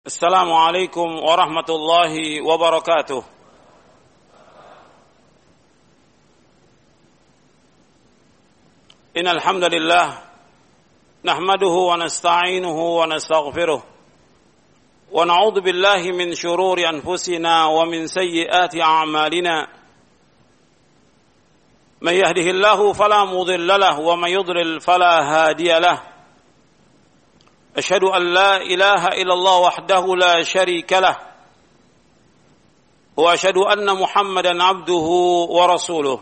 Assalamualaikum warahmatullahi wabarakatuh. Innal hamdalillah nahmaduhu wa nasta'inuhu wa nastaghfiruh wa na'udzu billahi min shururi anfusina wa min sayyiati a'malina. Man yahdihillahu fala mudilla lahu wa man yudlil fala hadiya lahu. أشهد أن لا إله إلا الله وحده لا شريك له وأشهد أن محمدا عبده ورسوله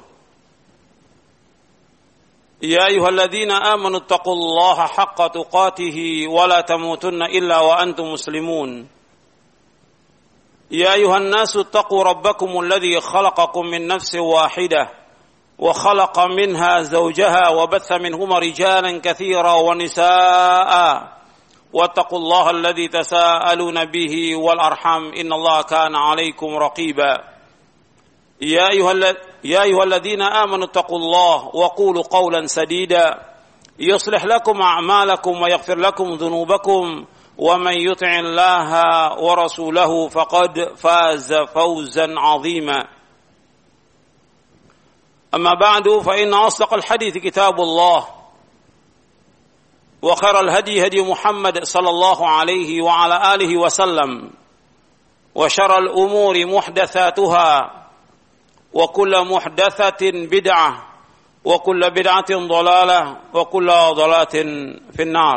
يا أيها الذين آمنوا اتقوا الله حق تقاته ولا تموتن إلا وأنتم مسلمون يا أيها الناس اتقوا ربكم الذي خلقكم من نفس واحدة وخلق منها زوجها وبث منهما رجالا كثيرا ونساء واتقوا الله الذي تساءلون به والأرحام إن الله كان عليكم رقيبا يا أيها الذين آمنوا اتقوا الله وقولوا قولا سديدا يصلح لكم أعمالكم ويغفر لكم ذنوبكم ومن يطع الله ورسوله فقد فاز فوزا عظيما أما بعد فإن أصدق الحديث كتاب الله وخير الهدي هدي محمد صلى الله عليه وعلى آله وسلم وشر الأمور محدثاتها وكل محدثة بدعة وكل بدعة ضلالة وكل ضلالة في النار.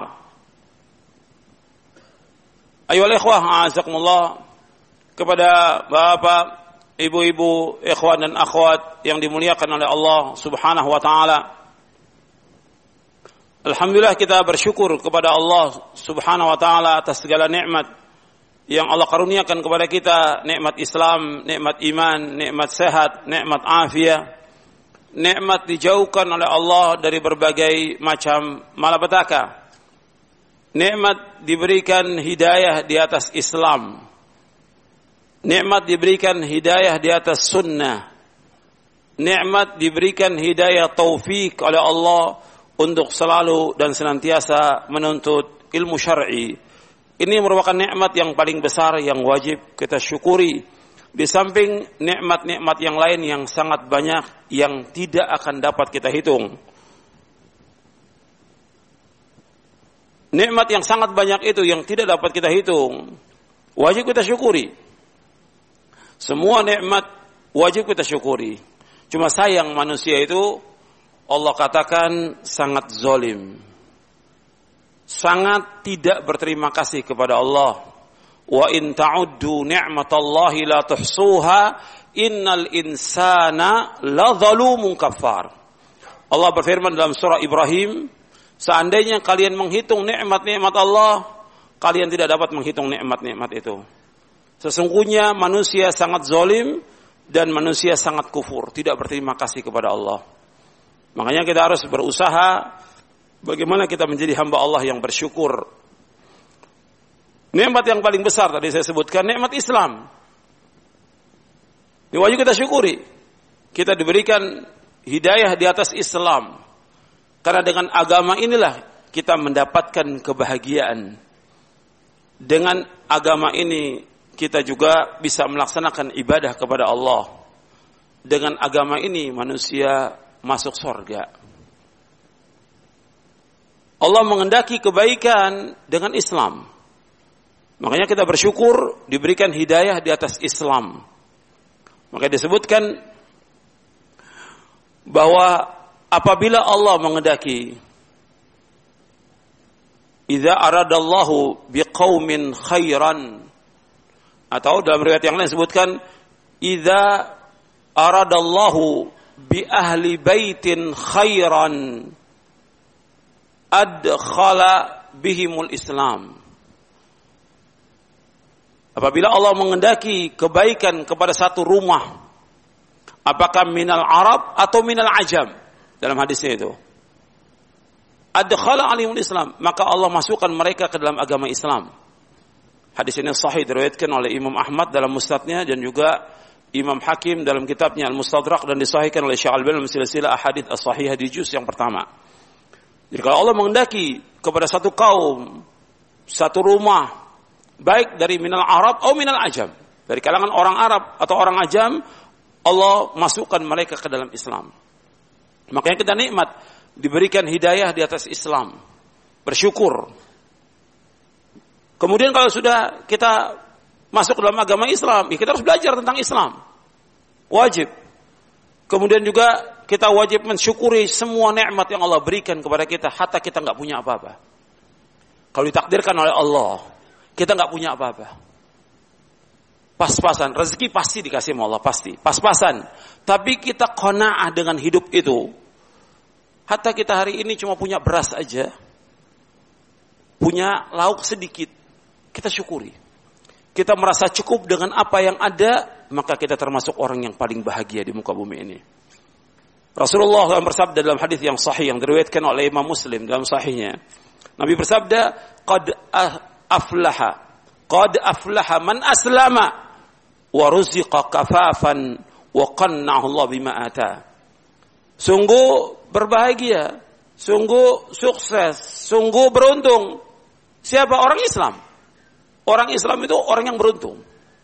أيها الإخوة أعزكم الله, kepada bapak, ibu-ibu, ikhwan dan akhwat yang dimuliakan oleh Allah Subhanahu wa taala. Alhamdulillah, kita bersyukur kepada Allah Subhanahu wa taala atas segala nikmat yang Allah karuniakan kepada kita, nikmat Islam, nikmat iman, nikmat sehat, nikmat afiat, nikmat dijauhkan oleh Allah dari berbagai macam malapetaka. Nikmat diberikan hidayah di atas Islam. Nikmat diberikan hidayah di atas sunnah. Nikmat diberikan hidayah taufik oleh Allah untuk selalu dan senantiasa menuntut ilmu syar'i. Ini merupakan nikmat yang paling besar yang wajib kita syukuri. Di samping nikmat-nikmat yang lain yang sangat banyak yang tidak akan dapat kita hitung. Nikmat yang sangat banyak itu yang tidak dapat kita hitung, wajib kita syukuri. Semua nikmat wajib kita syukuri. Cuma sayang manusia itu Allah katakan sangat zalim, sangat tidak berterima kasih kepada Allah. Wa in ta'uddu ni'matallahi la tuhsuha innal insana la zalumun kafar. Allah berfirman dalam surah Ibrahim, seandainya kalian menghitung nikmat-nikmat Allah, kalian tidak dapat menghitung nikmat-nikmat itu. Sesungguhnya manusia sangat zalim dan manusia sangat kufur, tidak berterima kasih kepada Allah. Makanya kita harus berusaha bagaimana kita menjadi hamba Allah yang bersyukur. Nikmat yang paling besar tadi saya sebutkan nikmat Islam. Ini wajib kita syukuri. Kita diberikan hidayah di atas Islam. Karena dengan agama inilah kita mendapatkan kebahagiaan. Dengan agama ini kita juga bisa melaksanakan ibadah kepada Allah. Dengan agama ini manusia masuk surga. Allah mengendaki kebaikan dengan Islam. Makanya kita bersyukur diberikan hidayah di atas Islam. Maka disebutkan bahwa apabila Allah mengendaki, idza aradallahu biqaumin khairan, atau dalam riwayat yang lain disebutkan idza aradallahu bi ahli baitin khairan adkhala bihimul Islam. Apabila Allah mengendaki kebaikan kepada satu rumah, apakah minal Arab atau minal Ajam, dalam hadisnya itu, adkhala alihimul Islam, maka Allah masukkan mereka ke dalam agama Islam. Hadis ini sahih diriwayatkan oleh Imam Ahmad dalam musnadnya dan juga Imam Hakim dalam kitabnya Al-Mustadrak dan disahihkan oleh Syekh Al-Albani dalam silsilah ahadits as-sahihah di juz yang pertama. Jadi kalau Allah mengendaki kepada satu kaum, satu rumah, baik dari minal Arab atau minal Ajam, dari kalangan orang Arab atau orang Ajam, Allah masukkan mereka ke dalam Islam. Makanya kita nikmat diberikan hidayah di atas Islam, bersyukur. Kemudian kalau sudah kita masuk dalam agama Islam, ya kita harus belajar tentang Islam, wajib. Kemudian juga kita wajib mensyukuri semua nikmat yang Allah berikan kepada kita, hatta kita nggak punya apa-apa. Kalau ditakdirkan oleh Allah, kita nggak punya apa-apa. Pas-pasan, rezeki pasti dikasih sama Allah, pasti. Pas-pasan. Tapi kita qanaah dengan hidup itu. Hatta kita hari ini cuma punya beras aja, punya lauk sedikit, kita syukuri. Kita merasa cukup dengan apa yang ada, maka kita termasuk orang yang paling bahagia di muka bumi ini. Rasulullah SAW bersabda dalam hadis yang sahih yang diriwayatkan oleh Imam Muslim dalam sahihnya. Nabi bersabda, qad aflaha man aslama wa ruziqa kafafan wa qannahu Allah bima ata. Sungguh berbahagia, sungguh sukses, sungguh beruntung. Siapa? Orang Islam. Orang Islam itu orang yang beruntung.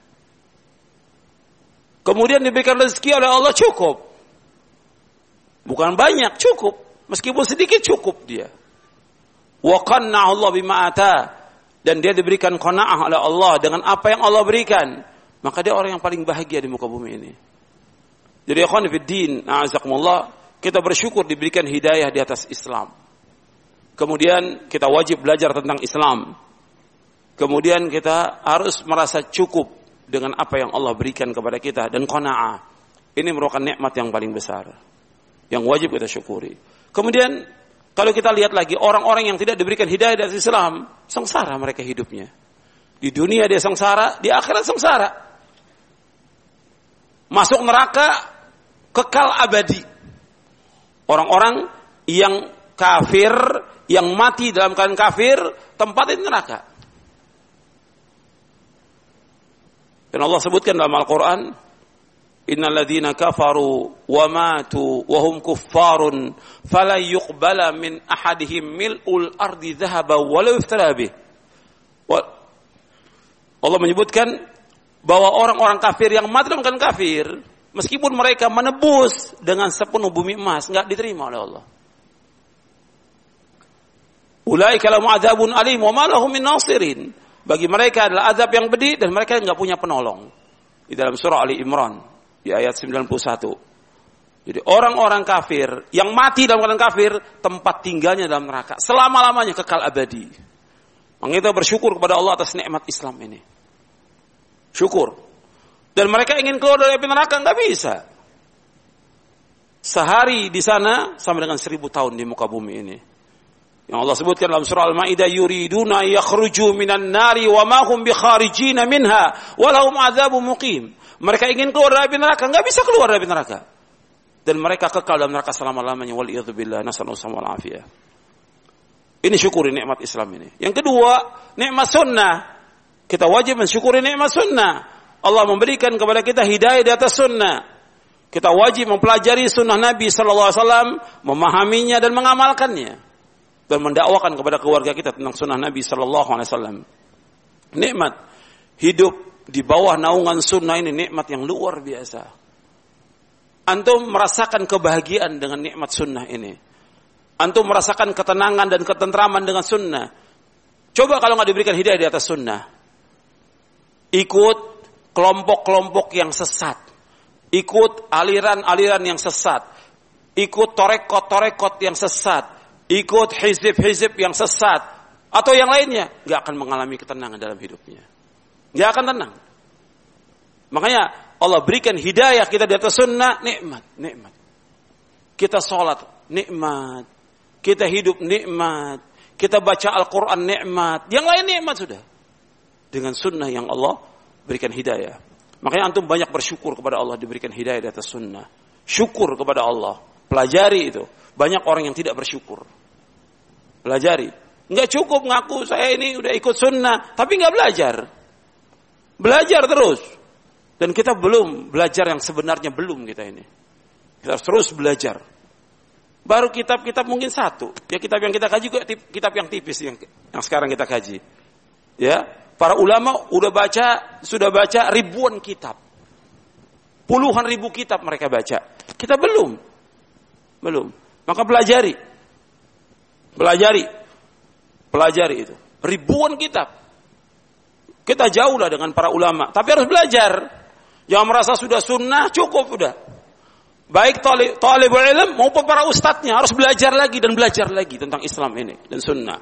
Kemudian diberikan rezeki oleh Allah cukup. Bukan banyak, cukup. Meskipun sedikit cukup dia. Wa qannahu Allah bima ata. Dan dia diberikan qanaah oleh Allah dengan apa yang Allah berikan. Maka dia orang yang paling bahagia di muka bumi ini. Jadi ikhwan fiddin, a'azakumullah, kita bersyukur diberikan hidayah di atas Islam. Kemudian kita wajib belajar tentang Islam. Kemudian kita harus merasa cukup dengan apa yang Allah berikan kepada kita dan qanaah. Ini merupakan nikmat yang paling besar yang wajib kita syukuri. Kemudian kalau kita lihat lagi orang-orang yang tidak diberikan hidayah dari Islam, sengsara mereka hidupnya. Di dunia dia sengsara, di akhirat sengsara. Masuk neraka kekal abadi. Orang-orang yang kafir, yang mati dalam keadaan kafir, tempatnya di neraka. Dan Allah sebutkan dalam Al-Quran, innal ladzina kafaru wa matu wa hum kuffarun fala yuqbala min ahadihim mil'ul ardi dhahaba walau iftara bih. Allah menyebutkan bahwa orang-orang kafir yang mati dalam keadaan kafir, meskipun mereka menebus dengan sepenuh bumi emas, enggak diterima oleh Allah. Ulaika lahum adzabun alim wa ma lahum min nasirin. Bagi mereka adalah azab yang pedih dan mereka enggak punya penolong. Di dalam surah Ali Imran di ayat 91. Jadi orang-orang kafir yang mati dalam keadaan kafir, tempat tinggalnya dalam neraka selama-lamanya, kekal abadi. Maka kita bersyukur kepada Allah atas nikmat Islam ini. Syukur. Dan mereka ingin keluar dari api neraka, nggak bisa. Sehari di sana sama dengan 1000 tahun di muka bumi ini. Yang Allah sebutkan dalam surah Al-Maidah, yuriduna yakhruju minan nari wa ma hum bikharijina minha wa lahum adzabun muqim. Mereka ingin keluar dari api neraka, nggak bisa keluar dari api neraka. Dan mereka kekal dalam neraka selama-lamanya. Waliyadzubillah, nasallallahu alaihi afiyah. Ini syukuri nikmat Islam ini. Yang kedua, nikmat sunnah. Kita wajib mensyukuri nikmat sunnah. Allah memberikan kepada kita hidayah di atas sunnah. Kita wajib mempelajari sunnah Nabi SAW, memahaminya dan mengamalkannya. Dan mendakwakan kepada keluarga kita tentang sunnah Nabi SAW. Nikmat hidup di bawah naungan sunnah ini nikmat yang luar biasa. Antum merasakan kebahagiaan dengan nikmat sunnah ini. Antum merasakan ketenangan dan ketentraman dengan sunnah. Coba kalau nggak diberikan hidayah di atas sunnah. Ikut kelompok-kelompok yang sesat. Ikut aliran-aliran yang sesat. Ikut torekot-torekot yang sesat. Ikut hizib-hizib yang sesat. Atau yang lainnya. Nggak akan mengalami ketenangan dalam hidupnya. Nggak akan tenang. Makanya Allah berikan hidayah kita di atas sunnah, nikmat, nikmat. Kita sholat, nikmat. Kita hidup, nikmat. Kita baca Al-Quran, nikmat. Yang lain nikmat sudah. Dengan sunnah yang Allah berikan hidayah. Makanya antum banyak bersyukur kepada Allah diberikan hidayah di atas sunnah. Syukur kepada Allah. Pelajari itu. Banyak orang yang tidak bersyukur. Pelajari. Nggak cukup ngaku saya ini udah ikut sunnah, tapi nggak belajar. Belajar terus. Dan kita belum belajar yang sebenarnya, belum kita ini. Kita harus terus belajar. Baru kitab-kitab mungkin satu. Ya kitab yang kita kaji juga kitab yang tipis yang sekarang kita kaji. Ya, Para ulama sudah baca ribuan kitab. Puluhan ribu kitab mereka baca. Kita belum. Maka pelajari itu. Ribuan kitab. Kita jauh lah dengan para ulama, tapi harus belajar. Yang merasa sudah sunnah cukup udah. Baik talibul ilm maupun para ustadznya harus belajar lagi tentang Islam ini dan sunnah.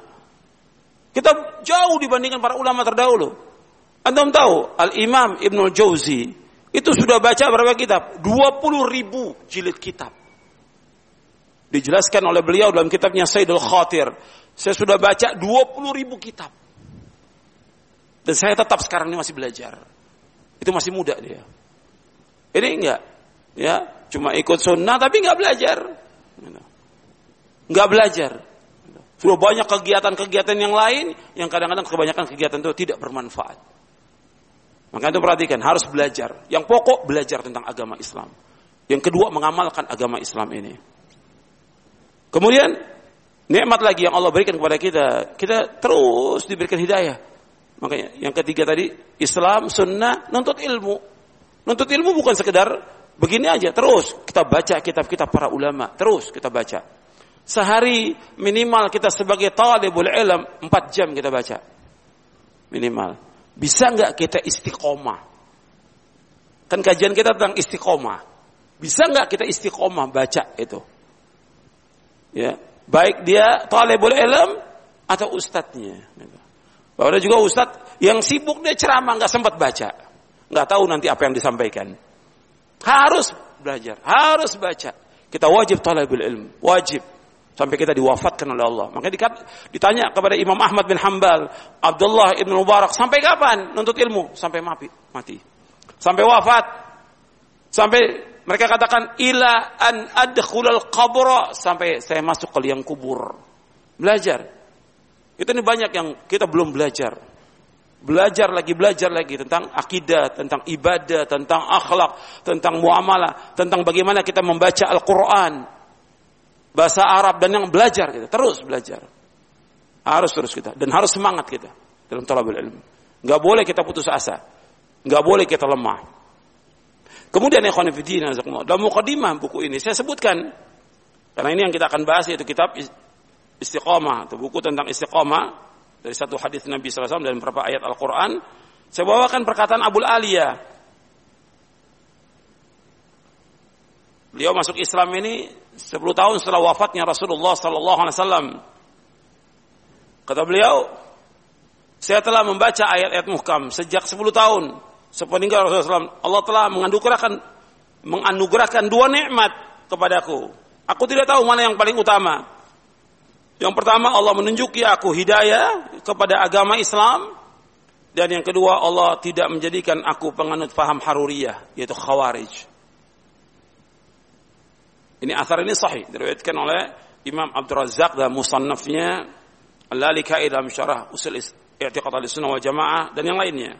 Kita jauh dibandingkan para ulama terdahulu. Antum tahu Al-Imam Ibnul Jauzi itu sudah baca berapa kitab? 20.000 jilid kitab. Dijelaskan oleh beliau dalam kitabnya Sayyidul Khatir. Saya sudah baca 20.000 kitab. Dan saya tetap sekarang ini masih belajar. Itu masih muda dia. Ini enggak. Ya, cuma ikut sunnah tapi enggak belajar. Enggak belajar. Sudah banyak kegiatan-kegiatan yang lain yang kadang-kadang kebanyakan kegiatan itu tidak bermanfaat. Maka itu perhatikan, harus belajar. Yang pokok belajar tentang agama Islam. Yang kedua mengamalkan agama Islam ini. Kemudian nikmat lagi yang Allah berikan kepada kita terus diberikan hidayah. Makanya yang ketiga tadi Islam, sunnah, nuntut ilmu. Nuntut ilmu bukan sekedar begini aja, terus kita baca kitab-kitab para ulama, terus kita baca. Sehari minimal kita sebagai talibul ilm 4 jam kita baca. Minimal. Bisa enggak kita istiqomah? Kan kajian kita tentang istiqomah. Bisa enggak kita istiqomah baca itu? Ya, baik dia talibul ilm atau ustadznya. Bahwa ada juga ustadz yang sibuk dia ceramah nggak sempat baca, nggak tahu nanti apa yang disampaikan. Harus belajar, harus baca. Kita wajib talabul ilm, wajib sampai kita diwafatkan oleh Allah. Makanya ditanya kepada Imam Ahmad bin Hanbal, Abdullah ibn Mubarak, sampai kapan nuntut ilmu? Sampai mati, sampai wafat, sampai mereka katakan ila an adkhulal qabra, sampai saya masuk ke liang kubur. Belajar. Itu nih banyak yang kita belum belajar. Belajar lagi tentang akidah, tentang ibadah, tentang akhlak, tentang muamalah, tentang bagaimana kita membaca Al-Quran, bahasa Arab, dan yang belajar kita. Terus belajar. Harus terus kita. Dan harus semangat kita dalam talabul ilmu. Nggak boleh kita putus asa. Nggak boleh kita lemah. Kemudian ikhwan fillah, dalam mukadimah buku ini saya sebutkan, karena ini yang kita akan bahas, yaitu kitab Istiqamah, atau buku tentang istiqamah dari satu hadis Nabi SAW dan beberapa ayat Al-Quran. Saya bawakan perkataan Abul Aliyah. Beliau masuk Islam ini 10 tahun setelah wafatnya Rasulullah SAW. Kata beliau, saya telah membaca ayat-ayat muhkam sejak 10 tahun sepeninggal Rasulullah SAW. Allah telah menganugerahkan 2 nikmat kepadaku. Aku tidak tahu mana yang paling utama. Yang pertama, Allah menunjuki aku hidayah kepada agama Islam. Dan yang kedua, Allah tidak menjadikan aku penganut faham Haruriyah, yaitu Khawarij. Ini athar ini sahih, diriwayatkan oleh Imam Abdul Razzaq dalam musannafnya, Al-Lalikai dalam syarah usul i'tiqad al-sunnah wal jamaah, dan yang lainnya.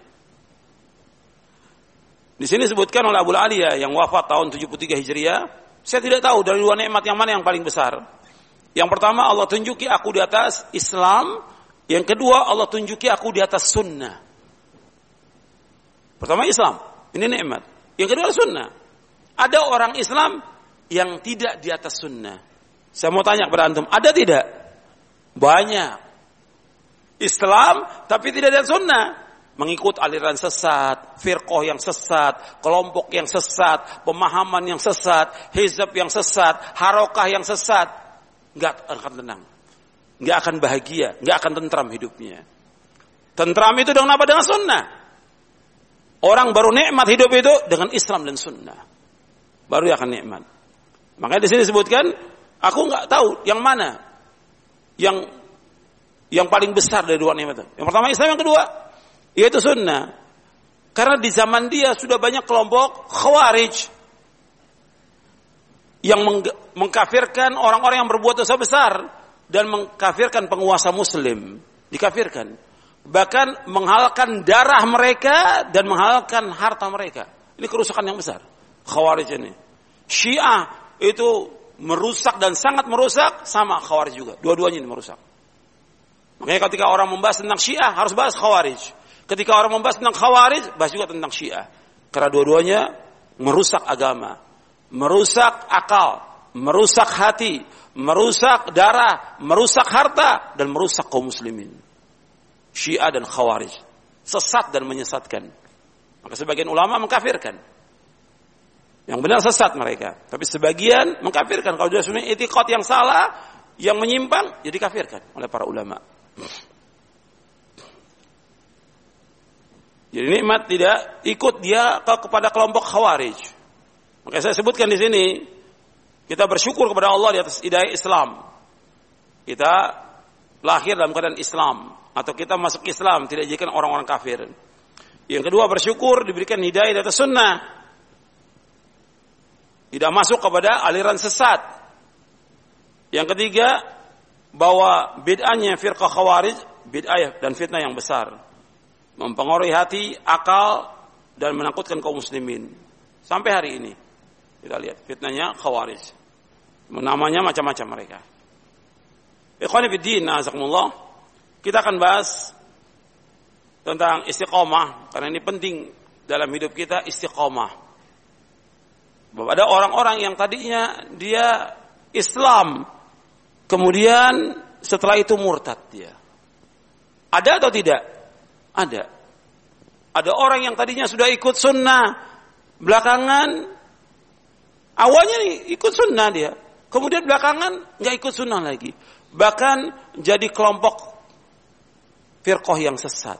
Di sini disebutkan oleh Abu Aliyah yang wafat tahun 73 Hijriah, saya tidak tahu dari 2 nikmat yang mana yang paling besar. Yang pertama, Allah tunjuki aku di atas Islam. Yang kedua, Allah tunjuki aku di atas sunnah. Pertama Islam, ini nikmat. Yang kedua sunnah. Ada orang Islam yang tidak di atas sunnah. Saya mau tanya kepada antum, ada tidak? Banyak. Islam tapi tidak di atas sunnah. Mengikut aliran sesat, firqah yang sesat, kelompok yang sesat, pemahaman yang sesat, hizb yang sesat, harokah yang sesat. Enggak akan tenang, enggak akan bahagia, enggak akan tentram hidupnya. Tentram itu dengan apa? Dengan sunnah. Orang baru nikmat hidup itu dengan Islam dan sunnah, baru akan nikmat. Makanya di sini disebutkan, aku enggak tahu yang mana yang paling besar dari 2 nikmat itu. Yang pertama Islam, yang kedua yaitu sunnah. Karena di zaman dia sudah banyak kelompok Khawarij yang mengkafirkan orang-orang yang berbuat dosa besar dan mengkafirkan penguasa muslim, dikafirkan, bahkan menghalalkan darah mereka dan menghalalkan harta mereka. Ini kerusakan yang besar Khawarij ini. Syiah itu merusak dan sangat merusak, sama Khawarij juga, dua-duanya ini merusak. Makanya ketika orang membahas tentang Syiah harus bahas Khawarij. Ketika orang membahas tentang Khawarij, bahas juga tentang Syiah. Karena dua-duanya merusak agama, merusak akal, merusak hati, merusak darah, merusak harta, dan merusak kaum muslimin. Syiah dan Khawarij sesat dan menyesatkan. Maka sebagian ulama mengkafirkan. Yang benar sesat mereka, tapi sebagian mengkafirkan. Kalau dia punya i'tiqad yang salah, yang menyimpang, jadi kafirkan oleh para ulama. Jadi nikmat tidak ikut dia kepada kelompok Khawarij. Maka saya sebutkan di sini, kita bersyukur kepada Allah di atas hidayah Islam. Kita lahir dalam keadaan Islam, atau kita masuk Islam, tidak dijadikan orang-orang kafir. Yang kedua, bersyukur diberikan hidayah di atas sunnah, tidak masuk kepada aliran sesat. Yang ketiga, bahwa bid'ahnya firqah Khawarij bid'ah dan fitnah yang besar, mempengaruhi hati, akal, dan menakutkan kaum muslimin. Sampai hari ini kita lihat fitnahnya Khawarij. Namanya macam-macam mereka. Ikhwani fiddin, azakumullah. Kita akan bahas tentang istiqomah, karena ini penting dalam hidup kita, istiqomah. Bahwa ada orang-orang yang tadinya dia Islam, kemudian setelah itu murtad dia. Ada atau tidak? Ada. Ada orang yang tadinya sudah ikut sunnah, belakangan awalnya ikut sunnah dia, kemudian belakangan nggak ikut sunnah lagi, bahkan jadi kelompok firqah yang sesat.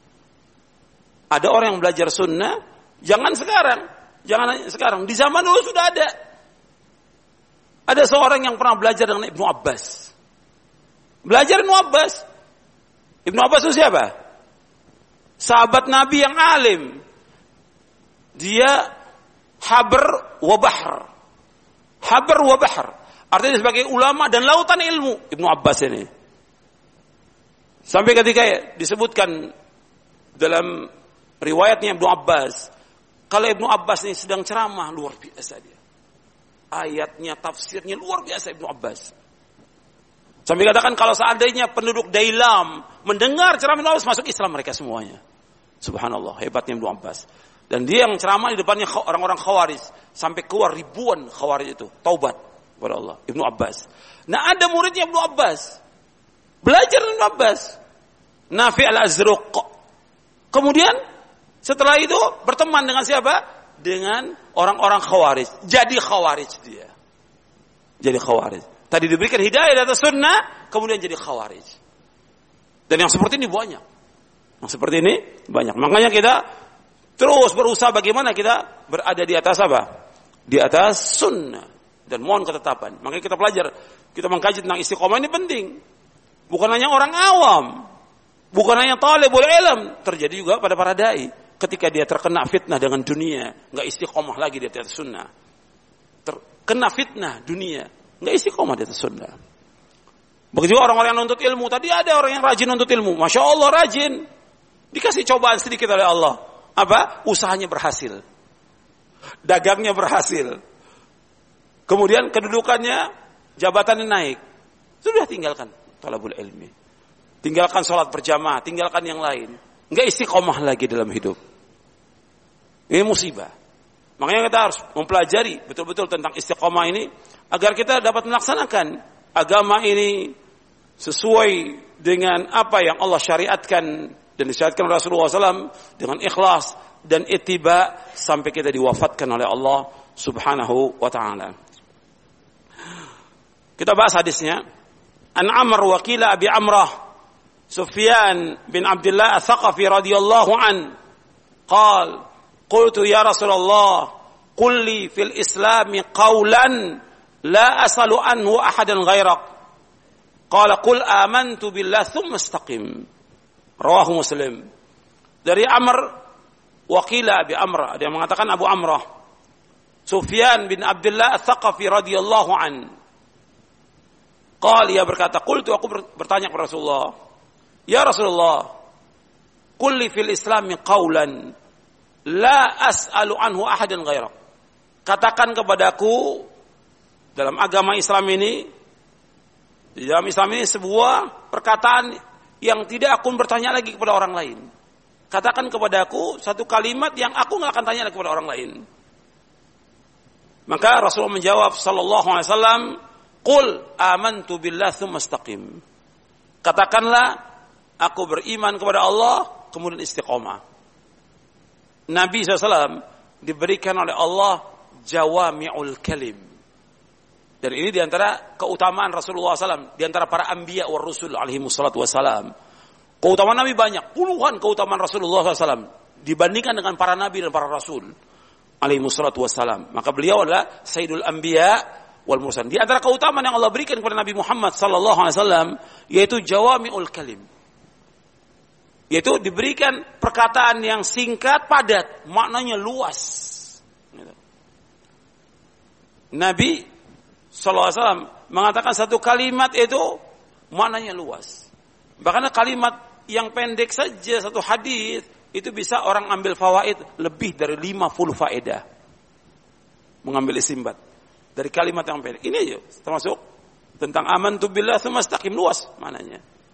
Ada orang yang belajar sunnah, jangan sekarang, di zaman dulu sudah ada. Ada seorang yang pernah belajar dengan Ibnu Abbas. Belajar Ibnu Abbas. Ibnu Abbas itu siapa? Sahabat Nabi yang alim. Dia habr wa bahr. Habr wa bahr. Artinya sebagai ulama dan lautan ilmu Ibnu Abbas ini. Sampai ketika disebutkan dalam riwayatnya Ibnu Abbas, kalau Ibnu Abbas ini sedang ceramah, luar biasa dia. Ayatnya, tafsirnya luar biasa Ibnu Abbas. Sampai katakan kalau seandainya penduduk Dailam mendengar ceramah Ibnu Abbas, masuk Islam mereka semuanya. Subhanallah, hebatnya Ibnu Abbas. Dan dia yang ceramah di depannya orang-orang Khawarij, sampai keluar ribuan Khawarij itu taubat kepada Allah, Ibnu Abbas. Nah, ada muridnya Ibnu Abbas, belajar Ibnu Abbas, Nafi al-Azruq. Kemudian setelah itu berteman dengan siapa? Dengan orang-orang Khawarij. Jadi Khawarij dia. Jadi Khawarij. Tadi diberikan hidayah di atas sunnah, kemudian jadi Khawarij. Dan yang seperti ini banyak. Yang seperti ini banyak. Makanya kita terus berusaha bagaimana kita berada di atas apa? Di atas sunnah. Dan mohon ketetapan. Makanya kita belajar, kita mengkaji tentang istiqomah ini penting. Bukan hanya orang awam. Bukan hanya talibul ilm. Terjadi juga pada para dai. Ketika dia terkena fitnah dengan dunia, nggak istiqomah lagi di atas sunnah. Terkena fitnah dunia, nggak istiqomah di atas sunnah. Begitu juga orang-orang yang nuntut ilmu. Tadi ada orang yang rajin nuntut ilmu. Masya Allah rajin. Dikasih cobaan sedikit oleh Allah. Apa? Usahanya berhasil. Dagangnya berhasil. Kemudian kedudukannya, jabatannya naik. Sudah tinggalkan talabul ilmi. Tinggalkan sholat berjamaah. Tinggalkan yang lain. Nggak istiqomah lagi dalam hidup. Ini musibah. Makanya kita harus mempelajari betul-betul tentang istiqomah ini, agar kita dapat melaksanakan agama ini sesuai dengan apa yang Allah syariatkan dan disyariatkan oleh Rasulullah SAW dengan ikhlas dan ittiba sampai kita diwafatkan oleh Allah Subhanahu wa taala. Kita bahas hadisnya. An Amr wa qila Abi Amrah Sufyan bin Abdullah Ats-Tsaqafi radhiyallahu an qala qultu ya Rasulullah qul li fil Islam qawlan la asalu anhu ahadan ghairak qala qul amantu billah thumma istaqim. Rawahu Muslim. Dari Amr wakila Abi Amr, ada yang mengatakan Abu Amrah Sufyan bin Abdullah Ats-Tsaqafi radhiyallahu an qala, ia berkata, qultu, aku bertanya kepada Rasulullah, ya Rasulullah, qul li fil Islam qawlan la as'alu anhu ahadan ghairak. Katakan kepadaku dalam agama Islam ini, di dalam Islam ini sebuah perkataan yang tidak aku bertanya lagi kepada orang lain. katakan kepadaku satu kalimat yang aku nggak akan tanya kepada orang lain. Maka Rasulullah menjawab sallallahu alaihi wasallam, "Qul amantu billah tsumma istaqim." Katakanlah, aku beriman kepada Allah, kemudian istiqomah. Nabi SAW diberikan oleh Allah jawami'ul kalim. Dan ini diantara keutamaan Rasulullah SAW, diantara para anbiya wa rusul alaihi wassalatu wassalam. Keutamaan Nabi banyak, puluhan keutamaan Rasulullah SAW dibandingkan dengan para Nabi dan para Rasul alaihi wassalatu wassalam. Maka beliau adalah Sayyidul Anbiya wal Mursalin. Di antara keutamaan yang Allah berikan kepada Nabi Muhammad sallallahu alaihi wasallam yaitu jawami'ul kalim. Yaitu diberikan perkataan yang singkat, padat, maknanya luas. Nabi sallallahu alaihi wasallam mengatakan satu kalimat itu maknanya luas. Bahkan kalimat yang pendek saja satu hadis itu bisa orang ambil fawaid lebih dari 50 faedah. Mengambil istinbat dari kalimat yang pendek. Ini aja termasuk tentang amantu billah tsumma istaqim, luas maknanya.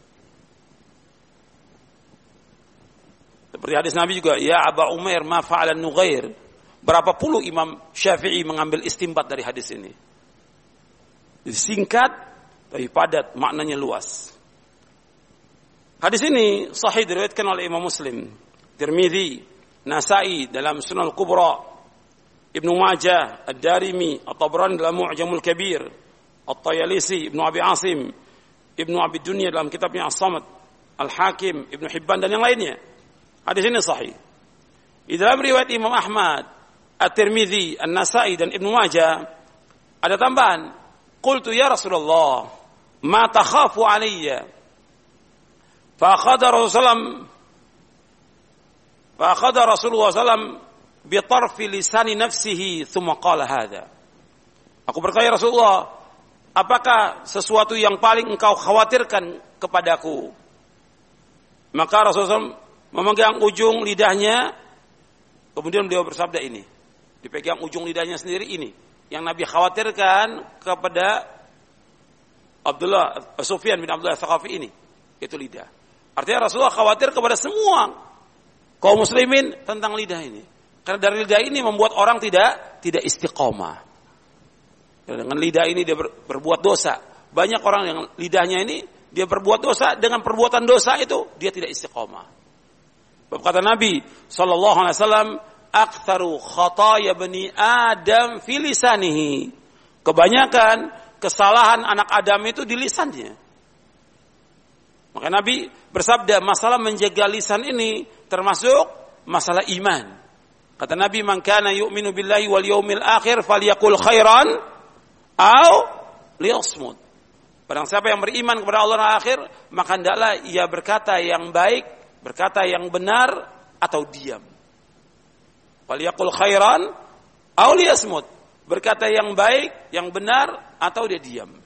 Seperti hadis Nabi juga, ya Aba Umair ma fa'alan Nughair. Berapa puluh Imam Syafi'i mengambil istinbat dari hadis ini. Jadi singkat tapi padat, maknanya luas. Hadis ini sahih diriwayatkan oleh Imam Muslim, Tirmidzi, Nasa'i dalam Sunan Al-Kubra, Ibnu Majah, Ad-Darimi, At-Tabrani dalam Mu'jamul Kabir, At-Tayalisi, Ibnu Abi Asim, Ibnu Abi Dunya dalam kitabnya As-Samad, Al-Hakim, Ibnu Hibban dan yang lainnya. Hadis ini sahih. Di dalam riwayat Imam Ahmad, At-Tirmidzi, An-Nasa'i dan Ibnu Majah ada tambahan, qultu ya Rasulullah, ma takhafu alayya? Fa akhadha Rasulullah sallam bi tarfi lisani nafsihi thumma qala hadha. Aku bertanya Rasulullah, apakah sesuatu yang paling engkau khawatirkan kepadaku? Maka Rasulullah memegang ujung lidahnya, kemudian beliau bersabda ini. Dipegang ujung lidahnya sendiri ini. Yang Nabi khawatirkan kepada Sufyan bin Abdullah Tsaqafi ini. Itu lidah. Artinya Rasulullah khawatir kepada semua kaum muslimin tentang lidah ini. Karena dari lidah ini membuat orang tidak istiqomah. Dengan lidah ini dia berbuat dosa. Banyak orang yang lidahnya ini dia berbuat dosa, dengan perbuatan dosa itu dia tidak istiqomah. Kata Nabi sallallahu alaihi wasallam, aktsaru khataaya bani Adam fi lisanihi. Kebanyakan kesalahan anak Adam itu di lisannya. Maka Nabi bersabda, masalah menjaga lisan ini termasuk masalah iman. Kata Nabi, man kana yu'minu billahi wal yaumil akhir falyaqul khairan aw liyasmut. Barang siapa yang beriman kepada Allah dan akhir, maka hendaklah ia berkata yang baik, berkata yang benar atau diam. Falyaqul khairan aw liyasmut. Berkata yang baik, yang benar atau dia diam.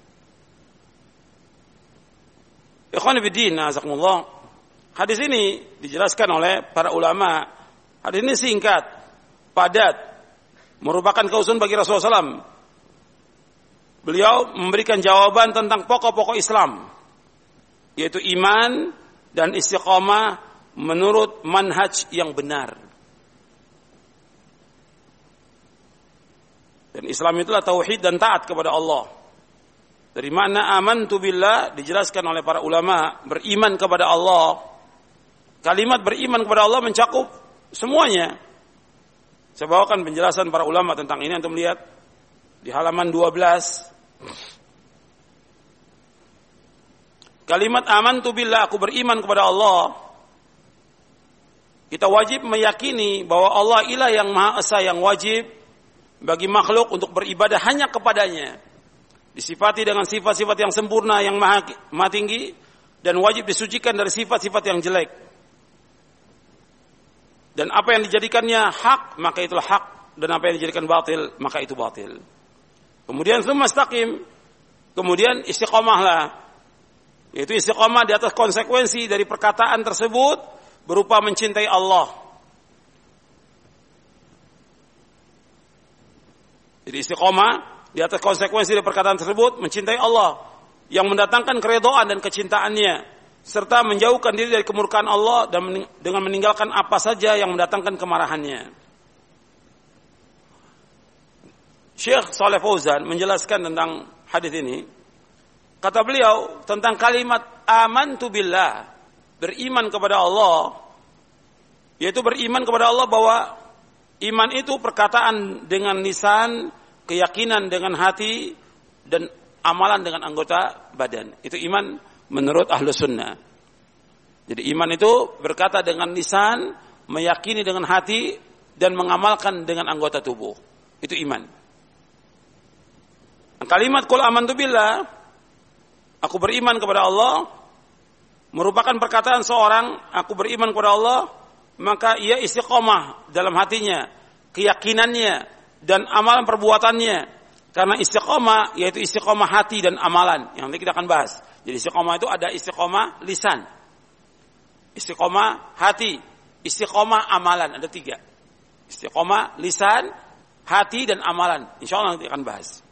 Ikhwan fillah, azakumullah. Hadis ini dijelaskan oleh para ulama. Hadis ini singkat, padat, merupakan keusun bagi Rasulullah SAW. Beliau memberikan jawaban tentang pokok-pokok Islam, yaitu iman dan istiqamah menurut manhaj yang benar. Dan Islam itulah tauhid dan taat kepada Allah. Dari makna amantu billah dijelaskan oleh para ulama, beriman kepada Allah. Kalimat beriman kepada Allah mencakup semuanya. Saya bawakan penjelasan para ulama tentang ini, untuk melihat di halaman 12. Kalimat amantu billah, aku beriman kepada Allah. Kita wajib meyakini bahwa Allah ilah yang Maha Esa, yang wajib bagi makhluk untuk beribadah hanya kepadanya. Disifati dengan sifat-sifat yang sempurna, yang maha tinggi, dan wajib disucikan dari sifat-sifat yang jelek. Dan apa yang dijadikannya hak, maka itulah hak, dan apa yang dijadikan batil, maka itu batil. Kemudian tsumma istaqim, kemudian istiqomahlah, yaitu istiqomah di atas konsekuensi dari perkataan tersebut berupa mencintai Allah. Jadi istiqomah di atas konsekuensi dari perkataan tersebut mencintai Allah yang mendatangkan keridhaan dan kecintaannya, serta menjauhkan diri dari kemurkaan Allah dan dengan meninggalkan apa saja yang mendatangkan kemarahannya. Syekh Shalih Fauzan menjelaskan tentang hadis ini. Kata beliau tentang kalimat amantu billah, beriman kepada Allah, yaitu beriman kepada Allah bahwa iman itu perkataan dengan lisan, keyakinan dengan hati, dan amalan dengan anggota badan. Itu iman menurut ahlu sunnah. Jadi iman itu berkata dengan lisan, meyakini dengan hati, dan mengamalkan dengan anggota tubuh. Itu iman. Kalimat qul amantu billah, aku beriman kepada Allah, merupakan perkataan seorang, aku beriman kepada Allah, maka ia istiqomah dalam hatinya, keyakinannya, dan amalan perbuatannya. Karena istiqomah yaitu istiqomah hati dan amalan, yang nanti kita akan bahas. Jadi istiqomah itu ada istiqomah lisan, istiqomah hati, istiqomah amalan, ada 3. Istiqomah lisan, hati, dan amalan. Insya Allah nanti akan bahas.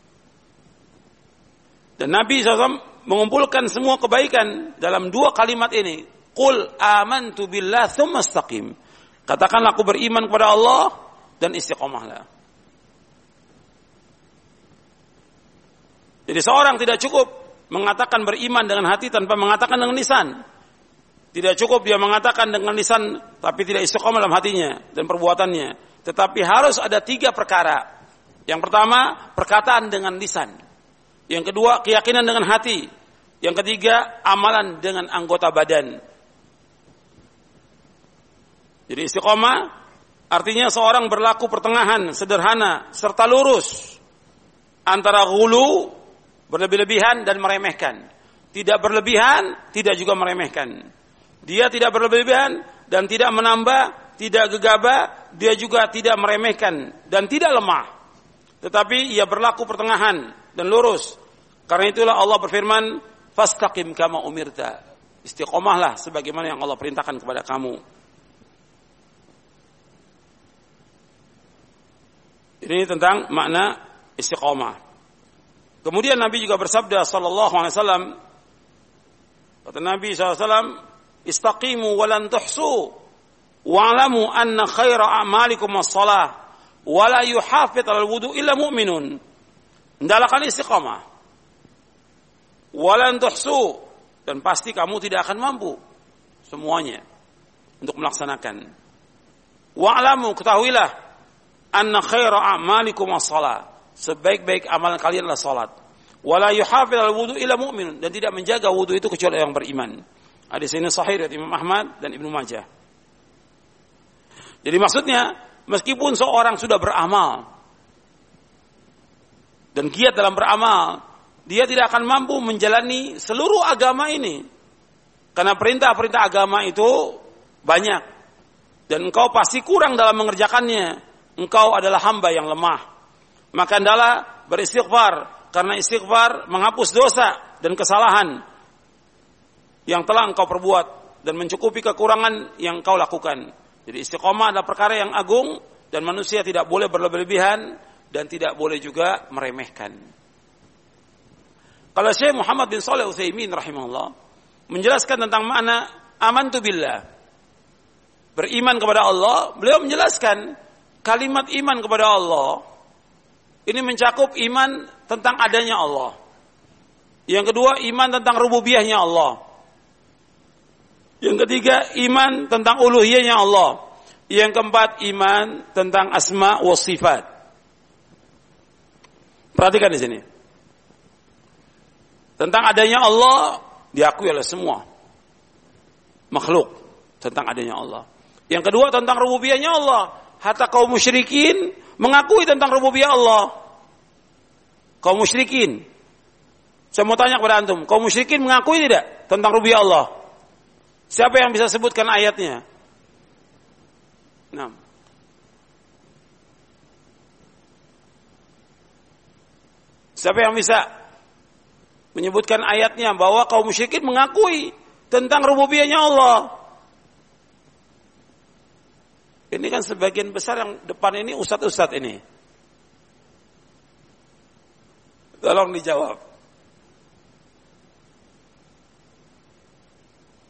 Dan Nabi SAW mengumpulkan semua kebaikan dalam 2 kalimat ini. Qul amantu billah tsumma istaqim. Katakanlah aku beriman kepada Allah dan istiqomahlah. Jadi seorang tidak cukup mengatakan beriman dengan hati tanpa mengatakan dengan lisan. Tidak cukup dia mengatakan dengan lisan tapi tidak istiqomah dalam hatinya dan perbuatannya. Tetapi harus ada 3 perkara. Yang pertama, perkataan dengan lisan. Yang kedua, keyakinan dengan hati. Yang ketiga, amalan dengan anggota badan. Jadi istiqomah artinya seorang berlaku pertengahan, sederhana, serta lurus antara ghulu, berlebih-lebihan, dan meremehkan. Tidak berlebihan, tidak juga meremehkan. Dia tidak berlebihan dan tidak menambah, tidak gegabah, dia juga tidak meremehkan dan tidak lemah. Tetapi ia berlaku pertengahan dan lurus. Karena itulah Allah berfirman, fastaqim kama umirta. Istiqomahlah sebagaimana yang Allah perintahkan kepada kamu. Ini tentang makna istiqomah. Kemudian Nabi juga bersabda sallallahu alaihi wasallam, kata Nabi sallallahu alaihi wasallam, istaqimu wa lan tuhsu wa'lamu anna khaira a'malikum as-shalah wa la yuhafidh 'alal wudu illa mu'minun. Hendaklah istiqamah. Wa lan tuhsu, dan pasti kamu tidak akan mampu semuanya untuk melaksanakan. Wa'lamu, ketahuilah, anna khaira a'malikum as-shalah, sebaik-baik amalan kalian adalah salat. Wa la yuhafidh 'alal wudu illa mu'minun, dan tidak menjaga wudu itu kecuali yang beriman. Hadis ini sahih dari Imam Ahmad dan Ibnu Majah. Jadi maksudnya, meskipun seorang sudah beramal dan giat dalam beramal, dia tidak akan mampu menjalani seluruh agama ini. Karena perintah-perintah agama itu banyak. Dan engkau pasti kurang dalam mengerjakannya. Engkau adalah hamba yang lemah. Maka hendaklah beristighfar. Karena istighfar menghapus dosa dan kesalahan yang telah engkau perbuat dan mencukupi kekurangan yang engkau lakukan. Jadi istiqomah adalah perkara yang agung dan manusia tidak boleh berlebihan dan tidak boleh juga meremehkan. Kalau Syekh Muhammad bin Shalih Al-Utsaimin rahimahullah menjelaskan tentang makna amantu billah, beriman kepada Allah, beliau menjelaskan kalimat iman kepada Allah ini mencakup iman tentang adanya Allah. Yang kedua, iman tentang rububiyahnya Allah. Yang ketiga, iman tentang uluhiyahnya Allah. Yang keempat, iman tentang asma wa sifat. Perhatikan di sini. Tentang adanya Allah diakui oleh semua makhluk tentang adanya Allah. Yang kedua, tentang rububiyahnya Allah. Hatta kaum musyrikin mengakui tentang rububiyah Allah. Kaum musyrikin. Saya mau tanya kepada antum, kaum musyrikin mengakui tidak tentang rububiyah Allah? Siapa yang bisa sebutkan ayatnya? Nah. Siapa yang bisa menyebutkan ayatnya bahwa kaum musyrikin mengakui tentang rububiyahnya Allah? Ini kan sebagian besar yang depan ini ustadz-ustadz ini. Tolong dijawab.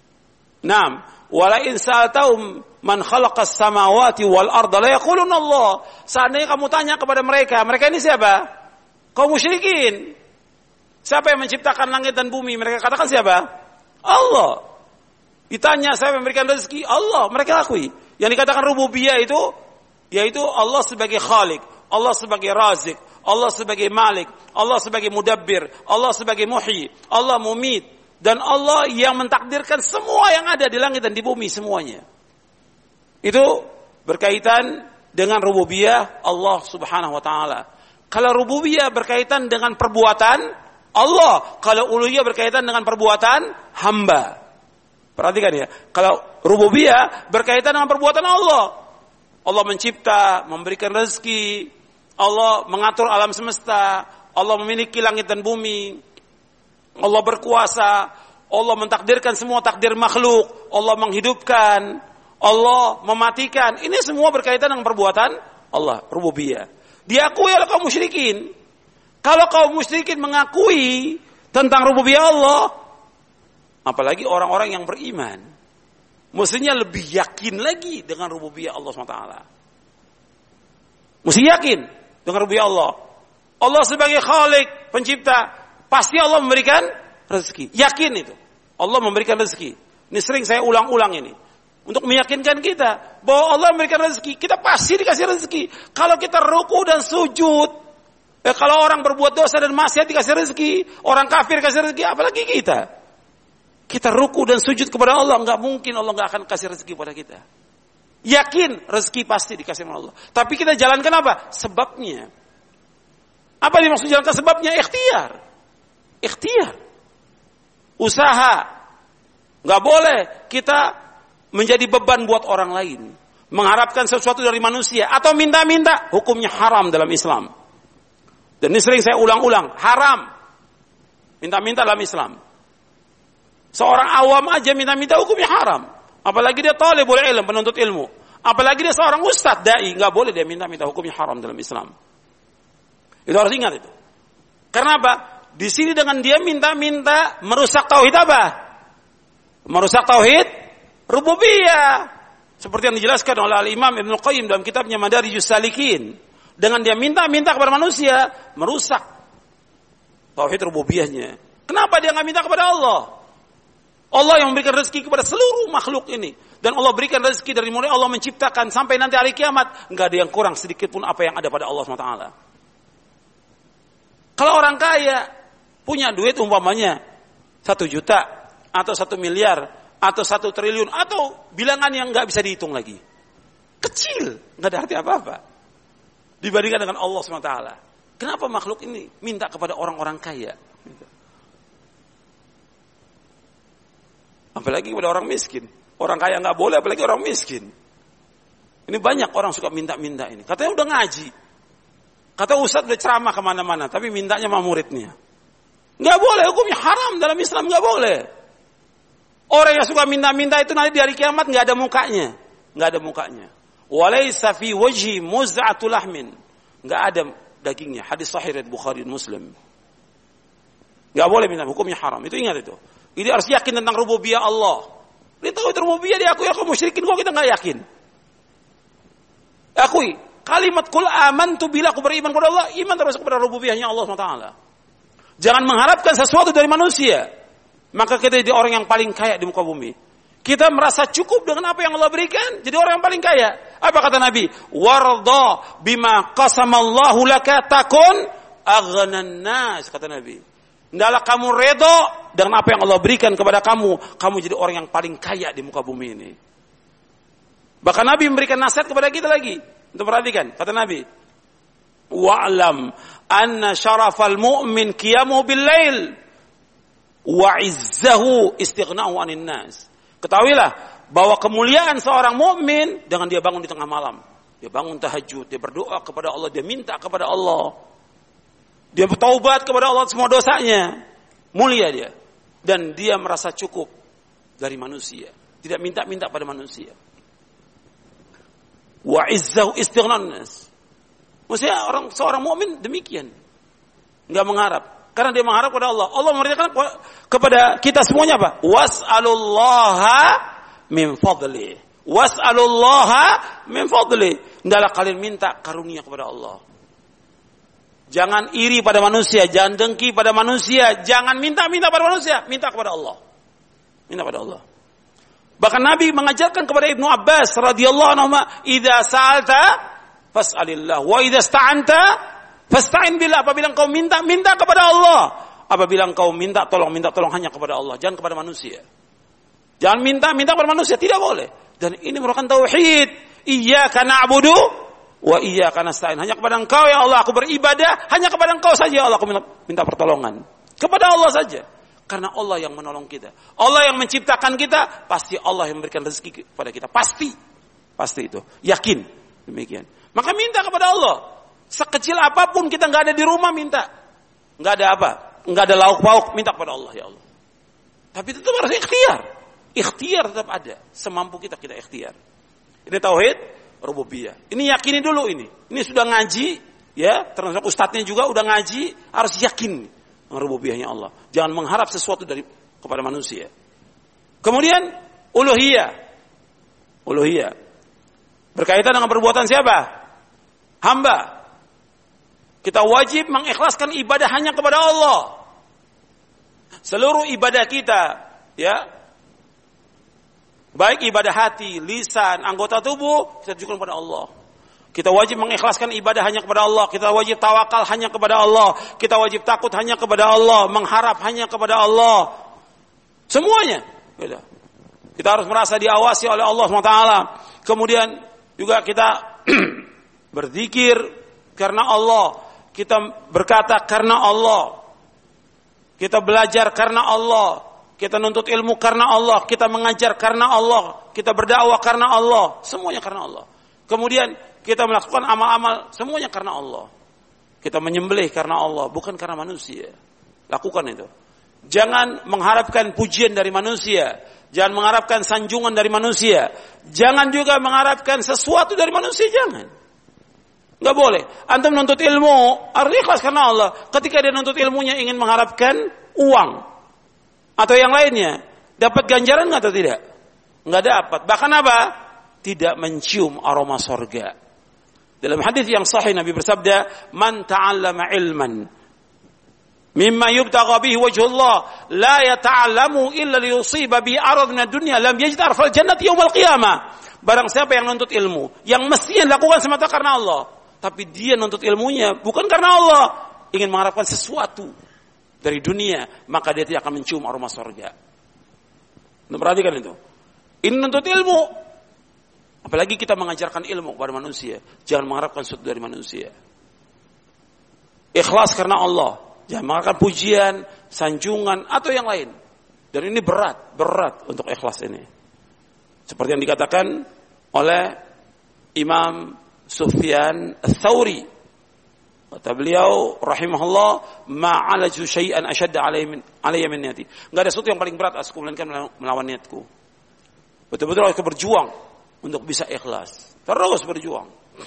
Naam, wala in sa'altahum man khalaqas samawati wal arda la yaquluna Allah. Seandainya kamu tanya kepada mereka, mereka ini siapa? Kaum musyrikin. Siapa yang menciptakan langit dan bumi? Mereka katakan siapa? Allah. Ditanya siapa yang memberikan rezeki? Allah. Mereka akui. Yang dikatakan rububiyah itu yaitu Allah sebagai khalik, Allah sebagai razik, Allah sebagai malik, Allah sebagai mudabbir, Allah sebagai muhyi, Allah mumit, dan Allah yang mentakdirkan semua yang ada di langit dan di bumi semuanya. Itu berkaitan dengan rububiyah Allah Subhanahu wa taala. Kalau rububiyah berkaitan dengan perbuatan Allah, kalau uluhiyah berkaitan dengan perbuatan hamba. Perhatikan ya, kalau rububiyah berkaitan dengan perbuatan Allah. Allah mencipta, memberikan rezeki, Allah mengatur alam semesta, Allah memiliki langit dan bumi, Allah berkuasa, Allah mentakdirkan semua takdir makhluk, Allah menghidupkan, Allah mematikan. Ini semua berkaitan dengan perbuatan Allah, rububiyah. Diakui oleh kaum musyrikin. Kalau kaum musyrikin mengakui tentang rububiyah Allah, apalagi orang-orang yang beriman, mestinya lebih yakin lagi dengan rububiyah Allah SWT. Mesti yakin dengan rububiyah Allah. Allah sebagai khalik, pencipta, pasti Allah memberikan rezeki. Yakin itu. Allah memberikan rezeki. Ini sering saya ulang-ulang ini. Untuk meyakinkan kita bahwa Allah memberikan rezeki, kita pasti dikasih rezeki. Kalau kita ruku dan sujud, kalau orang berbuat dosa dan maksiat dikasih rezeki, orang kafir dikasih rezeki, apalagi kita. Kita ruku dan sujud kepada Allah, enggak mungkin Allah enggak akan kasih rezeki kepada kita. Yakin rezeki pasti dikasih oleh Allah. Tapi kita jalankan apa? Sebabnya. Apa dimaksud jalankan sebabnya? Ikhtiar. Ikhtiar. Usaha. Enggak boleh kita menjadi beban buat orang lain. Mengharapkan sesuatu dari manusia atau minta-minta, hukumnya haram dalam Islam. Dan ini sering saya ulang-ulang, haram. Minta-minta dalam Islam. Seorang awam aja minta-minta hukumnya haram. Apalagi dia talibul ilm, penuntut ilmu. Apalagi dia seorang ustadz, dai, enggak boleh dia minta-minta, hukumnya haram dalam Islam. Itu harus ingat itu. Karena apa? Di sini dengan dia minta-minta merusak tauhid apa? Merusak tauhid rububiyah. Seperti yang dijelaskan oleh Al-Imam Ibnu Qayyim dalam kitabnya Madarijus Salikin. Dengan dia minta-minta kepada manusia, merusak tauhid rububiyahnya. Kenapa dia enggak minta kepada Allah? Allah yang memberikan rezeki kepada seluruh makhluk ini. Dan Allah berikan rezeki dari mulai Allah menciptakan sampai nanti hari kiamat. Enggak ada yang kurang sedikit pun apa yang ada pada Allah SWT. Kalau orang kaya punya duit umpamanya 1 juta atau 1 miliar atau 1 triliun atau bilangan yang enggak bisa dihitung lagi. Kecil, enggak ada arti apa-apa. Dibandingkan dengan Allah SWT. Kenapa makhluk ini minta kepada orang-orang kaya? Apalagi kepada orang miskin. Orang kaya nggak boleh, apalagi orang miskin. Ini banyak orang suka minta-minta ini. Katanya udah ngaji. Kata ustadz udah ceramah kemana-mana, tapi mintanya sama muridnya. Nggak boleh, hukumnya haram dalam Islam, nggak boleh. Orang yang suka minta-minta itu nanti di hari kiamat nggak ada mukanya. Nggak ada mukanya. Walaysa fi wajhi muz'atul lahmin. Nggak ada dagingnya. Hadis sahih riwayat Bukhari dan Muslim. Nggak boleh minta, hukumnya haram. Itu ingat itu. Ini harus yakin tentang rububiyah Allah. Dia tahu itu rububiyah, dia akui aku musyrikin, kok kita nggak yakin? Akui. Kalimat kul amantu bila aku beriman kepada Allah, iman termasuk kepada rububiyahnya Allah SWT. Jangan mengharapkan sesuatu dari manusia. Maka kita jadi orang yang paling kaya di muka bumi. Kita merasa cukup dengan apa yang Allah berikan, jadi orang yang paling kaya. Apa kata Nabi? Warda bima qasamallahu laka takun aghnan nas, kata Nabi. Hendaklah kamu redha dengan apa yang Allah berikan kepada kamu. Kamu jadi orang yang paling kaya di muka bumi ini. Bahkan Nabi memberikan nasihat kepada kita lagi. Untuk perhatikan, kata Nabi, wa'lam anna syarafal mu'min qiyamuhu bil lail wa 'izzahu istighna'u 'anil nas. Ketahuilah bahwa kemuliaan seorang mukmin dengan dia bangun di tengah malam. Dia bangun tahajud, dia berdoa kepada Allah, dia minta kepada Allah. Dia bertaubat kepada Allah semua dosanya. Mulia dia. Dan dia merasa cukup dari manusia. Tidak minta-minta pada manusia. Wa izzahu istighnan nas. Maksudnya seorang mukmin demikian. Enggak mengharap. Karena dia mengharap kepada Allah. Allah memerintahkan kepada kita semuanya apa? Was'alullaha min fadli. Was'alullaha min fadli. Hendaklah kalian minta karunia kepada Allah. Jangan iri pada manusia, jangan dengki pada manusia, jangan minta-minta pada manusia, minta kepada Allah. Minta pada Allah. Bahkan Nabi mengajarkan kepada Ibnu Abbas radhiyallahu anhu, "Idza sa'alta fas'alillah wa idza sta'anta fasta'in billah." Apabila engkau minta kepada Allah. Apabila engkau minta tolong hanya kepada Allah, jangan kepada manusia. Jangan minta kepada manusia, tidak boleh. Dan ini merupakan tauhid. Iyyaka na'budu wa iyyaka nasta'in. Hanya kepada Engkau ya Allah aku beribadah, hanya kepada Engkau saja ya Allah aku minta pertolongan. Kepada Allah saja. Karena Allah yang menolong kita. Allah yang menciptakan kita, pasti Allah yang memberikan rezeki kepada kita. Pasti itu. Yakin. Demikian. Maka minta kepada Allah. Sekecil apapun kita enggak ada di rumah minta. Enggak ada apa? Enggak ada lauk pauk, minta kepada Allah ya Allah. Tapi tetap harus ikhtiar. Ikhtiar tetap ada. Semampu kita ikhtiar. Ini tauhid rububiyah. Ini yakini dulu ini. Ini sudah ngaji, ya, termasuk ustadznya juga udah ngaji, harus yakin rububiyahnya Allah. Jangan mengharap sesuatu kepada manusia. Kemudian uluhiyah. Uluhiyah. Berkaitan dengan perbuatan siapa? Hamba. Kita wajib mengikhlaskan ibadah hanya kepada Allah. Seluruh ibadah kita, ya, baik ibadah hati, lisan, anggota tubuh, kita tujukan kepada Allah. Kita wajib mengikhlaskan ibadah hanya kepada Allah. Kita wajib tawakal hanya kepada Allah. Kita wajib takut hanya kepada Allah. Mengharap hanya kepada Allah. Semuanya. Kita harus merasa diawasi oleh Allah SWT. Kemudian juga kita berzikir karena Allah. Kita berkata karena Allah. Kita belajar karena Allah. Kita nuntut ilmu karena Allah. Kita mengajar karena Allah. Kita berdakwah karena Allah. Semuanya karena Allah. Kemudian kita melakukan amal-amal. Semuanya karena Allah. Kita menyembelih karena Allah. Bukan karena manusia. Lakukan itu. Jangan mengharapkan pujian dari manusia. Jangan mengharapkan sanjungan dari manusia. Jangan juga mengharapkan sesuatu dari manusia. Jangan. Nggak boleh. Antum menuntut ilmu harus ikhlas karena Allah. Ketika dia menuntut ilmunya ingin mengharapkan uang atau yang lainnya, dapat ganjaran nggak atau tidak? Nggak dapat. Bahkan apa? Tidak mencium aroma sorga. Dalam hadis yang sahih Nabi bersabda, "Man ta'allama ilman mimma yubtagha bihi wajhullah la yata'allamu illa liyusiba bi arad min ad-dunya lam yajid arfal jannati yaumil qiyamah." Barang siapa yang menuntut ilmu yang mestinya dilakukan semata karena Allah, tapi dia menuntut ilmunya bukan karena Allah, ingin mengharapkan sesuatu dari dunia, maka dia tidak akan mencium aroma surga. Perhatikan itu. Ini menuntut ilmu. Apalagi kita mengajarkan ilmu kepada manusia, jangan mengharapkan sesuatu dari manusia. Ikhlas karena Allah, jangan mengharapkan pujian, sanjungan atau yang lain. Dan ini berat untuk ikhlas ini. Seperti yang dikatakan oleh Imam Sufyan Ats-Tsauri. Kata beliau rahimahullah, ma'alaju syai'an ashadda alayya min niyati. Enggak ada sesuatu yang paling berat aku melainkan melawan niatku. Betul-betul harus berjuang untuk bisa ikhlas. Terus berjuang.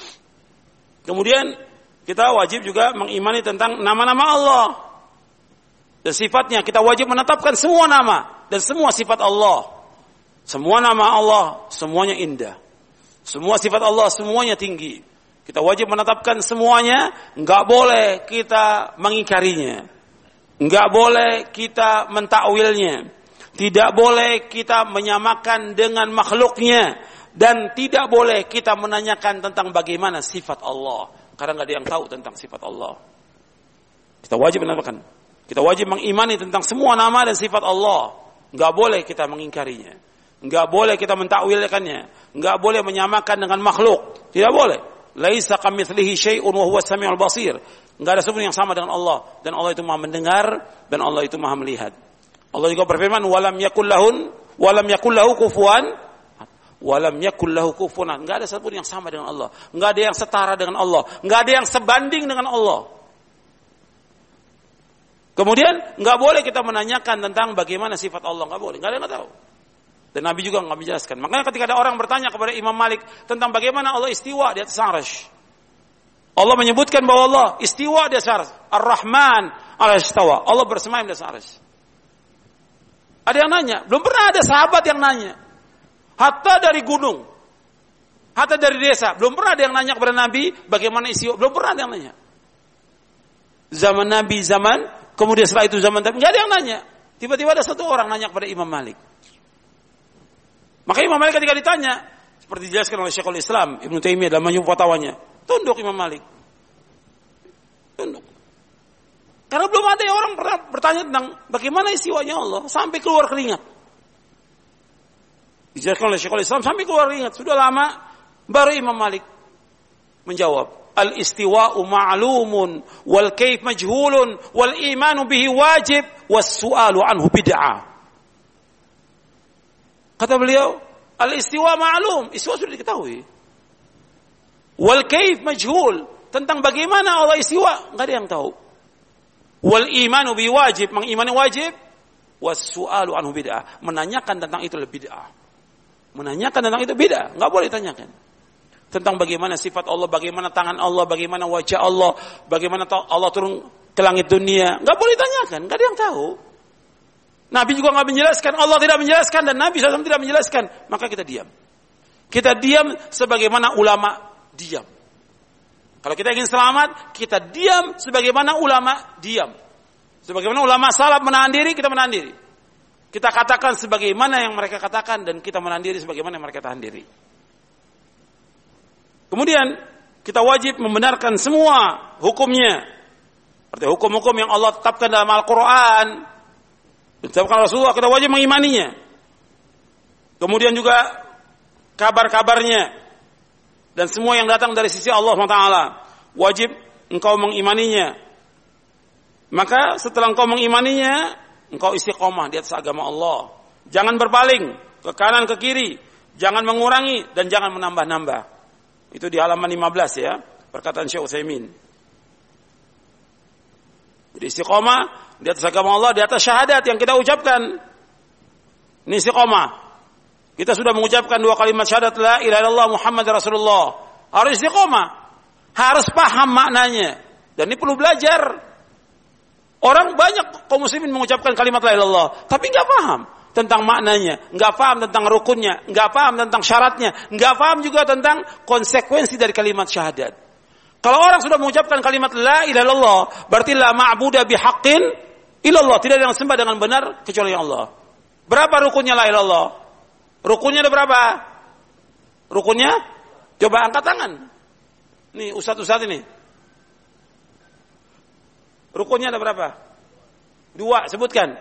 Kemudian kita wajib juga mengimani tentang nama-nama Allah dan sifatnya. Kita wajib menetapkan semua nama dan semua sifat Allah. Semua nama Allah semuanya indah. Semua sifat Allah semuanya tinggi. Kita wajib menetapkan semuanya, enggak boleh kita mengingkarinya. Enggak boleh kita mentakwilnya. Tidak boleh kita menyamakan dengan makhluknya, dan tidak boleh kita menanyakan tentang bagaimana sifat Allah, karena enggak ada yang tahu tentang sifat Allah. Kita wajib menetapkan. Kita wajib mengimani tentang semua nama dan sifat Allah. Enggak boleh kita mengingkarinya. Enggak boleh kita mentakwilkannya. Enggak boleh menyamakan dengan makhluk. Tidak boleh. Laisa kamitslihi syai'un wa huwas samiul basir. Enggak ada sesuatu yang sama dengan Allah, dan Allah itu Maha mendengar dan Allah itu Maha melihat. Allah juga berfirman, walam yakul lahu kufuwan. Enggak ada sesuatu yang sama dengan Allah. Enggak ada yang setara dengan Allah. Enggak ada yang sebanding dengan Allah. Kemudian enggak boleh kita menanyakan tentang bagaimana sifat Allah, enggak boleh. Enggak ada yang tahu. Dan Nabi juga enggak menjelaskan. Makanya ketika ada orang bertanya kepada Imam Malik tentang bagaimana Allah istiwa di atas arsy, Allah menyebutkan bahwa Allah istiwa di atas arsy. Ar-Rahman 'alal istawa. Allah bersemayam di atas arsy. Ada yang nanya, belum pernah ada sahabat yang nanya. hatta dari gunung, hatta dari desa. Belum pernah ada yang nanya kepada Nabi bagaimana istiwa. Belum pernah ada yang nanya. Zaman Nabi, kemudian setelah itu zaman Nabi, nggak ada yang nanya. Tiba-tiba ada satu orang nanya kepada Imam Malik. Maka Imam Malik ketika ditanya, seperti dijelaskan oleh Syekhul Islam Ibnu Taimiyah dalam Majmu' Fatawanya, tunduk Imam Malik. Tunduk. Karena belum ada yang orang pernah bertanya tentang bagaimana istiwanya Allah sampai keluar keringat. Dijelaskan oleh Syekhul Islam sampai keluar keringat. Sudah lama baru Imam Malik menjawab, al-istiwa'u ma'lumun wal kaif majhulun wal imanu bihi wajib was su'alu anhu bid'ah. Kata beliau, al-istiwa ma'lum, istiwa sudah diketahui. Wal kaif majhul, tentang bagaimana Allah istiwa enggak ada yang tahu. Wal imanu bihi wajib, mengimani wajib, was su'alu anhu bid'ah. Menanyakan tentang itu lebih bid'ah. Menanyakan tentang itu bid'ah, enggak boleh tanyakan. Tentang bagaimana sifat Allah, bagaimana tangan Allah, bagaimana wajah Allah, bagaimana Allah turun ke langit dunia. Enggak boleh tanyakan, enggak ada yang tahu. Nabi juga enggak menjelaskan, Allah tidak menjelaskan, dan Nabi SAW tidak menjelaskan. Maka kita diam. Kita diam sebagaimana ulama diam. Kalau kita ingin selamat, kita diam sebagaimana ulama diam. Sebagaimana ulama salaf menahan diri, kita menahan diri. Kita katakan sebagaimana yang mereka katakan, dan kita menahan diri sebagaimana yang mereka tahan diri. Kemudian kita wajib membenarkan semua hukumnya. Artinya hukum-hukum yang Allah tetapkan dalam Al-Quran, ditetapkan Rasulullah, kita wajib mengimaninya. Kemudian juga kabar-kabarnya dan semua yang datang dari sisi Allah SWT, wajib engkau mengimaninya. Maka setelah engkau mengimaninya, engkau istiqomah di atas agama Allah. Jangan berpaling ke kanan ke kiri, jangan mengurangi dan jangan menambah-nambah. Itu di halaman 15 ya, perkataan Syekh Utsaimin. Jadi istiqomah di atas agama Allah, di atas syahadat yang kita ucapkan. Ini istiqomah. Kita sudah mengucapkan 2 kalimat syahadat la ilaha illallah Muhammad Rasulullah. Harus istiqomah. Harus paham maknanya. Dan ini perlu belajar. Orang banyak kaum muslimin mengucapkan kalimat la ilaha illallah, tapi enggak paham tentang maknanya, enggak paham tentang rukunnya, enggak paham tentang syaratnya, enggak paham juga tentang konsekuensi dari kalimat syahadat. Kalau orang sudah mengucapkan kalimat la ilaha illallah, berarti la ma'budu bihaqqin illallah, tidak ada yang sembah dengan benar kecuali Allah. Berapa rukunnya la ilaha illallah? Rukunnya ada berapa? Rukunnya? Coba angkat tangan. Nih ustaz-ustaz ini. Rukunnya ada berapa? 2, sebutkan.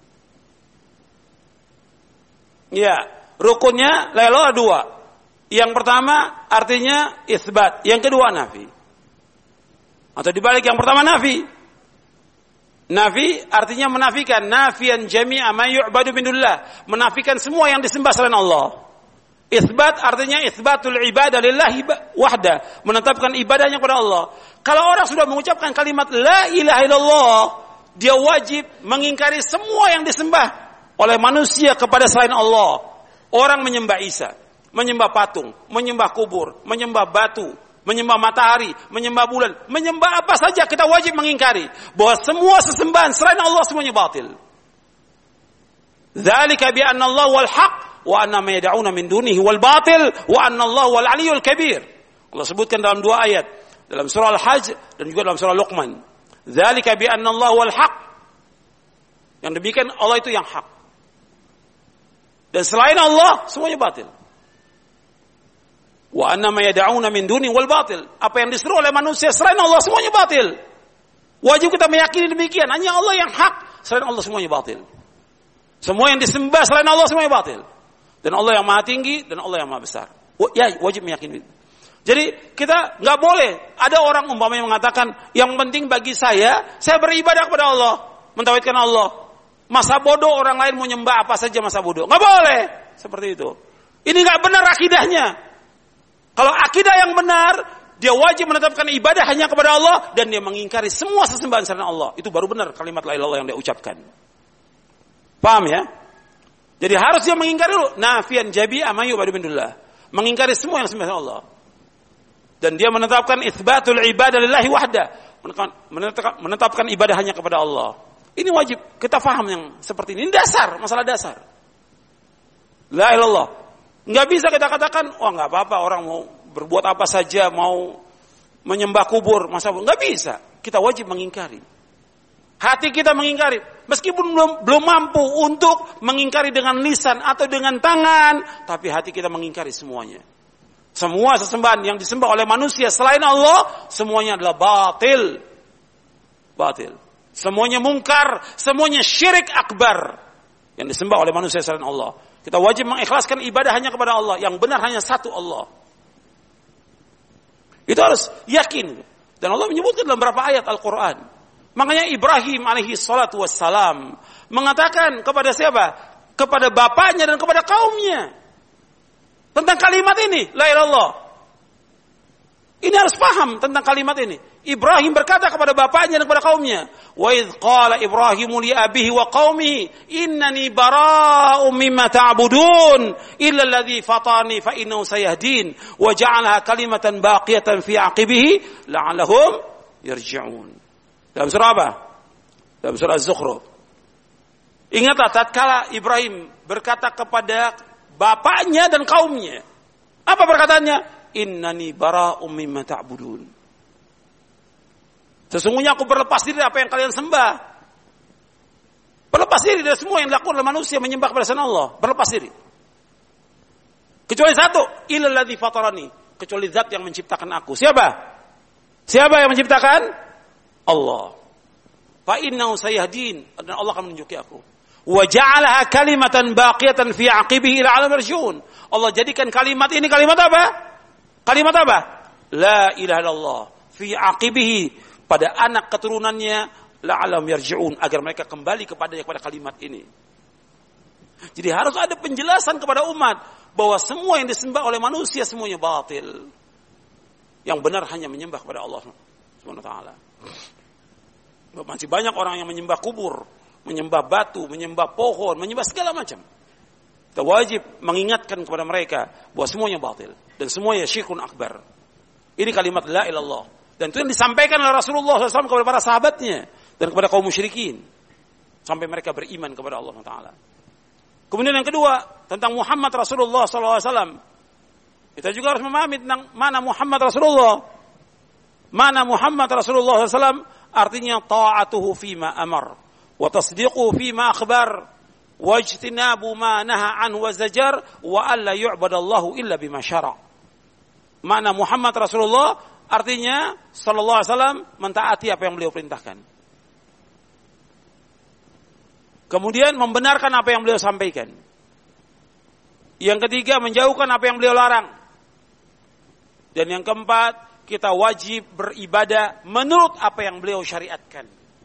Ya, rukunnya la ilaha illallah 2. Yang pertama artinya isbat, yang kedua nafi. Atau dibalik, yang pertama nafi. Nafi artinya menafikan, nafian jami'a ma yu'badu min dunillah, menafikan semua yang disembah selain Allah. Isbat artinya isbatul ibadah lillahi wahda, menetapkan ibadahnya kepada Allah. Kalau orang sudah mengucapkan kalimat la ilaha illallah, dia wajib mengingkari semua yang disembah oleh manusia kepada selain Allah. Orang menyembah Isa, menyembah patung, menyembah kubur, menyembah batu, menyembah matahari, menyembah bulan, menyembah apa saja, kita wajib mengingkari bahwa semua sesembahan selain Allah semuanya batil. Dzalika bi anna Allah wal haq wa anna ma yad'una min dunihi wal batil wa anna Allah wal aliyyul kabir. Allah sebutkan dalam 2 ayat, dalam surah Al-Hajj dan juga dalam surah Luqman. Dzalika bi anna Allah wal haq. Yang demikian Allah itu yang hak. Dan selain Allah semuanya batil. Wa anna ma yad'una min duni wal batil. Apa yang diseru oleh manusia selain Allah semuanya batil. Wajib kita meyakini demikian. Hanya Allah yang hak, selain Allah semuanya batil. Semua yang disembah selain Allah semuanya batil. Dan Allah yang Maha Tinggi dan Allah yang Maha Besar. Ya, wajib meyakini. Jadi kita enggak boleh ada orang umpamanya mengatakan yang penting bagi saya beribadah kepada Allah, mentauhidkan Allah. Masa bodoh orang lain mau nyembah apa saja masa bodoh. Enggak boleh seperti itu. Ini enggak benar akidahnya. Kalau akidah yang benar, dia wajib menetapkan ibadah hanya kepada Allah dan dia mengingkari semua sesembahan selain Allah. Itu baru benar kalimat la ilaha illallah yang dia ucapkan. Paham ya? Jadi harus dia mengingkari dulu nafian jami'a ma yu'badu min dunillah. Mengingkari semua yang disembah Allah. Dan dia menetapkan itsbatul ibadah lillahi wahda. Menetapkan ibadah hanya kepada Allah. Ini wajib kita paham yang seperti ini. Ini dasar, masalah dasar. La ilaha illallah. Nggak bisa kita katakan, wah nggak apa-apa orang mau berbuat apa saja, mau menyembah kubur, masa nggak bisa. Kita wajib mengingkari. Hati kita mengingkari, meskipun belum mampu untuk mengingkari dengan lisan atau dengan tangan, tapi hati kita mengingkari semuanya. Semua sesembahan yang disembah oleh manusia selain Allah, semuanya adalah batil. Batil. Semuanya mungkar, semuanya syirik akbar yang disembah oleh manusia selain Allah. Kita wajib mengikhlaskan ibadah hanya kepada Allah, yang benar hanya satu Allah. Itu harus yakin. Dan Allah menyebutkan dalam beberapa ayat Al-Quran. Makanya Ibrahim alaihi salatu wassalam mengatakan kepada siapa? Kepada bapaknya dan kepada kaumnya. Tentang kalimat ini, la ilaha illallah. Ini harus paham tentang kalimat ini. Ibrahim berkata kepada bapaknya dan kepada kaumnya, "Wa idz qala Ibrahimu li abihi wa qaumihi, innani bara'un mimma ta'budun, illa alladhi fatani fa innahu sayahdin, wa ja'alaha kalimatan baqiyatan fi 'aqibihi la'allahum yarji'un." Dalam surah apa? Dalam surah Az-Zukhruf. Ingatlah tatkala Ibrahim berkata kepada bapaknya dan kaumnya. Apa perkataannya? Innani bara'um mimma ta'budun. Sesungguhnya aku berlepas diri dari apa yang kalian sembah. Berlepas diri dari semua yang dilakukan oleh manusia menyembah kepada selain Allah. Berlepas diri. Kecuali satu, illal ladzi fatarani, kecuali zat yang menciptakan aku. Siapa? Siapa yang menciptakan? Allah. Fa innahu sayahdin, dan Allah akan menunjuki aku. Wa ja'alaha kalimatan baqiyatan fi 'aqibihi ila 'alam yarji'un. Allah jadikan kalimat ini kalimat apa? Kalimat apa? La ilaha illallah fi 'aqibihi, pada anak keturunannya la 'alam yarji'un, agar mereka kembali kepada kalimat ini. Jadi harus ada penjelasan kepada umat bahwa semua yang disembah oleh manusia semuanya batil. Yang benar hanya menyembah kepada Allah Subhanahu wa taala. Masih banyak orang yang menyembah kubur, menyembah batu, menyembah pohon, menyembah segala macam. Kita wajib mengingatkan kepada mereka bahwa semuanya batil dan semuanya syirkun akbar. Ini kalimat la ilallah, dan itu yang disampaikan oleh Rasulullah SAW kepada para sahabatnya dan kepada kaum musyrikin sampai mereka beriman kepada Allah Taala. Kemudian yang kedua tentang Muhammad Rasulullah SAW, kita juga harus memahami tentang mana Muhammad Rasulullah. Mana Muhammad Rasulullah SAW? Artinya ta'atuhu fima amar wa tasdiquhu fima akhbar wa ijtinabu ma naha anhu wa zajar wa alla yu'badallahu illa bima syara'. Mana Muhammad Rasulullah artinya sallallahu alaihi wasallam mentaati apa yang beliau perintahkan. Kemudian membenarkan apa yang beliau sampaikan. Yang ketiga menjauhkan apa yang beliau larang. Dan yang keempat, kita wajib beribadah menurut apa yang beliau syariatkan.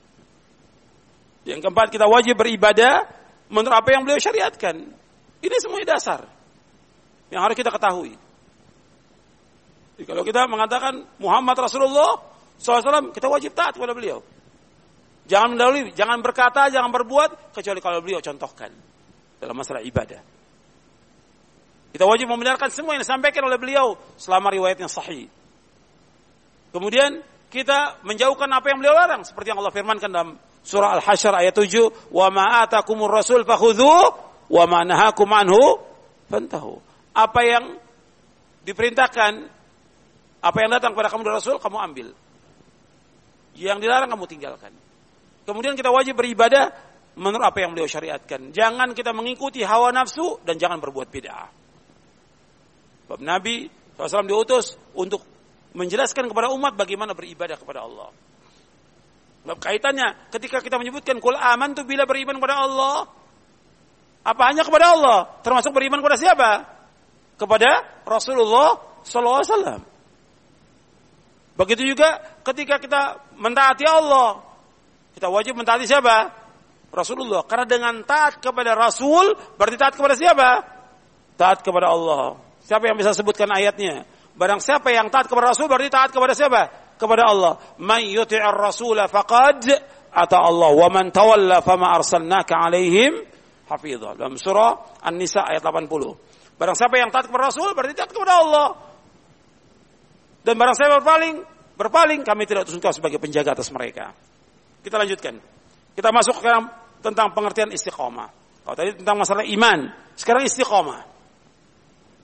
Yang keempat, kita wajib beribadah menurut apa yang beliau syariatkan. Ini semuanya dasar yang harus kita ketahui. Jadi kalau kita mengatakan Muhammad Rasulullah SAW, kita wajib taat kepada beliau. Jangan mendahului, jangan berkata, jangan berbuat, kecuali kalau beliau contohkan dalam masalah ibadah. Kita wajib membenarkan semua yang disampaikan oleh beliau selama riwayatnya sahih. Kemudian kita menjauhkan apa yang beliau larang, seperti yang Allah firmankan dalam surah Al-Hasyr ayat 7, "Wa ma atakumur rasul fakhudhu wa ma nahakum anhu fantahu." Apa yang diperintahkan, apa yang datang kepada kamu dari Rasul, kamu ambil. Yang dilarang kamu tinggalkan. Kemudian kita wajib beribadah menurut apa yang beliau syariatkan. Jangan kita mengikuti hawa nafsu dan jangan berbuat bid'ah. Sebab Nabi SAW diutus untuk menjelaskan kepada umat bagaimana beribadah kepada Allah. Sebab kaitannya ketika kita menyebutkan qul amantu bila beriman kepada Allah, apa hanya kepada Allah? Termasuk beriman kepada siapa? Kepada Rasulullah sallallahu alaihi wasallam. Begitu juga ketika kita mentaati Allah, kita wajib mentaati siapa? Rasulullah. Karena dengan taat kepada Rasul berarti taat kepada siapa? Taat kepada Allah. Siapa yang bisa sebutkan ayatnya? Barang siapa yang taat kepada Rasul berarti taat kepada siapa? Kepada Allah. Man yuti'ir rasula faqad ata Allah wa man tawalla fama arsalnaka alaihim hafizah. Dalam surah An-Nisa ayat 80. Barang siapa yang taat kepada Rasul berarti taat kepada Allah. Dan barang siapa berpaling, kami tidak utus engkau sebagai penjaga atas mereka. Kita lanjutkan. Kita masuk ke tentang pengertian istiqamah. Kalau tadi tentang masalah iman, sekarang istiqamah.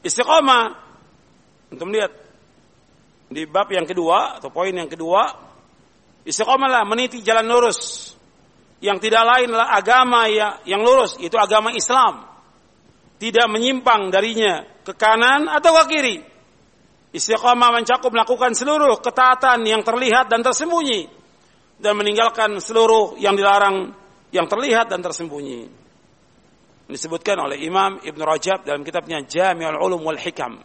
Istiqomah, untuk melihat di bab yang kedua atau poin yang kedua, istiqomahlah meniti jalan lurus yang tidak lain adalah agama yang lurus, itu agama Islam. Tidak menyimpang darinya ke kanan atau ke kiri. Istiqomah mencakup melakukan seluruh ketaatan yang terlihat dan tersembunyi dan meninggalkan seluruh yang dilarang yang terlihat dan tersembunyi. Disebutkan oleh Imam Ibn Rajab dalam kitabnya Jami'ul Ulum wal Hikam.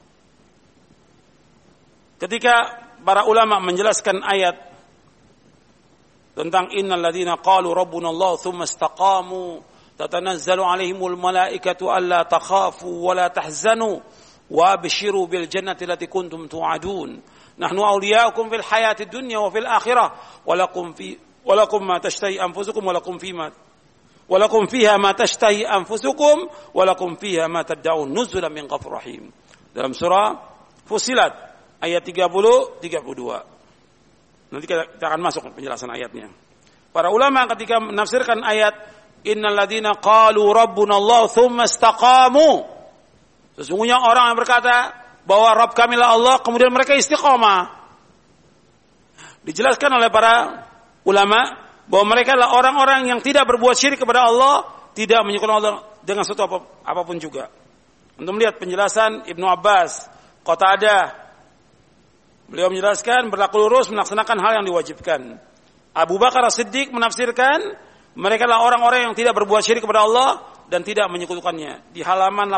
Ketika para ulama menjelaskan ayat tentang innal ladzina qalu rabbuna Allah tsumma istaqamu tatanazzalu alaihimul malaikatu alla takhafu wa la tahzanu wa abshiru bil jannati allati kuntum tu'adun nahnu awliya'ukum fil hayatid dunya wa fil akhirah wa lakum ma tashtahi anfusukum wa lakum fiha ma tashtahi anfusukum wa lakum fiha ma tad'un nuzulan min ghafurir rahim. Dalam surah Fussilat ayat 30 32. Nanti kita akan masuk penjelasan ayatnya. Para ulama ketika menafsirkan ayat innal ladzina qalu rabbuna Allah tsumma istaqamu, sesungguhnya orang yang berkata bahwa Rabb kami lah Allah kemudian mereka istiqamah, dijelaskan oleh para ulama bahwa mereka adalah orang-orang yang tidak berbuat syirik kepada Allah, tidak menyekutukan Allah dengan sesuatu apapun juga. Untuk melihat penjelasan Ibnu Abbas, Qatadah, beliau menjelaskan berlaku lurus melaksanakan hal yang diwajibkan. Abu Bakar As-Siddiq menafsirkan mereka adalah orang-orang yang tidak berbuat syirik kepada Allah dan tidak menyekutukannya. Di halaman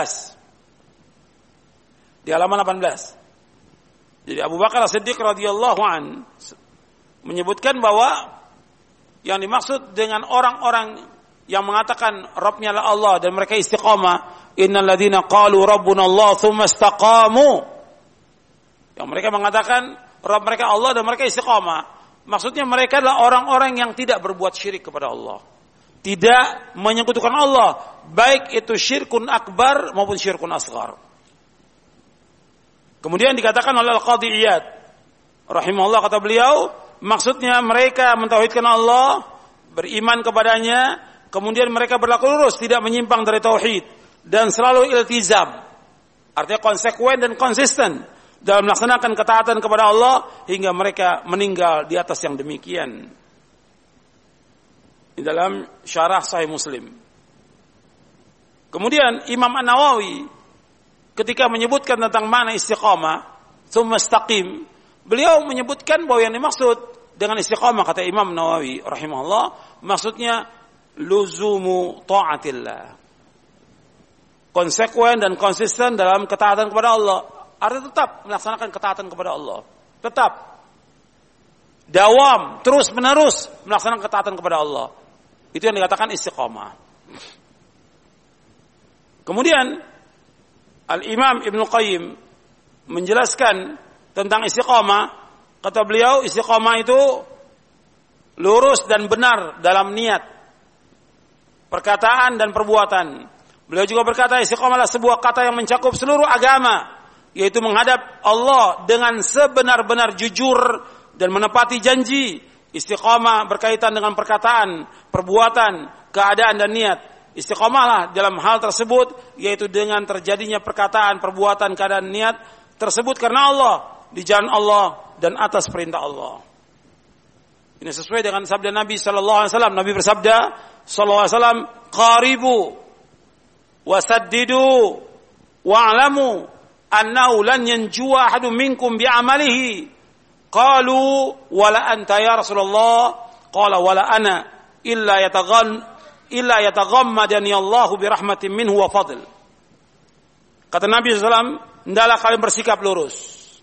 18. Di halaman 18. Jadi Abu Bakar As-Siddiq radhiyallahu an menyebutkan bahwa yang dimaksud dengan orang-orang yang mengatakan Rabbnya adalah Allah dan mereka istiqamah, innal ladzina qalu rabbuna Allah tsumma istaqamu, yang mereka mengatakan Rabb mereka Allah dan mereka istiqamah. Maksudnya mereka adalah orang-orang yang tidak berbuat syirik kepada Allah. Tidak menyekutukan Allah. Baik itu syirkun akbar maupun syirkun asghar. Kemudian dikatakan oleh Al-Qadhi Iyad rahimahullah, kata beliau, maksudnya mereka mentauhidkan Allah, beriman kepadanya, kemudian mereka berlaku lurus, tidak menyimpang dari tauhid. Dan selalu iltizam. Artinya konsekuen dan konsisten dalam melaksanakan ketaatan kepada Allah hingga mereka meninggal di atas yang demikian. Di dalam syarah Sahih Muslim. Kemudian Imam An-Nawawi ketika menyebutkan tentang makna istiqamah, tsumma istaqim, beliau menyebutkan bahwa yang dimaksud dengan istiqamah, kata Imam Nawawi rahimahullah, maksudnya luzumu ta'atillah. Konsekuen dan konsisten dalam ketaatan kepada Allah. Artinya tetap melaksanakan ketaatan kepada Allah. Tetap. Dawam, terus menerus melaksanakan ketaatan kepada Allah. Itu yang dikatakan istiqamah. Kemudian Al-Imam Ibn Qayyim menjelaskan tentang istiqamah. Kata beliau, istiqamah itu lurus dan benar dalam niat, perkataan dan perbuatan. Beliau juga berkata istiqamah adalah sebuah kata yang mencakup seluruh agama, yaitu menghadap Allah dengan sebenar-benar jujur dan menepati janji. Istiqamah berkaitan dengan perkataan, perbuatan, keadaan dan niat. Istiqamahlah dalam hal tersebut, yaitu dengan terjadinya perkataan, perbuatan, keadaan, niat tersebut karena Allah, di jalan Allah dan atas perintah Allah. Ini sesuai dengan sabda Nabi sallallahu alaihi wasallam. Nabi bersabda sallallahu alaihi wasallam, "Qaribu wasaddidu wa'lamu annahu lan yanjuwa ahadun minkum bi'amalihi." Qalu wala anta ya Rasulullah, qala wala ana illa yataghammadani Allah birahmatin minhu wa fadl. Kata Nabi SAW, hendaklah kalian bersikap lurus,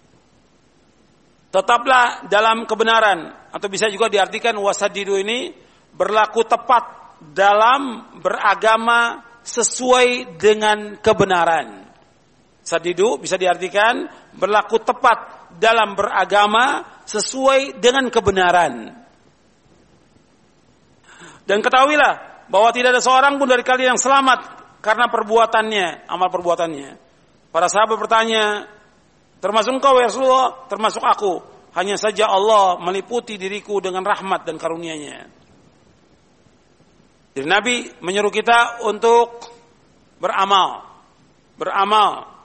tetaplah dalam kebenaran, atau bisa juga diartikan wasadidu ini berlaku tepat dalam beragama sesuai dengan kebenaran. Sadidu bisa diartikan berlaku tepat dalam beragama sesuai dengan kebenaran. Dan ketahuilah bahwa tidak ada seorang pun dari kalian yang selamat karena perbuatannya, amal perbuatannya. Para sahabat bertanya, termasuk engkau ya Rasulullah? Termasuk aku. Hanya saja Allah meliputi diriku dengan rahmat dan karunia-Nya. Jadi Nabi menyuruh kita untuk beramal.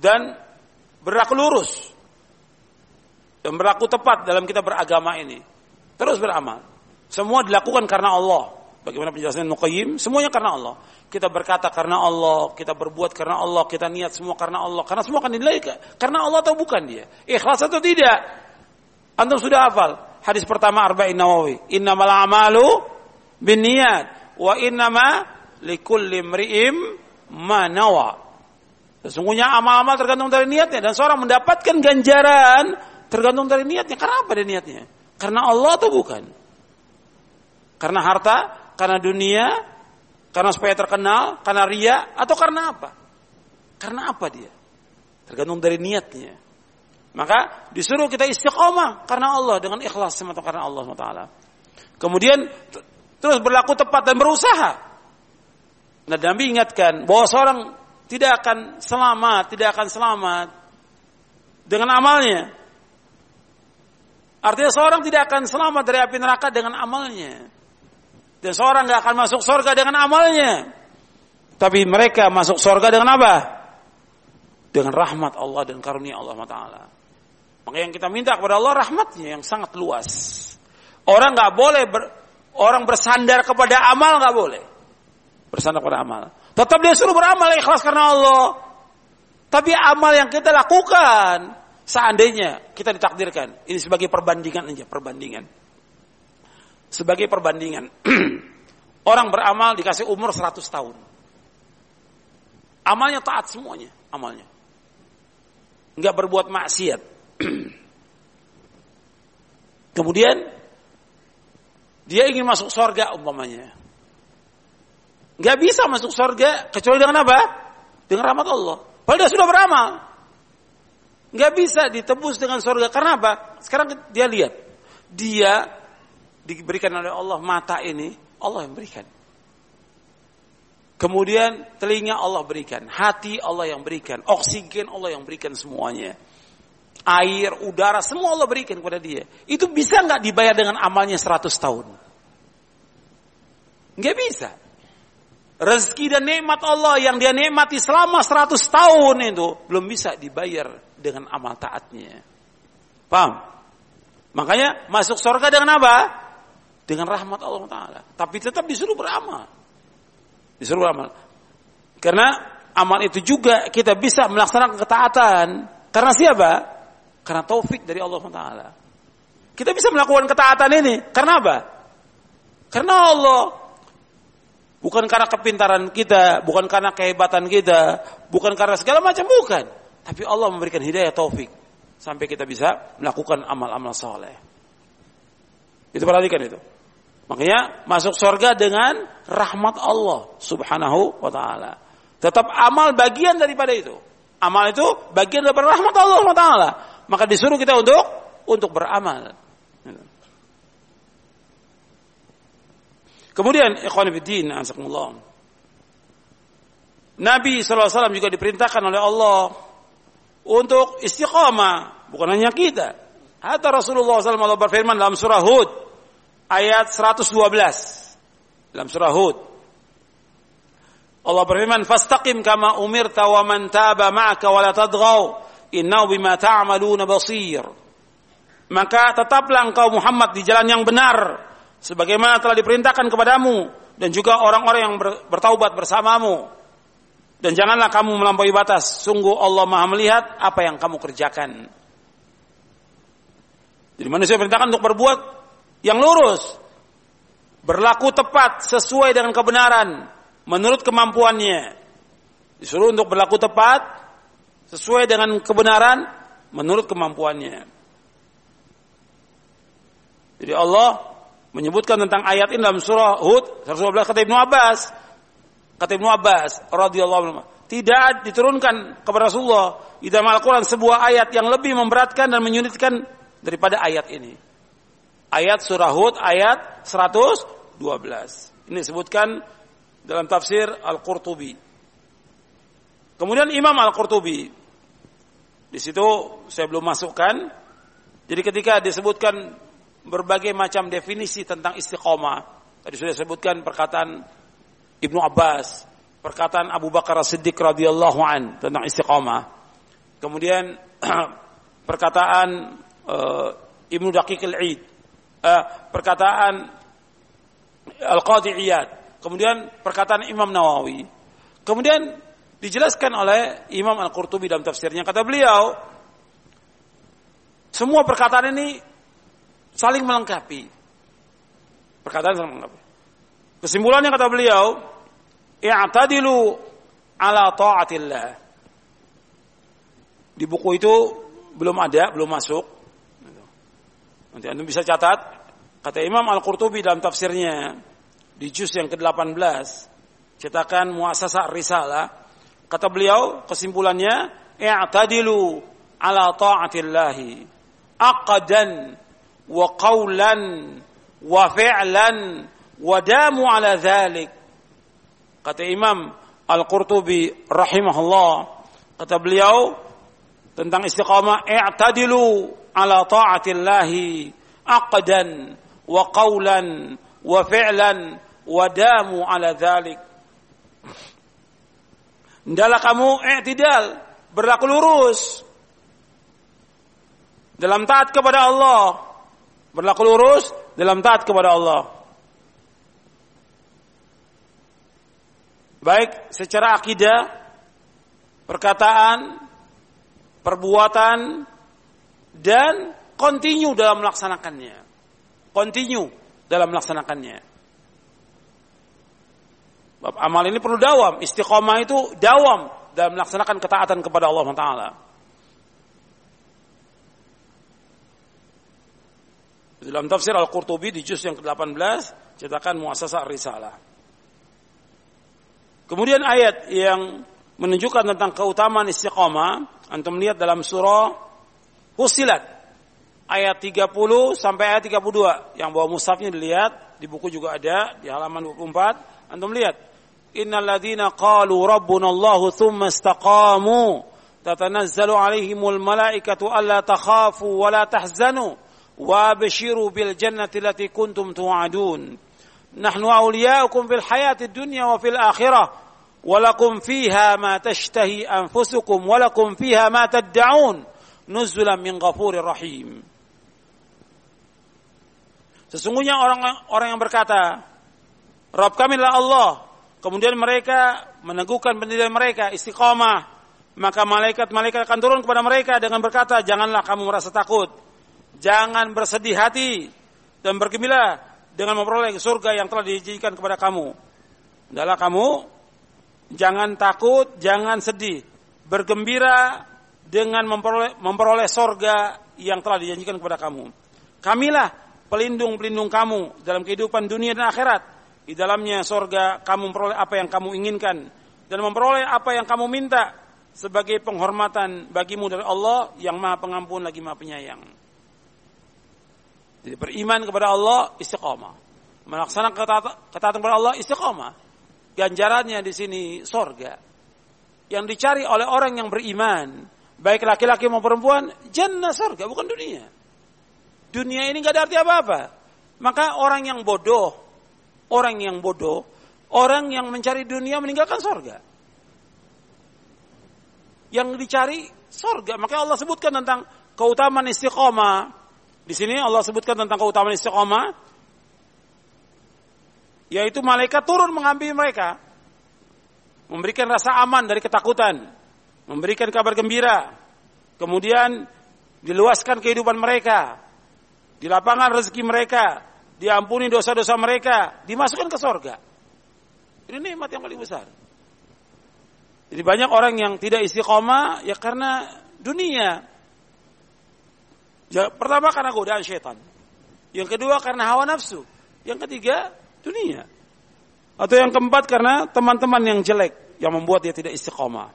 dan berlaku lurus dan berlaku tepat dalam kita beragama ini. Terus beramal. Semua dilakukan karena Allah. Bagaimana penjelasan Ibnu Qayyim? Semuanya karena Allah. Kita berkata karena Allah, kita berbuat karena Allah, kita niat semua karena Allah. Karena semua akan dinilai karena Allah atau bukan dia. Ikhlas atau tidak. Antum sudah hafal hadis pertama Arba'in Nawawi. Innamal a'malu binniyat wa innama likulli imri'in ma nawa. Sesungguhnya amal-amal tergantung dari niatnya, dan seorang mendapatkan ganjaran tergantung dari niatnya. Karena apa dia niatnya? Karena Allah atau bukan? Karena harta, karena dunia, karena supaya terkenal, karena ria, atau karena apa? Karena apa dia? Tergantung dari niatnya. Maka disuruh kita istiqomah karena Allah, dengan ikhlas semata karena Allah SWT. Kemudian terus berlaku tepat dan berusaha. Nah, Nabi ingatkan bahwa seorang tidak akan selamat dengan amalnya. Artinya seorang tidak akan selamat dari api neraka dengan amalnya. Dan seorang tidak akan masuk surga dengan amalnya. Tapi mereka masuk surga dengan apa? Dengan rahmat Allah dan karunia Allah Ta'ala. Maka yang kita minta kepada Allah rahmatnya yang sangat luas. Orang nggak boleh orang bersandar kepada amal, nggak boleh bersandar kepada amal. Tetap dia suruh beramal ikhlas karena Allah. Tapi amal yang kita lakukan, seandainya kita ditakdirkan, ini sebagai perbandingan aja, sebagai perbandingan. Orang beramal dikasih umur 100 tahun. Amalnya taat semuanya, amalnya. Enggak berbuat maksiat. Kemudian dia ingin masuk surga umpamanya. Enggak bisa masuk surga kecuali dengan apa? Dengan rahmat Allah. Padahal dia sudah beramal. Enggak bisa ditebus dengan surga. Karena apa? Sekarang dia lihat. Dia diberikan oleh Allah mata ini, Allah yang berikan. Kemudian telinga Allah berikan, hati Allah yang berikan, oksigen Allah yang berikan semuanya. Air, udara, semua Allah berikan kepada dia. Itu bisa enggak dibayar dengan amalnya 100 tahun? Enggak bisa. Rezeki dan nikmat Allah yang dia nikmati selama 100 tahun itu belum bisa dibayar dengan amal taatnya. Paham? Makanya masuk surga dengan apa? Dengan rahmat Allah Ta'ala. Tapi tetap disuruh beramal. Disuruh beramal. Karena amal itu juga kita bisa melaksanakan ketaatan. Karena siapa? Karena taufik dari Allah Ta'ala. Kita bisa melakukan ketaatan ini. Karena apa? Karena Allah. Bukan karena kepintaran kita, bukan karena kehebatan kita, bukan karena segala macam, bukan. Tapi Allah memberikan hidayah taufik sampai kita bisa melakukan amal-amal soleh. Itu perhatikan itu. Makanya masuk surga dengan rahmat Allah Subhanahu wa ta'ala. Tetap amal bagian daripada itu. Amal itu bagian daripada rahmat Allah wa ta'ala. Maka disuruh kita untuk beramal. Kemudian ikhwan fillah, azakumullah. Nabi sallallahu alaihi wasallam juga diperintahkan oleh Allah untuk istiqamah, bukan hanya kita. Hatta Rasulullah sallallahu alaihi wasallam berfirman dalam surah Hud ayat 112. Dalam surah Hud Allah berfirman, "Fastaqim kama umirta wa man taba ma'aka wa la tadghaw, innahu bima ta'maluna basir." Maka tetaplah engkau Muhammad di jalan yang benar sebagaimana telah diperintahkan kepadamu dan juga orang-orang yang bertaubat bersamamu. Dan janganlah kamu melampaui batas. Sungguh Allah Maha melihat apa yang kamu kerjakan. Jadi manusia diperintahkan untuk berbuat yang lurus, berlaku tepat sesuai dengan kebenaran menurut kemampuannya. Disuruh untuk berlaku tepat sesuai dengan kebenaran menurut kemampuannya. Jadi Allah menyebutkan tentang ayat ini dalam surah Hud 112. Kata Ibnu Abbas radhiyallahu anhu, tidak diturunkan kepada Rasulullah di dalam Al-Quran sebuah ayat yang lebih memberatkan dan menyulitkan daripada ayat ini. Ayat surah Hud ayat 112. Ini disebutkan dalam tafsir Al-Qurtubi. Kemudian Imam Al-Qurtubi, di situ saya belum masukkan. Jadi ketika disebutkan berbagai macam definisi tentang istiqomah. Tadi sudah disebutkan perkataan Ibnu Abbas, perkataan Abu Bakar As-Siddiq radhiyallahu an tentang istiqomah. kemudian perkataan Ibnu Daqiq al-Id, perkataan Al-Qadhi Iyad, kemudian perkataan Imam Nawawi. Kemudian dijelaskan oleh Imam Al-Qurtubi dalam tafsirnya, kata beliau, semua perkataan ini saling melengkapi. Perkataan saling melengkapi. Kesimpulannya kata beliau, i'tadilu ala ta'atillah. Di buku itu belum ada, belum masuk. Nanti Anda bisa catat, kata Imam Al-Qurtubi dalam tafsirnya di juz yang ke-18, cetakan Muassasah Risalah, kata beliau kesimpulannya, i'tadilu ala ta'atillahi aqdan wa qawlan wa fi'lan wa damu ala dhalik. Kata Imam Al-Qurtubi rahimahullah, kata beliau tentang istiqamah, i'tadilu ala ta'atillahi aqdan wa qawlan wa fi'lan wa damu ala dhalik. Hendaklah kamu i'tidal, berlaku lurus dalam taat kepada Allah, berlaku lurus dalam taat kepada Allah, baik secara akidah, perkataan, perbuatan, dan continue dalam melaksanakannya. Continue dalam melaksanakannya. Bab amal ini perlu dawam. Istiqomah itu dawam dalam melaksanakan ketaatan kepada Allah Taala. Dalam tafsir Al-Qurtubi di juz yang ke-18, cetakan Muassasah Risalah. Kemudian ayat yang menunjukkan tentang keutamaan istiqamah, antum lihat dalam surah Fussilat ayat 30 sampai ayat 32. Yang bawa mushafnya dilihat, di buku juga ada di halaman 24. Antum lihat, innal ladzina qalu rabbuna Allahu tsumma istaqamu tatanazzalu alaihimul malaikatu alla takhafu wa la tahzanu wa abshiru bil jannati allati kuntum tu'adun nahnu awliya'ukum fil hayatid dunya wa fil akhirah wa lakum fiha ma tashtahi anfusukum wa lakum fiha ma tad'un nuzulan min ghafurir rahim. Sesungguhnya orang yang berkata, Rabb kami adalah Allah, kemudian mereka meneguhkan pendirian mereka, istiqamah, maka malaikat-malaikat akan turun kepada mereka dengan berkata, janganlah kamu merasa takut, jangan bersedih hati, dan bergembira dengan memperoleh surga yang telah dijanjikan kepada kamu. Adalah kamu jangan takut, jangan sedih, bergembira dengan memperoleh surga yang telah dijanjikan kepada kamu. Kamilah pelindung-pelindung kamu dalam kehidupan dunia dan akhirat. Di dalamnya surga kamu memperoleh apa yang kamu inginkan dan memperoleh apa yang kamu minta sebagai penghormatan bagimu dari Allah yang Maha Pengampun lagi Maha Penyayang. Jadi beriman kepada Allah istiqamah, melaksanakan ketaatan kepada Allah istiqamah. Ganjarannya di sini surga. Yang dicari oleh orang yang beriman, baik laki-laki maupun perempuan, jannah surga, bukan dunia. Dunia ini enggak ada arti apa-apa. Maka orang yang bodoh, orang yang mencari dunia meninggalkan surga. Yang dicari surga. Maka Allah sebutkan tentang keutamaan istiqamah. Di sini Allah sebutkan tentang keutamaan istiqamah, yaitu malaikat turun menghampiri mereka, memberikan rasa aman dari ketakutan, memberikan kabar gembira, kemudian diluaskan kehidupan mereka, dilapangkan rezeki mereka, diampuni dosa-dosa mereka, dimasukkan ke surga. Ini nikmat yang paling besar. Jadi banyak orang yang tidak istiqamah ya karena dunia. Ya, pertama karena godaan syaitan. Yang kedua karena hawa nafsu. Yang ketiga dunia. Atau yang keempat karena teman-teman yang jelek yang membuat dia tidak istiqamah.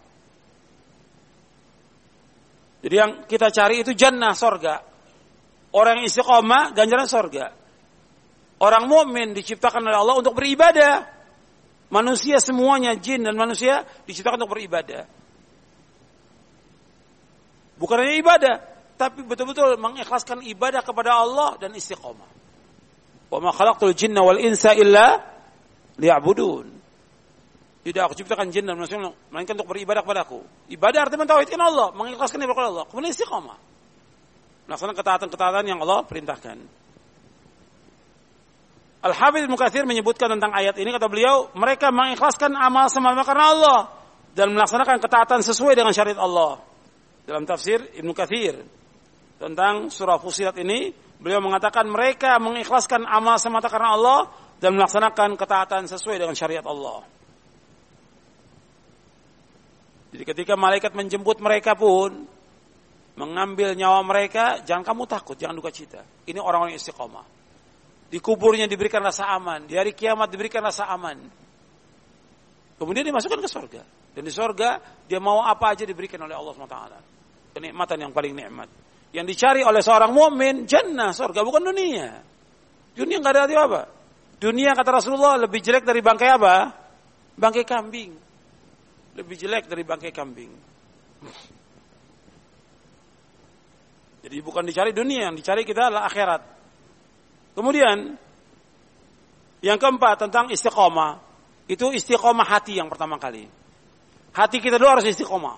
Jadi yang kita cari itu jannah, surga. Orang yang istiqamah ganjaran surga. Orang mukmin diciptakan oleh Allah untuk beribadah. Manusia semuanya, jin dan manusia diciptakan untuk beribadah. Bukan hanya ibadah, tapi betul-betul mengikhlaskan ibadah kepada Allah dan istiqamah. Wa ma khalaqtul jinna wal insa illa liya'budun. Tidak aku ciptakan jin dan manusia melainkan untuk beribadah kepadaku. Ibadah artinya mentauhidkan Allah, mengikhlaskan ibadah kepada Allah. Kemudian istiqamah. Melaksanakan ketaatan-ketaatan yang Allah perintahkan. Al-Hafidz Ibnu Katsir menyebutkan tentang ayat ini, kata beliau, mereka mengikhlaskan amal semata karena Allah dan melaksanakan ketaatan sesuai dengan syariat Allah. Dalam tafsir Ibnu Katsir tentang surah Fussilat ini, beliau mengatakan mereka mengikhlaskan amal semata karena Allah dan melaksanakan ketaatan sesuai dengan syariat Allah. Jadi ketika malaikat menjemput mereka pun, mengambil nyawa mereka, jangan kamu takut, jangan duka cita. Ini orang-orang yang istiqomah. Di kuburnya diberikan rasa aman, di hari kiamat diberikan rasa aman. Kemudian dimasukkan ke surga. Dan di surga, dia mau apa aja diberikan oleh Allah SWT. Kenikmatan yang paling nikmat. Yang dicari oleh seorang mukmin jannah, surga, bukan dunia. Dunia nggak ada arti apa. Dunia kata Rasulullah lebih jelek dari bangkai apa? Bangkai kambing. Lebih jelek dari bangkai kambing. Jadi bukan dicari dunia, yang dicari kita adalah akhirat. Kemudian yang keempat tentang istiqomah. Itu istiqomah hati yang pertama kali. Hati kita dulu harus istiqomah.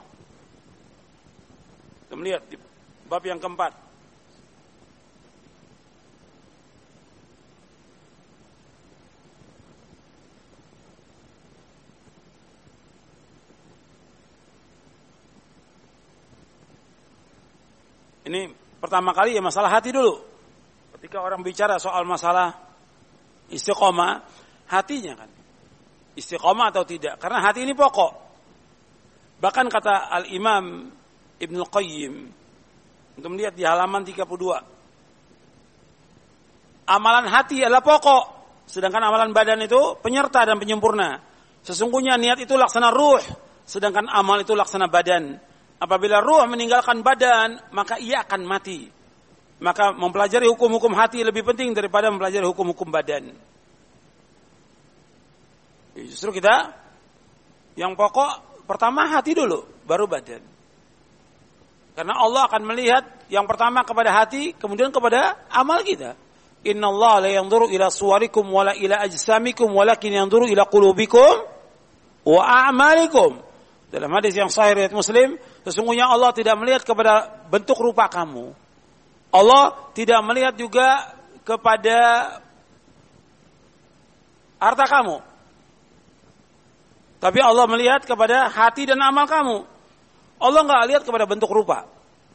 Kita melihat di bab yang keempat. Ini pertama kali ya masalah hati dulu. Ketika orang bicara soal masalah istiqomah, hatinya kan. Istiqomah atau tidak. Karena hati ini pokok. Bahkan kata Al-Imam Ibnul Qayyim, untuk melihat di halaman 32. Amalan hati adalah pokok. Sedangkan amalan badan itu penyerta dan penyempurna. Sesungguhnya niat itu laksana ruh. Sedangkan amal itu laksana badan. Apabila ruh meninggalkan badan, maka ia akan mati. Maka mempelajari hukum-hukum hati lebih penting daripada mempelajari hukum-hukum badan. Justru kita yang pokok pertama hati dulu, baru badan. Karena Allah akan melihat yang pertama kepada hati, kemudian kepada amal kita. Innallaha la yanzuru ila suwarikum wala ila ajsamikum walakin yanzuru ila qulubikum wa a'malikum. Dalam hadis yang sahih riwayat Muslim, sesungguhnya Allah tidak melihat kepada bentuk rupa kamu. Allah tidak melihat juga kepada harta kamu. Tapi Allah melihat kepada hati dan amal kamu. Allah enggak lihat kepada bentuk rupa.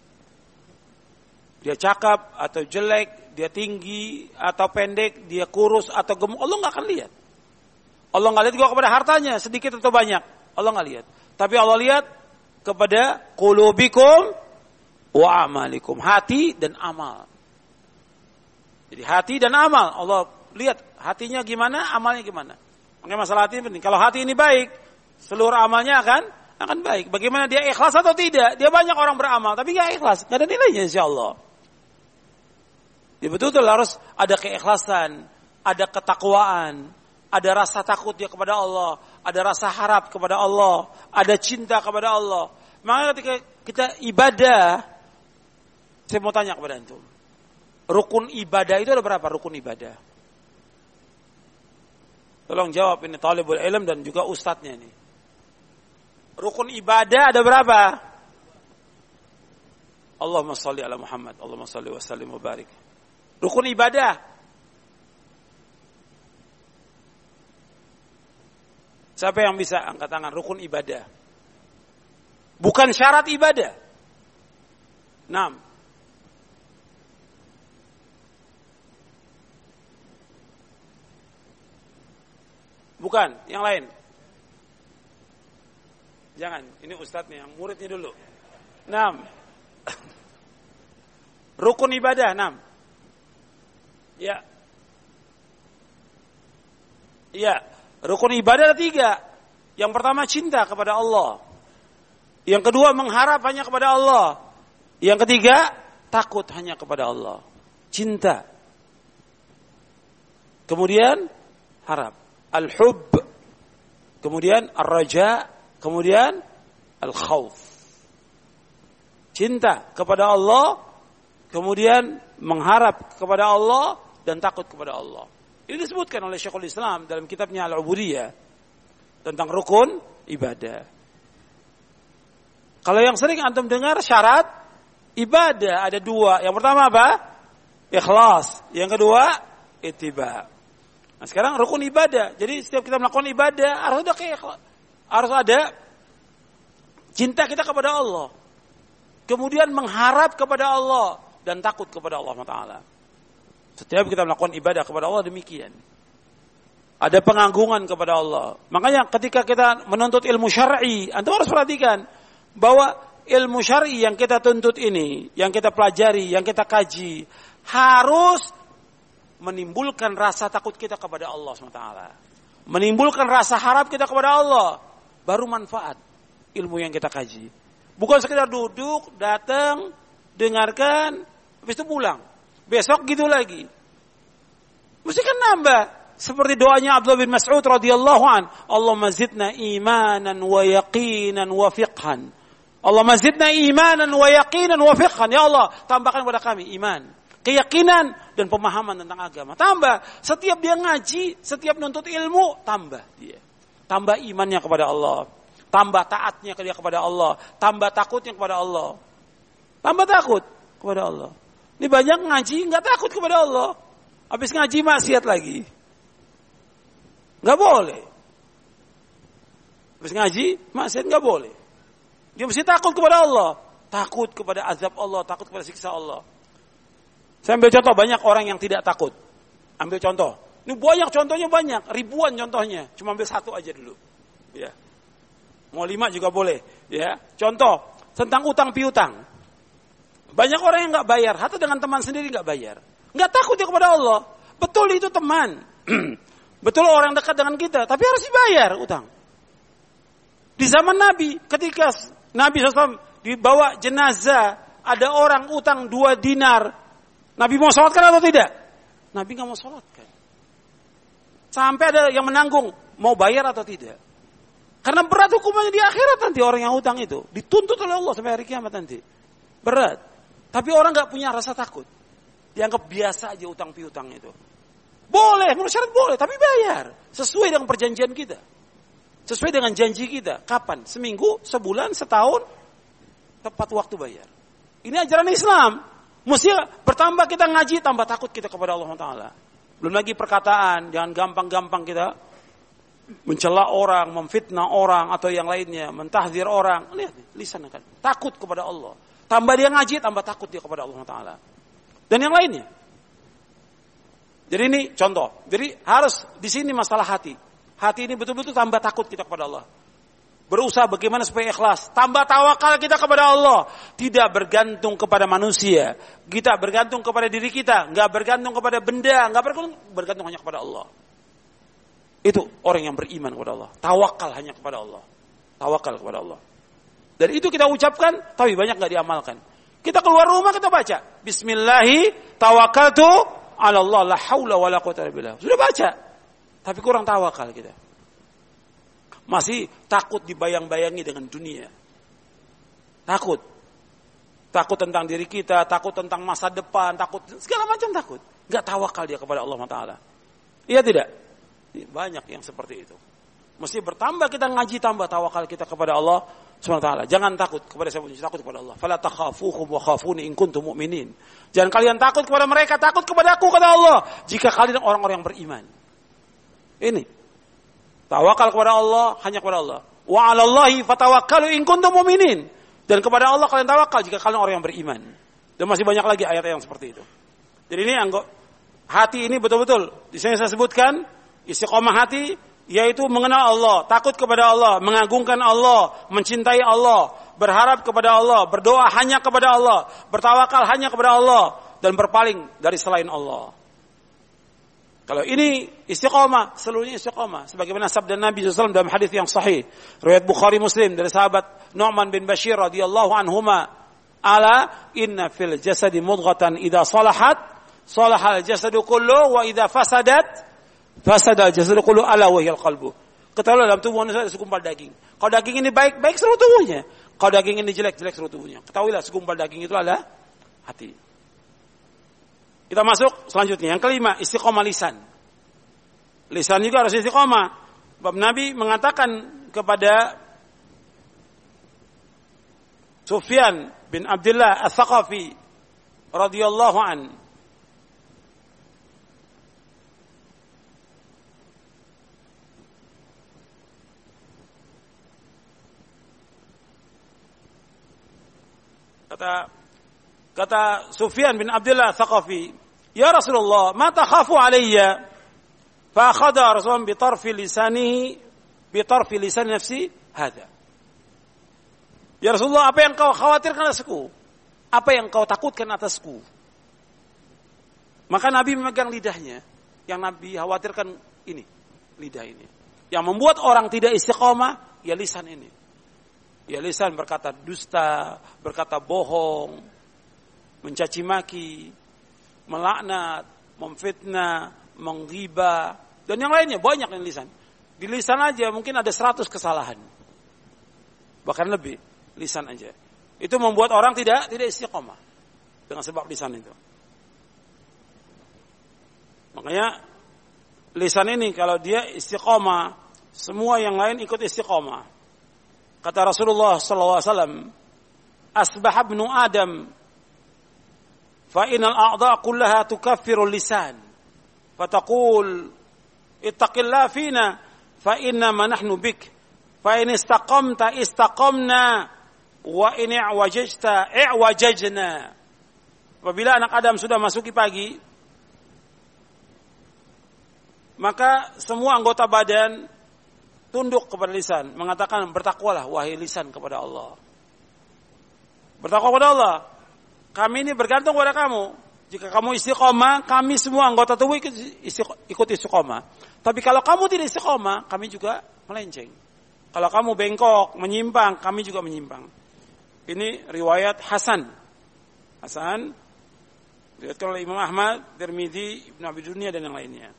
Dia cakap atau jelek, dia tinggi atau pendek, dia kurus atau gemuk, Allah enggak akan lihat. Allah enggak lihat juga kepada hartanya, sedikit atau banyak. Allah enggak lihat. Tapi Allah lihat kepada qulubikum wa amalikum, hati dan amal. Jadi hati dan amal, Allah lihat hatinya gimana, amalnya gimana. Makanya masalah hati ini penting. Kalau hati ini baik, seluruh amalnya akan baik. Bagaimana dia ikhlas atau tidak? Dia banyak orang beramal, tapi nggak ikhlas, nggak ada nilainya insyaallah. Dia betul-betul harus ada keikhlasan, ada ketakwaan, ada rasa takut dia kepada Allah, ada rasa harap kepada Allah, ada cinta kepada Allah. Maka ketika kita ibadah, saya mau tanya kepada antum, rukun ibadah itu ada berapa rukun ibadah? Tolong jawab ini talibul ilm dan juga ustadznya ini. Rukun ibadah ada berapa? Allahumma shalli ala Muhammad, Allahumma shalli wa sallim wa barik. Rukun ibadah. Siapa yang bisa angkat tangan? Rukun ibadah. Bukan syarat ibadah. 6. Bukan, yang lain. Jangan, ini ustadznya, yang muridnya dulu. 6. Rukun ibadah, 6. Ya. Ya. Rukun ibadah ada 3. Yang pertama cinta kepada Allah. Yang kedua mengharap hanya kepada Allah. Yang ketiga takut hanya kepada Allah. Cinta. Kemudian harap. Al-hub. Kemudian ar-raja. Kemudian al-khawf. Cinta kepada Allah. Kemudian mengharap kepada Allah dan takut kepada Allah. Ini disebutkan oleh Syekhul Islam dalam kitabnya Al-Ubudiyah. tentang rukun ibadah. Kalau yang sering antum dengar syarat ibadah ada 2. Yang pertama apa? Ikhlas. Yang kedua ittiba. Nah, sekarang rukun ibadah. Jadi setiap kita melakukan ibadah harus ada cinta kita kepada Allah. Kemudian mengharap kepada Allah dan takut kepada Allah Taala. Setiap kita melakukan ibadah kepada Allah demikian. Ada pengagungan kepada Allah. Makanya ketika kita menuntut ilmu syar'i, antum harus perhatikan bahwa ilmu syar'i yang kita tuntut ini, yang kita pelajari, yang kita kaji, harus menimbulkan rasa takut kita kepada Allah SWT. Menimbulkan rasa harap kita kepada Allah. Baru manfaat ilmu yang kita kaji. Bukan sekedar duduk, datang, dengarkan, habis itu pulang. Besok gitu lagi. Mesti kan nambah. Seperti doanya Abdullah bin Mas'ud radhiyallahu an, Allahumma zidna imanan wa yaqinan wa fiqhan. Allahumma zidna imanan wa yaqinan wa fiqhan. Ya Allah, tambahkan kepada kami iman, keyakinan dan pemahaman tentang agama. Tambah. Setiap dia ngaji, setiap nuntut ilmu, tambah dia. Tambah imannya kepada Allah, tambah taatnya kepada Allah, tambah takutnya kepada Allah. Tambah takut kepada Allah. Ini banyak ngaji enggak takut kepada Allah. Habis ngaji maksiat lagi. Enggak boleh. Habis ngaji maksiat enggak boleh. Dia mesti takut kepada Allah, takut kepada azab Allah, takut kepada siksa Allah. Saya ambil contoh banyak orang yang tidak takut. Ambil contoh. Ini banyak contohnya, banyak, ribuan contohnya. Cuma ambil satu aja dulu. Ya. Mau 5 juga boleh, ya. Contoh tentang utang piutang. Banyak orang yang enggak bayar, atau dengan teman sendiri enggak bayar. Enggak takut dia kepada Allah. Betul itu teman. Betul orang dekat dengan kita, tapi harus dibayar utang. Di zaman Nabi, ketika Nabi SAW dibawa jenazah, ada orang utang 2 dinar. Nabi mau sholatkan atau tidak? Nabi enggak mau sholatkan. Sampai ada yang menanggung, mau bayar atau tidak. Karena berat hukumannya di akhirat nanti orang yang utang itu. Dituntut oleh Allah sampai hari kiamat nanti. Berat. Tapi orang enggak punya rasa takut. Dianggap biasa aja utang piutang itu. Boleh, menurut syarat boleh, tapi bayar. Sesuai dengan perjanjian kita. Sesuai dengan janji kita. Kapan? Seminggu, sebulan, setahun. Tepat waktu bayar. Ini ajaran Islam. Mesti bertambah kita ngaji, tambah takut kita kepada Allah Ta'ala. Belum lagi perkataan, jangan gampang-gampang kita mencela orang, memfitnah orang, atau yang lainnya, mentahdzir orang. Lihat, lisan kan. Takut kepada Allah. Tambah dia ngaji, tambah takut dia kepada Allah Ta'ala. Dan yang lainnya. Jadi ini contoh. Jadi harus di sini masalah hati. Hati ini betul-betul tambah takut kita kepada Allah. Berusaha bagaimana supaya ikhlas. Tambah tawakal kita kepada Allah. Tidak bergantung kepada manusia. Kita bergantung kepada diri kita. Enggak bergantung kepada benda. Enggak bergantung hanya kepada Allah. Itu orang yang beriman kepada Allah. Tawakal hanya kepada Allah. Tawakal kepada Allah. Dan itu kita ucapkan, tapi banyak enggak diamalkan. Kita keluar rumah kita baca. Bismillahi tawakkaltu ala Allah la haula wala quwwata illa billah. Sudah baca. Tapi kurang tawakal kita. Masih takut dibayang-bayangi dengan dunia. Takut. Takut tentang diri kita, takut tentang masa depan, takut segala macam takut. Enggak tawakal dia kepada Allah Taala. Iya tidak? Banyak yang seperti itu. Mesti bertambah kita ngaji, tambah tawakal kita kepada Allah Subhanahu wa taala. Jangan takut kepada siapa pun, takut kepada Allah. Fala takhafuhum wa khafuni in kuntum mu'minin. Jangan kalian takut kepada mereka, takut kepada aku kata Allah. Jika kalian orang-orang yang beriman. Ini. Tawakal kepada Allah, hanya kepada Allah. Wa 'alallahi fatawakkalu in kuntum mu'minin. Dan kepada Allah kalian tawakal jika kalian orang yang beriman. Dan masih banyak lagi ayat yang seperti itu. Jadi ini hati ini betul-betul di sini saya sebutkan istiqomah hati, yaitu mengenal Allah, takut kepada Allah, mengagungkan Allah, mencintai Allah, berharap kepada Allah, berdoa hanya kepada Allah, bertawakal hanya kepada Allah, dan berpaling dari selain Allah. Kalau ini istiqomah, seluruhnya istiqomah. Sebagaimana sabda Nabi SAW dalam hadis yang sahih, riwayat Bukhari Muslim dari sahabat Nu'man bin Bashir radhiyallahu anhuma, ala inna fil jasadi mudghatan idza salahat, salahal jasadu kullu, wa idza fasadat, fasada jasadu kullu, ala wa hiyal qalbu. Ketahuilah dalam tubuh manusia ada segumpal daging. Kalau daging ini baik, baik seluruh tubuhnya. Kalau daging ini jelek, jelek seluruh tubuhnya. Ketahuilah segumpal daging itu adalah hati. Kita masuk selanjutnya. Yang kelima, istiqomah lisan. Lisan juga harus istiqomah. Sebab Nabi mengatakan kepada Sufyan bin Abdullah Ats-Tsaqafi radhiyallahu an, kata Sufyan bin Abdullah Ats-Tsaqafi, "Ya Rasulullah, ma takhafu alayya?" Fa akhadha Rasulullah bi tarfi lisan nafsi hadha. Ya Rasulullah, apa yang kau khawatirkan atasku? Apa yang kau takutkan atasku? Maka Nabi memegang lidahnya. Yang Nabi khawatirkan ini, lidah ini. Yang membuat orang tidak istiqomah, ya lisan ini. Ya lisan berkata dusta, berkata bohong, mencaci maki, melaknat, memfitnah, menggibah, dan yang lainnya banyak yang lisan. Di lisan aja mungkin ada 100 kesalahan. Bahkan lebih, lisan aja. Itu membuat orang tidak istiqomah dengan sebab lisan itu. Makanya lisan ini kalau dia istiqomah, semua yang lain ikut istiqomah. Kata Rasulullah sallallahu alaihi wasallam, "Asbaha ibnu Adam fa innal a'dha kullaha tukaffiru lisan." Fataqul, "Ittaqillah fina fa inna ma nahnu bik. Fa in istaqamta istaqamna wa in i'wajajta i'wajajna." Apabila anak Adam sudah masuki pagi, maka semua anggota badan tunduk kepada lisan, mengatakan, "Bertakwalah wahai lisan kepada Allah." Bertakwa kepada Allah. Kami ini bergantung kepada kamu. Jika kamu istiqomah, kami semua anggota tubuh ikut istiqomah. Tapi kalau kamu tidak istiqomah, kami juga melenceng. Kalau kamu bengkok, menyimpang, kami juga menyimpang. Ini riwayat Hasan. Hasan diriwayatkan oleh Imam Ahmad, Tirmidzi, Ibnu Abi Dunya dan yang lainnya.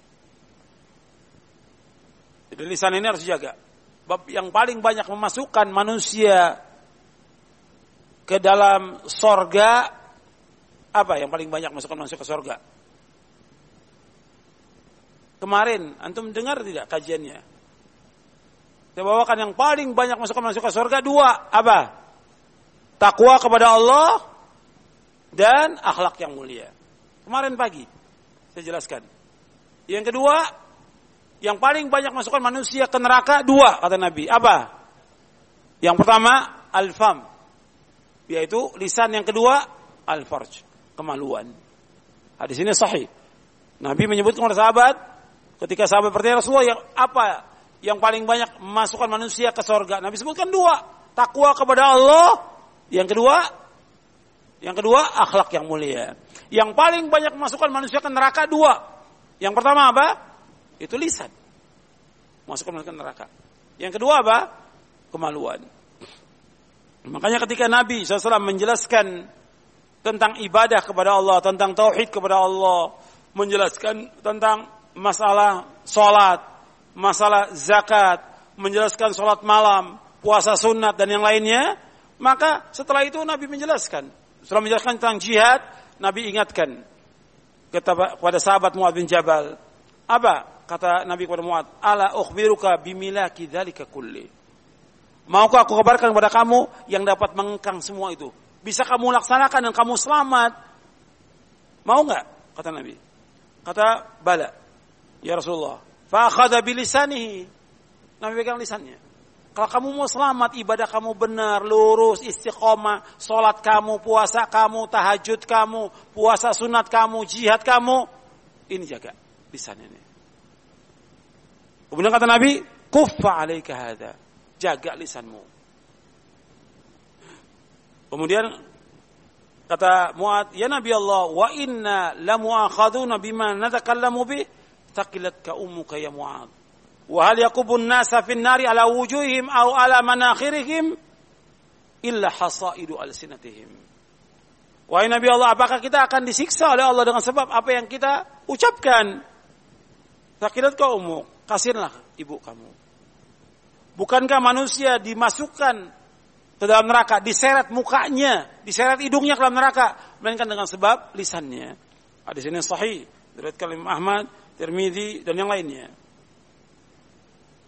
Jadi lisan ini harus dijaga. Bab yang paling banyak memasukkan manusia ke dalam sorga, apa yang paling banyak masuk ke sorga? Kemarin antum dengar tidak kajiannya? Saya bawakan yang paling banyak masuk ke sorga 2, apa? Takwa kepada Allah dan akhlak yang mulia. Kemarin pagi saya jelaskan. Yang kedua, yang paling banyak masukkan manusia ke neraka 2, kata Nabi. Apa? Yang pertama, al-fam, yaitu lisan. Yang kedua, al-farj, kemaluan. Hadis ini sahih. Nabi menyebut kepada sahabat, ketika sahabat bertanya, Rasulullah, apa yang paling banyak memasukkan manusia ke surga? Nabi sebutkan 2, takwa kepada Allah. Yang kedua, akhlak yang mulia. Yang paling banyak memasukkan manusia ke neraka 2. Yang pertama apa? Itu lisan, masukkan ke neraka. Yang kedua apa? Kemaluan. Makanya ketika Nabi SAW menjelaskan tentang ibadah kepada Allah, tentang tauhid kepada Allah, menjelaskan tentang masalah salat, masalah zakat, menjelaskan salat malam, puasa sunat dan yang lainnya, maka setelah itu Nabi menjelaskan. Setelah menjelaskan tentang jihad, Nabi ingatkan kepada sahabat Mu'adz bin Jabal. Apa kata Nabi kepada Mu'adz? "Ala ukhbiruka bimilaki dzalika kulli." Maukah aku kabarkan kepada kamu yang dapat mengengkang semua itu? Bisa kamu laksanakan dan kamu selamat? Mau enggak? Kata Nabi. Kata, "Bala, ya Rasulullah." Fa akhadha bilisanihi. Nabi pegang lisannya. Kalau kamu mau selamat, ibadah kamu benar, lurus, istiqomah, salat kamu, puasa kamu, tahajud kamu, puasa sunat kamu, jihad kamu, ini jaga lisan ini. Kemudian kata Nabi, "Kuffa 'alaika hadza." Jaga lisanmu. Kemudian kata Mu'adz, "Ya Nabi Allah, wa inna lamu'akhaduna bima natakallamu bih, taqilatka ummuka ya Mu'adz. Wa hal yakubun nasa fin nari ala wujuhihim aw ala manakhirihim illa hasaidu alsinatihim." Wahai Nabi Allah, apakah kita akan disiksa oleh Allah dengan sebab apa yang kita ucapkan? Taqilatka ummuk, kasihanlah ibu kamu. Bukankah manusia dimasukkan ke dalam neraka, diseret mukanya, diseret hidungnya ke dalam neraka, melainkan dengan sebab lisannya. Hadis ini sahih, diriwayatkan oleh Imam Ahmad, Tirmidzi dan yang lainnya.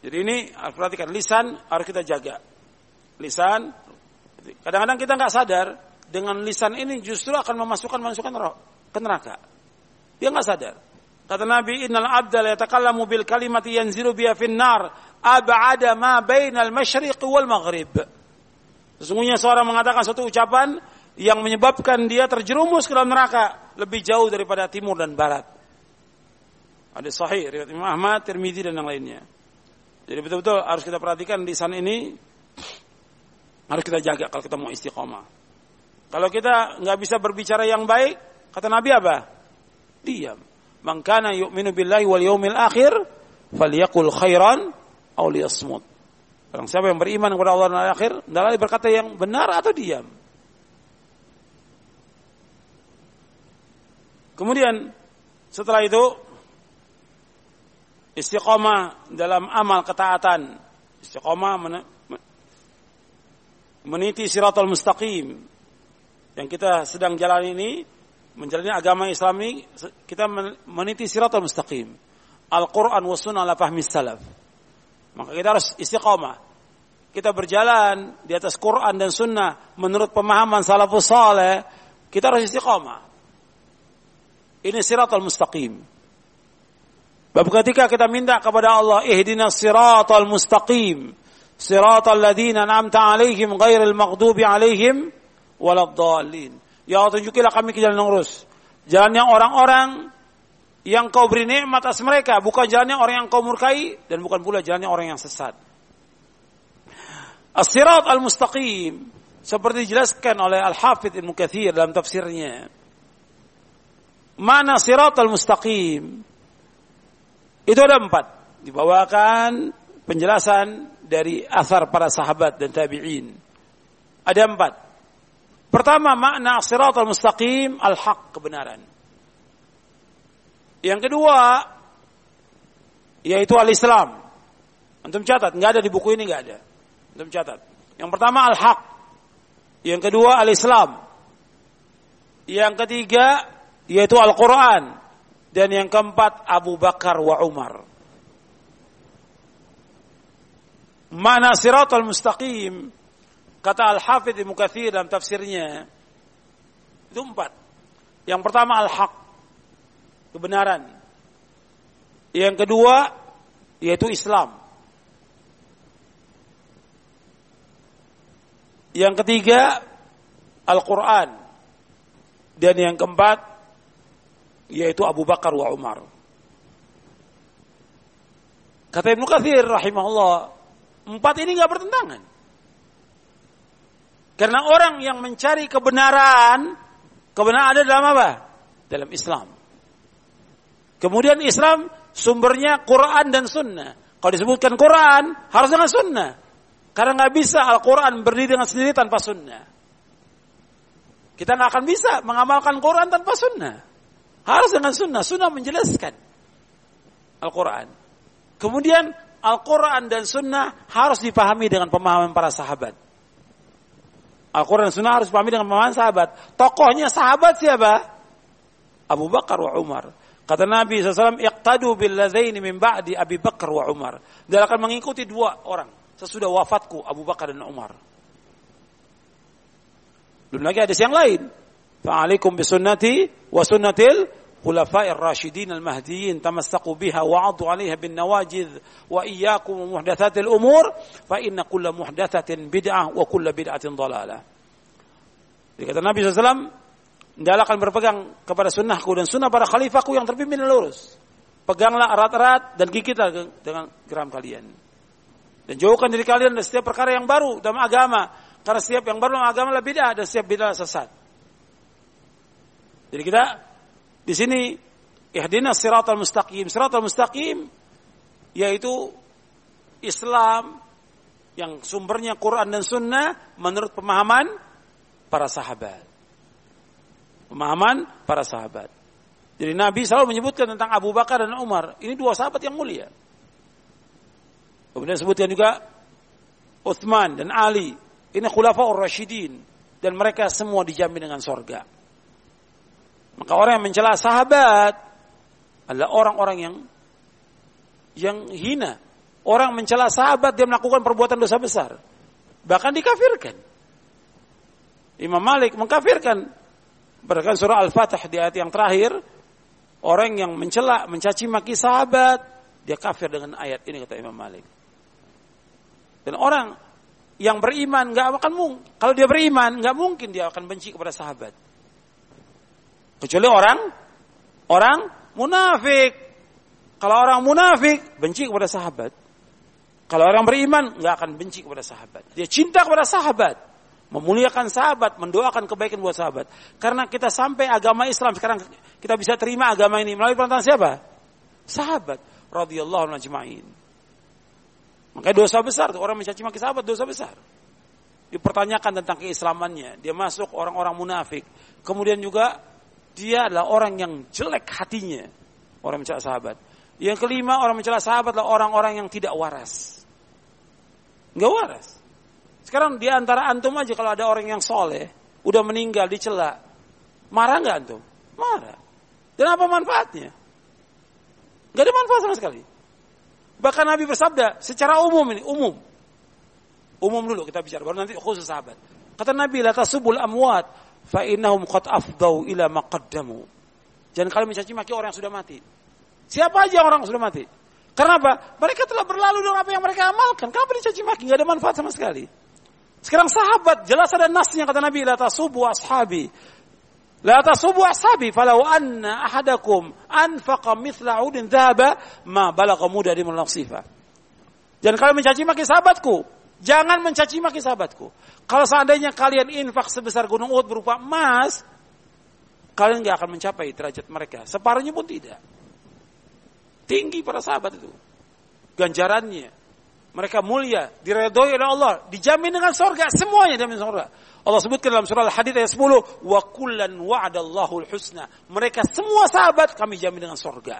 Jadi ini perhatikan, lisan harus kita jaga. Lisan, kadang-kadang kita nggak sadar dengan lisan ini justru akan memasukkan ke neraka. Dia nggak sadar. Kata Nabi, innal abda la yatakallamu bil kalimati yanzilu biha fin nar ab'ada ma bainal masyriq wal maghrib. Sesungguhnya seorang mengatakan suatu ucapan yang menyebabkan dia terjerumus ke dalam neraka lebih jauh daripada timur dan barat. Ada sahih riwayat Imam Ahmad, Tirmidzi dan yang lainnya. Jadi betul-betul harus kita perhatikan lisan ini harus kita jaga kalau kita mau istiqomah. Kalau kita nggak bisa berbicara yang baik, kata Nabi apa? Diam. Man kana yu'minu billahi wal yawmil akhir falyaqul khairan aw liyasmut. Barang siapa yang beriman kepada Allah dan akhir, hendaklah berkata yang benar atau diam. Kemudian setelah itu istiqomah dalam amal ketaatan, istiqomah meniti siratal mustaqim yang kita sedang jalani ini, menjalani agama Islami, kita meniti siratal mustaqim, Al-Quran wa sunnah ala fahmi salaf. Maka kita harus istiqomah. Kita berjalan di atas Quran dan sunnah menurut pemahaman salafus saleh, kita harus istiqomah. Ini siratal mustaqim. Bab ketika kita minta kepada Allah, ihdinas siratal mustaqim, siratal ladzina an'amta 'alaihim ghairil maghdubi 'alaihim waladdallin. Ya Allah, tunjukilah kami ke jalan yang lurus. Jalannya orang-orang yang kau beri nikmat atas mereka, bukan jalannya orang yang kau murkai dan bukan pula jalannya orang yang sesat. As-sirat al-mustaqim seperti dijelaskan oleh Al-Hafidz Ibnu Katsir dalam tafsirnya. Mana sirat al-mustaqim? Itu ada 4. Dibawakan penjelasan dari athar para sahabat dan tabi'in. Ada 4. Pertama, makna sirat al-mustaqim al-haq, kebenaran. Yang kedua, yaitu al-Islam. Antum catat, enggak ada di buku ini, enggak ada. Antum catat. Yang pertama al-haq. Yang kedua al-Islam. Yang ketiga yaitu Al-Quran. Dan yang keempat Abu Bakar wa Umar. Mana siratal mustaqim, kata Al-Hafidz Ibnu Katsir dalam tafsirnya, itu 4. Yang pertama al-haq, kebenaran. Yang kedua yaitu Islam. Yang ketiga Al-Quran. Dan yang keempat yaitu Abu Bakar wa Umar. Kata Ibnu Katsir rahimahullah, 4 ini enggak bertentangan. Karena orang yang mencari kebenaran ada dalam apa? Dalam Islam. Kemudian Islam sumbernya Quran dan Sunnah. Kalau disebutkan Quran, harus dengan Sunnah. Karena nggak bisa Al-Quran berdiri dengan sendiri tanpa Sunnah. Kita nggak akan bisa mengamalkan Quran tanpa Sunnah. Harus dengan Sunnah. Sunnah menjelaskan Al-Quran. Kemudian Al-Quran dan Sunnah harus dipahami dengan pemahaman para sahabat. Al-Quran dan Sunnah harus dipahami dengan pemahaman sahabat. Tokohnya sahabat siapa? Abu Bakar wa Umar. Kata Nabi SAW, iqtadu billadzaini min ba'di Abi Bakar wa Umar. Dan akan mengikuti 2 orang sesudah wafatku, Abu Bakar dan Umar. Belum lagi hadis yang lain. Fa'alaikum bisunnati wa sunnatil khulafa'ir rasyidin al-mahdiyyin tamassaku biha wa 'addu 'alaiha bin nawajidh wa iyyakum muhdatsatil umur fa inna kulla muhdatsatin bid'ah wa kulla bid'atin dhalalah. Jadi kata Nabi SAW, hendaklah akan berpegang kepada sunnahku dan sunnah para khalifahku yang terpimpin dan lurus. Peganglah erat-erat dan gigitlah dengan geram kalian. Dan jauhkan diri kalian dari setiap perkara yang baru dalam agama. Karena setiap yang baru dalam agama adalah bid'ah dan setiap bid'ah sesat. Jadi kita di sini ihdinas siratal mustaqim. Siratal mustaqim yaitu Islam yang sumbernya Quran dan Sunnah menurut pemahaman para sahabat. Pemahaman para sahabat. Jadi Nabi selalu menyebutkan tentang Abu Bakar dan Umar. Ini 2 sahabat yang mulia. Kemudian sebutkan juga Utsman dan Ali. Ini khulafaur rasyidin. Dan mereka semua dijamin dengan surga. Maka orang yang mencela sahabat adalah orang-orang yang hina Orang mencela sahabat, dia melakukan perbuatan dosa besar. Bahkan dikafirkan. Imam Malik mengkafirkan. Berdasarkan surah Al-Fatih di ayat yang terakhir, orang yang mencela, mencaci maki sahabat, dia kafir dengan ayat ini, kata Imam Malik. Dan orang yang beriman nggak akan mungkin, kalau dia beriman nggak mungkin dia akan benci kepada sahabat. Kecuali orang munafik. Kalau orang munafik benci kepada sahabat. Kalau orang beriman nggak akan benci kepada sahabat. Dia cinta kepada sahabat, memuliakan sahabat, mendoakan kebaikan buat sahabat. Karena kita sampai agama Islam sekarang kita bisa terima agama ini melalui perantara siapa? Sahabat radhiyallahu anhum ajma'in. Makanya dosa besar tuh, orang mencaci maki sahabat dosa besar. Dipertanyakan tentang keislamannya, dia masuk orang-orang munafik. Kemudian juga dia adalah orang yang jelek hatinya, orang mencela sahabat. Yang kelima, orang mencela sahabat adalah orang-orang yang tidak waras. Enggak waras. Sekarang di antara antum aja kalau ada orang yang soleh, udah meninggal dicela, marah nggak antum? Marah. Dan apa manfaatnya? Nggak ada manfaat sama sekali. Bahkan Nabi bersabda secara umum ini, umum dulu kita bicara, baru nanti khusus sahabat. Kata Nabi, la tasubul amwat fa innahum qad afdau ila ma qaddamu. Jangan kalian mencaci maki orang yang sudah mati. Siapa aja orang yang sudah mati? Karena apa? Mereka telah berlalu dengan apa yang mereka amalkan. Kenapa dicaci maki? Enggak ada manfaat sama sekali. Sekarang sahabat, jelas ada nasnya kata Nabi, la tasubu ashabi. La tasubu ashabi falau anna ahadakum anfaqa mithla 'udin dhahaba ma balagha mudda min nasifa. Jangan kalian mencaci maki sahabatku. Jangan mencaci maki sahabatku. Kalau seandainya kalian infak sebesar gunung Uhud berupa emas, kalian enggak akan mencapai derajat mereka. Separuhnya pun tidak. Tinggi para sahabat itu. Ganjarannya. Mereka mulia, diredhoi oleh Allah, dijamin dengan surga, semuanya dijamin surga. Allah sebutkan dalam surah Al-Hadid ayat 10, wa kullan wa'adallahu al-husna. Mereka semua sahabat kami jamin dengan surga.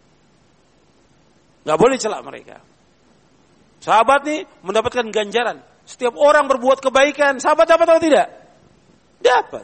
Enggak boleh celak mereka. Sahabat nih mendapatkan ganjaran. Setiap orang berbuat kebaikan, sahabat dapat atau tidak? Dapat.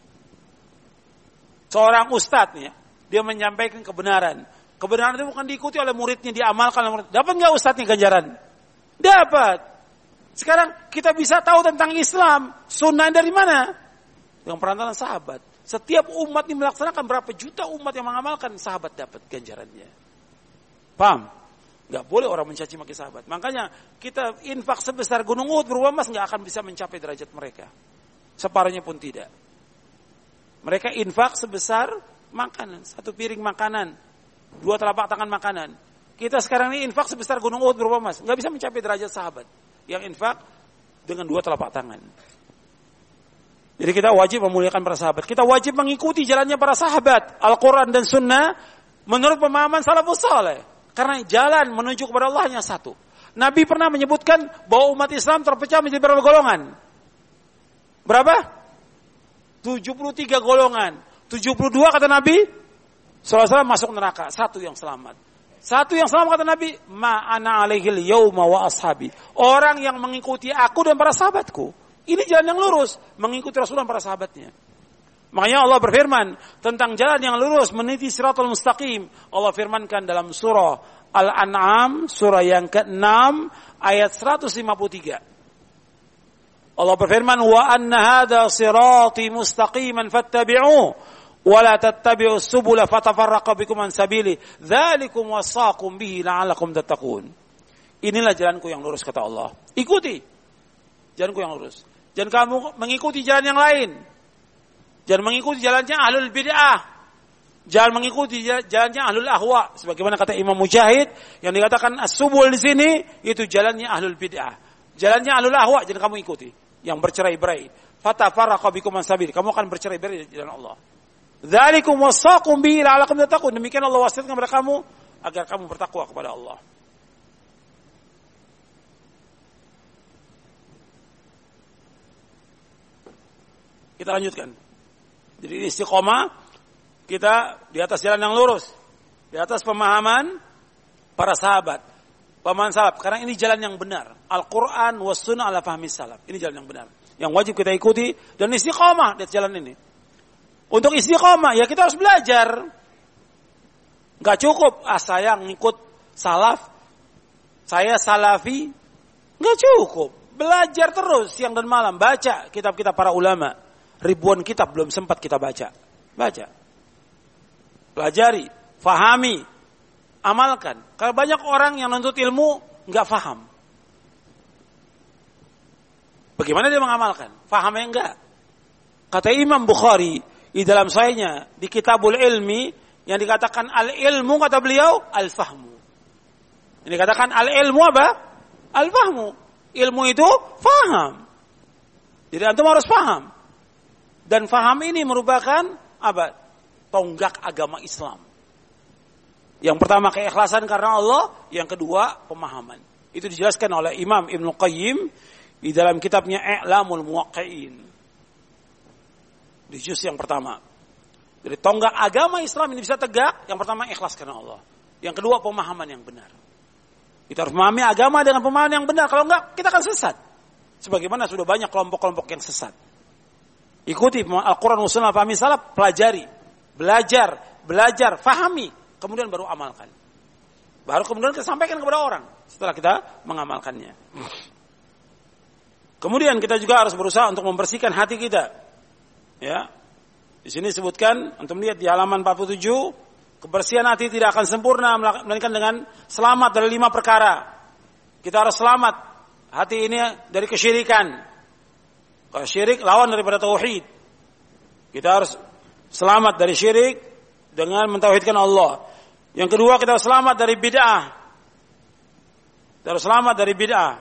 Seorang ustadz nih, dia menyampaikan kebenaran. Kebenaran itu bukan diikuti oleh muridnya, diamalkan oleh murid. Dapat nggak ustadznya ganjaran? Dapat. Sekarang kita bisa tahu tentang Islam, sunnah dari mana? Dengan perantaraan sahabat. Setiap umat ini melaksanakan, berapa juta umat yang mengamalkan, sahabat dapat ganjarannya. Paham? Nggak boleh orang mencaci maki sahabat. Makanya kita infak sebesar gunung Uhud berupa emas nggak akan bisa mencapai derajat mereka. Separuhnya pun tidak. Mereka infak sebesar makanan, satu piring makanan, 2 telapak tangan makanan. Kita sekarang ini infak sebesar gunung Uhud berupa emas, nggak bisa mencapai derajat sahabat yang infak dengan 2 telapak tangan. Jadi kita wajib memuliakan para sahabat. Kita wajib mengikuti jalannya para sahabat, Al-Quran dan Sunnah menurut pemahaman salafus saleh. Karena jalan menuju kepada Allah hanya satu. Nabi pernah menyebutkan bahwa umat Islam terpecah menjadi berapa golongan? Berapa? 73 golongan. 72 kata Nabi SAW masuk neraka. Satu yang selamat. Satu yang selamat kata Nabi, ma ana alaihil yauma wa ashabi. Orang yang mengikuti aku dan para sahabatku. Ini jalan yang lurus, mengikuti Rasulullah dan para sahabatnya. Makanya Allah berfirman tentang jalan yang lurus, meniti siratal mustaqim. Allah firmankan dalam surah Al-An'am, surah yang ke-6 ayat 153. Allah berfirman, wa anna hadha sirati mustaqiman fattabi'uhu wa la tattabi'us subula fatafarraqa bikum an sabili dzalikum wasaqum bihi la'allakum tattaqun. Inilah jalanku yang lurus kata Allah. Ikuti jalanku yang lurus. Jangan kamu mengikuti jalan yang lain. Jangan mengikuti jalannya ahlul bid'ah. Jangan mengikuti jalannya ahlul ahwa. Sebagaimana kata Imam Mujahid yang dikatakan as-subul di sini itu jalannya ahlul bid'ah. Jalannya ahlul ahwa jangan kamu ikuti. Yang bercerai-berai. Fatafarraqa bikum an sabil. Kamu akan bercerai-berai di jalan Allah. Dzalikum wasaqum bihi la'allakum tattaqun. Demikian Allah wasiatkan kepada kamu agar kamu bertakwa kepada Allah. Kita lanjutkan. Jadi istiqomah kita di atas jalan yang lurus, di atas pemahaman para sahabat, pemahaman salaf. Karena ini jalan yang benar. Al-Quran was sunnah ala fahmi salaf. Ini jalan yang benar, yang wajib kita ikuti dan istiqomah di atas jalan ini. Untuk istiqomah ya kita harus belajar. Gak cukup sayang ngikut salaf, saya salafi, nggak cukup. Belajar terus siang dan malam, baca kitab-kitab para ulama. Ribuan kitab belum sempat kita baca. Baca. Pelajari, fahami, amalkan. Kalau banyak orang yang nuntut ilmu nggak faham. Bagaimana dia mengamalkan? Fahamnya enggak. Kata Imam Bukhari di dalam sahihnya di Kitabul Ilmi yang dikatakan al-ilmu, kata beliau, al-fahmu. Ini dikatakan al-ilmu apa? Al-fahmu. Ilmu itu faham. Jadi antum harus faham. Dan faham ini merupakan apa? Tonggak agama Islam. Yang pertama keikhlasan karena Allah, yang kedua pemahaman. Itu dijelaskan oleh Imam Ibnu Qayyim di dalam kitabnya I'lamul Muwaqqi'in. Di juz yang pertama. Jadi tonggak agama Islam ini bisa tegak, yang pertama ikhlas karena Allah. Yang kedua pemahaman yang benar. Kita harus memahami agama dengan pemahaman yang benar. Kalau enggak, kita akan sesat. Sebagaimana sudah banyak kelompok-kelompok yang sesat. Ikuti Al-Quran wa Sunnah, pahami salaf, pelajari. Belajar, fahami. Kemudian baru amalkan. Baru kemudian kita sampaikan kepada orang. Setelah kita mengamalkannya. Kemudian kita juga harus berusaha untuk membersihkan hati kita. Ya. Di sini disebutkan, untuk melihat di halaman 47, kebersihan hati tidak akan sempurna melainkan dengan selamat dari 5 perkara. Kita harus selamat hati ini dari kesyirikan. Kalau syirik lawan daripada tauhid. Kita harus selamat dari syirik dengan mentauhidkan Allah. Yang kedua, kita harus selamat dari bid'ah. Kita harus selamat dari bid'ah.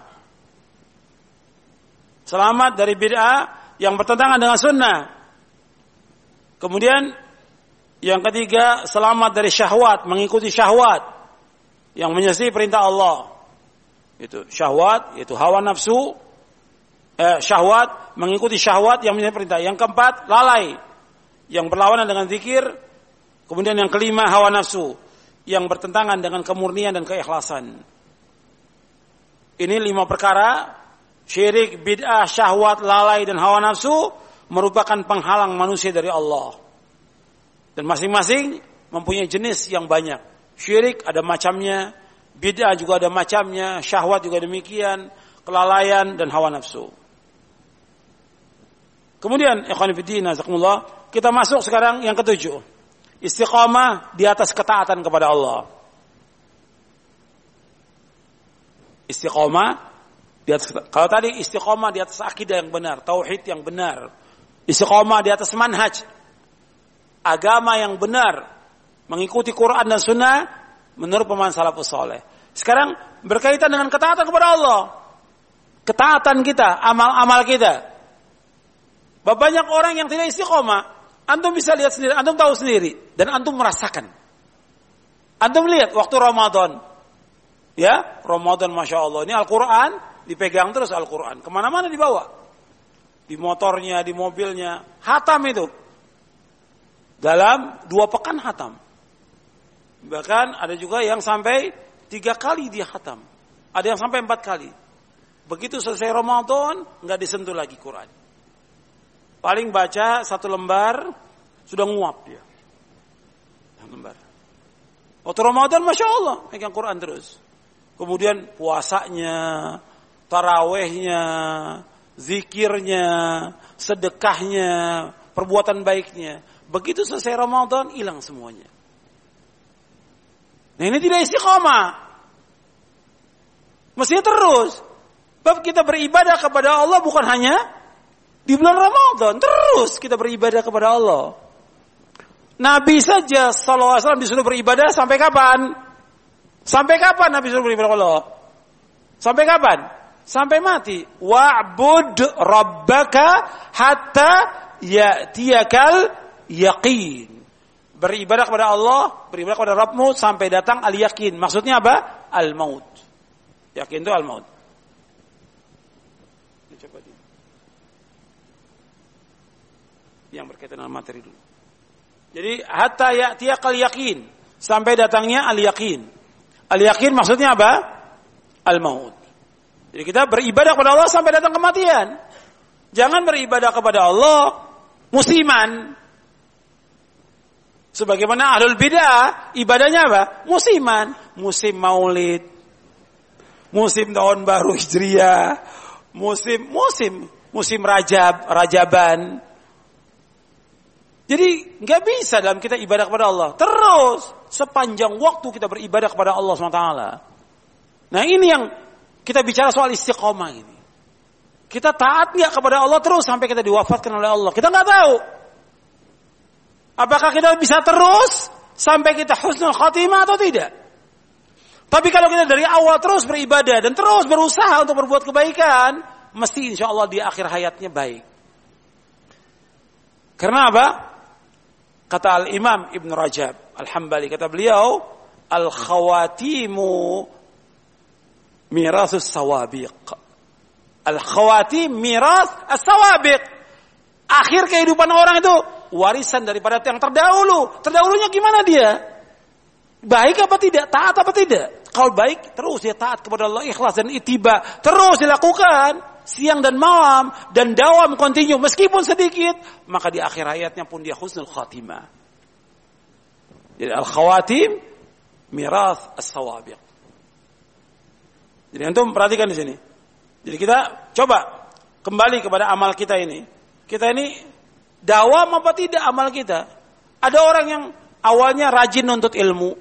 Selamat dari bid'ah yang bertentangan dengan sunnah. Kemudian yang ketiga, selamat dari syahwat, mengikuti syahwat yang menyelisihi perintah Allah. Itu syahwat, yaitu hawa nafsu. Syahwat, mengikuti syahwat yang menyelisihi perintah. Yang keempat, lalai, yang berlawanan dengan zikir. Kemudian yang kelima, hawa nafsu, yang bertentangan dengan kemurnian dan keikhlasan. Ini 5 perkara, syirik, bid'ah, syahwat, lalai, dan hawa nafsu, merupakan penghalang manusia dari Allah. Dan masing-masing mempunyai jenis yang banyak. Syirik ada macamnya, bid'ah juga ada macamnya, syahwat juga demikian, kelalaian dan hawa nafsu. Kemudian, ikhwan fillah, jazakumullah, kita masuk sekarang yang ketujuh. Istiqamah di atas ketaatan kepada Allah. Istiqamah di atas, kalau tadi istiqamah di atas akidah yang benar, tauhid yang benar. Istiqamah di atas manhaj, agama yang benar, mengikuti Quran dan Sunnah menurut pemahaman salafus saleh. Sekarang berkaitan dengan ketaatan kepada Allah. Ketaatan kita, amal-amal kita. Banyak orang yang tidak istiqomah. Antum bisa lihat sendiri, antum tahu sendiri, dan antum merasakan. Antum lihat waktu Ramadan. Ya, Ramadan Masya Allah. Ini Al-Quran, dipegang terus Al-Quran. Kemana-mana dibawa. Di motornya, di mobilnya. Hatam itu. Dalam 2 pekan hatam. Bahkan ada juga yang sampai 3 kali dia hatam. Ada yang sampai 4 kali. Begitu selesai Ramadan, nggak disentuh lagi Quran. Paling baca 1 lembar, sudah nguap dia. 1 lembar. Waktu Ramadan, Masya Allah, pegang Quran terus. Kemudian puasanya, tarawehnya, zikirnya, sedekahnya, perbuatan baiknya. Begitu selesai Ramadan, hilang semuanya. Nah ini tidak istiqamah. Mestinya terus. Sebab kita beribadah kepada Allah bukan hanya di bulan Ramadan. Terus kita beribadah kepada Allah. Nabi saja sallallahu alaihi wasallam disuruh beribadah sampai kapan? Sampai kapan Nabi disuruh beribadah kepada Allah? Sampai kapan? Sampai mati. Wa'bud rabbaka hatta ya'tiyakal yaqin. Beribadah kepada Allah, beribadah kepada Rabbmu sampai datang al-yaqin. Maksudnya apa? Al-maut. Yakin itu al-maut. Yang berkaitan dengan materi dulu. Jadi hatta ya'tiyakal yaqin, sampai datangnya al-yaqin. Al-yaqin maksudnya apa? Al-maut. Jadi kita beribadah kepada Allah sampai datang kematian. Jangan beribadah kepada Allah musiman. Sebagaimana ahlul bid'ah ibadahnya apa? Musiman, musim maulid, musim tahun baru Hijriah, musim Rajaban. Jadi nggak bisa dalam kita ibadah kepada Allah terus sepanjang waktu kita beribadah kepada Allah SWT. Nah ini yang kita bicara soal istiqomah ini. Kita taat nggak kepada Allah terus sampai kita diwafatkan oleh Allah? Kita nggak tahu. Apakah kita bisa terus sampai kita husnul khatimah atau tidak? Tapi kalau kita dari awal terus beribadah dan terus berusaha untuk berbuat kebaikan, mesti insya Allah di akhir hayatnya baik. Karena apa? Kata Al-Imam Ibn Rajab Al-Hambali, kata beliau, Al-khawatimu mirasus sawabiq. Al-khawatim miras as-sawabiq. Akhir kehidupan orang itu warisan daripada yang terdahulu. Terdahulunya gimana dia? Baik apa tidak? Taat apa tidak? Kalau baik, terus dia taat kepada Allah, ikhlas dan ittiba. Terus dilakukan siang dan malam dan dawam kontinu meskipun sedikit, maka di akhir hayatnya pun dia husnul khatimah. Jadi al-khawatim miras as-sawabiq. Jadi antum perhatikan di sini. Jadi kita coba kembali kepada amal kita ini. Kita ini dawam apa tidak amal kita? Ada orang yang awalnya rajin nuntut ilmu.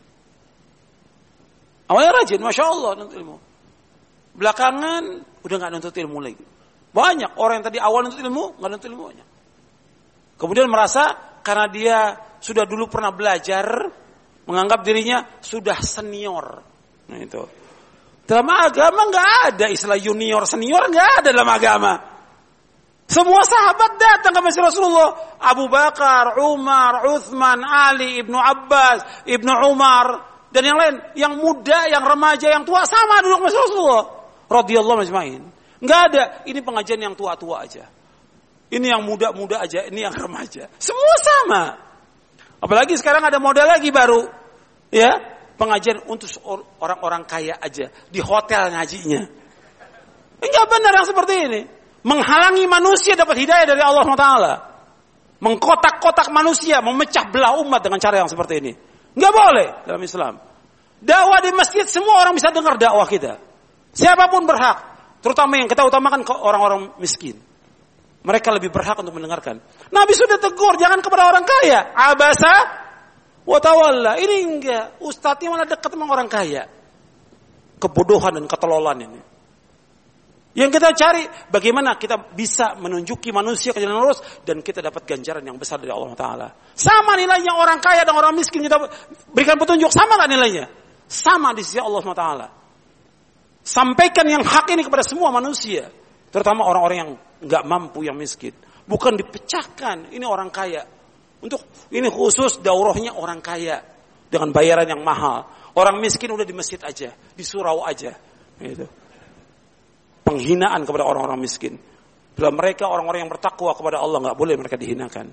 Awalnya rajin, Masya Allah nuntut ilmu. Belakangan udah gak nuntut ilmu lagi. Banyak orang yang tadi awal nuntut ilmu, gak nuntut ilmu banyak. Kemudian merasa karena dia sudah dulu pernah belajar, menganggap dirinya sudah senior. Nah itu. Dalam agama gak ada istilah junior, senior, gak ada dalam agama. Semua sahabat datang ke masjid Rasulullah. Abu Bakar, Umar, Uthman, Ali, Ibnu Abbas, Ibnu Umar, dan yang lain, yang muda, yang remaja, yang tua sama duduk masjid Rasulullah radhiyallahu majma'in. Enggak ada, ini pengajian yang tua-tua aja. Ini yang muda-muda aja, ini yang remaja. Semua sama. Apalagi sekarang ada model lagi baru. Ya, pengajian untuk orang-orang kaya aja di hotel ngajinya. Enggak benar yang seperti ini. Menghalangi manusia dapat hidayah dari Allah SWT. Mengkotak-kotak manusia, memecah belah umat dengan cara yang seperti ini. Enggak boleh dalam Islam. Dakwah di masjid semua orang bisa dengar dakwah kita. Siapapun berhak, terutama yang kita utamakan ke orang-orang miskin. Mereka lebih berhak untuk mendengarkan. Nabi sudah tegur, jangan kepada orang kaya. Abasa wa tawalla. Ini enggak, ustadznya malah dekat sama orang kaya. Kebodohan dan ketelolan ini. Yang kita cari, bagaimana kita bisa menunjuki manusia ke jalan lurus dan kita dapat ganjaran yang besar dari Allah Ta'ala. Sama nilainya orang kaya dan orang miskin kita berikan petunjuk, sama gak nilainya? Sama di sisi Allah Ta'ala. Sampaikan yang hak ini kepada semua manusia, terutama orang-orang yang gak mampu, yang miskin. Bukan dipecahkan, ini orang kaya. Untuk ini khusus daurahnya orang kaya dengan bayaran yang mahal. Orang miskin udah di masjid aja, di surau aja. Gitu. Penghinaan kepada orang-orang miskin. Bila mereka orang-orang yang bertakwa kepada Allah, nggak boleh mereka dihinakan.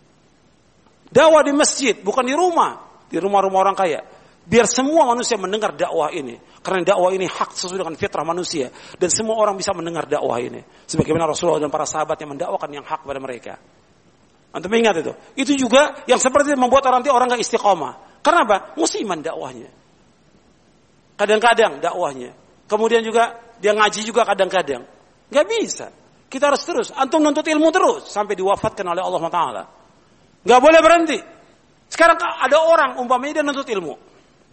Dakwah di masjid, bukan di rumah-rumah orang kaya. Biar semua manusia mendengar dakwah ini. Karena dakwah ini hak sesuai dengan fitrah manusia. Dan semua orang bisa mendengar dakwah ini. Sebagaimana Rasulullah dan para sahabat yang mendakwakan yang hak kepada mereka. Antum ingat itu. Itu juga yang seperti membuat orang nggak istiqomah. Karena apa? Musiman dakwahnya. Kadang-kadang dakwahnya. Kemudian juga dia ngaji juga kadang-kadang. Gak bisa. Kita harus terus. Antum nuntut ilmu terus. Sampai diwafatkan oleh Allah Ta'ala. Gak boleh berhenti. Sekarang ada orang umpamanya dia nuntut ilmu.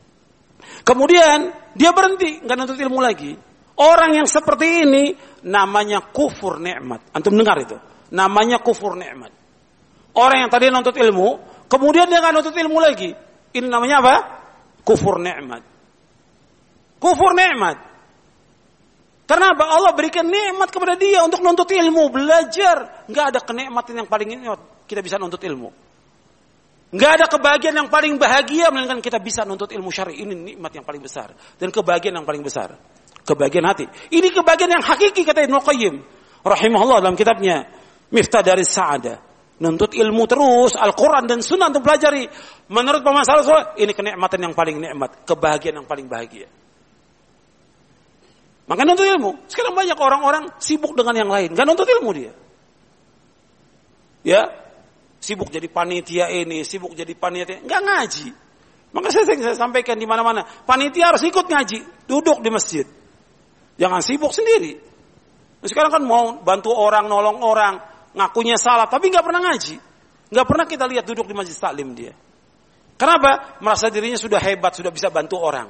Kemudian dia berhenti. Gak nuntut ilmu lagi. Orang yang seperti ini namanya kufur nikmat. Antum dengar itu. Namanya kufur nikmat. Orang yang tadi nuntut ilmu. Kemudian dia gak nuntut ilmu lagi. Ini namanya apa? Kufur nikmat. Kufur nikmat. Karena apa? Allah berikan nikmat kepada dia untuk nuntut ilmu, belajar. Enggak ada kenikmatan yang paling nikmat kita bisa nuntut ilmu. Enggak ada kebahagiaan yang paling bahagia melainkan kita bisa nuntut ilmu syar'i. Ini nikmat yang paling besar dan kebahagiaan yang paling besar. Kebahagiaan hati. Ini kebahagiaan yang hakiki kata Ibnu Qayyim rahimahullah dalam kitabnya Miftah dari Sa'adah. Nuntut ilmu terus, Al-Quran dan Sunnah untuk pelajari. Menurut pemasaran Rasulullah, ini kenikmatan yang paling nikmat, kebahagiaan yang paling bahagia. Maka nuntut ilmu. Sekarang banyak orang-orang sibuk dengan yang lain. Gak nuntut ilmu dia. Ya. Sibuk jadi panitia ini. Sibuk jadi panitia. Gak ngaji. Maka saya sampaikan di mana-mana. Panitia harus ikut ngaji. Duduk di masjid. Jangan sibuk sendiri. Sekarang kan mau bantu orang, nolong orang, ngakunya salah, tapi nggak pernah ngaji. Nggak pernah kita lihat duduk di majelis taklim dia. Kenapa? Merasa dirinya sudah hebat, sudah bisa bantu orang.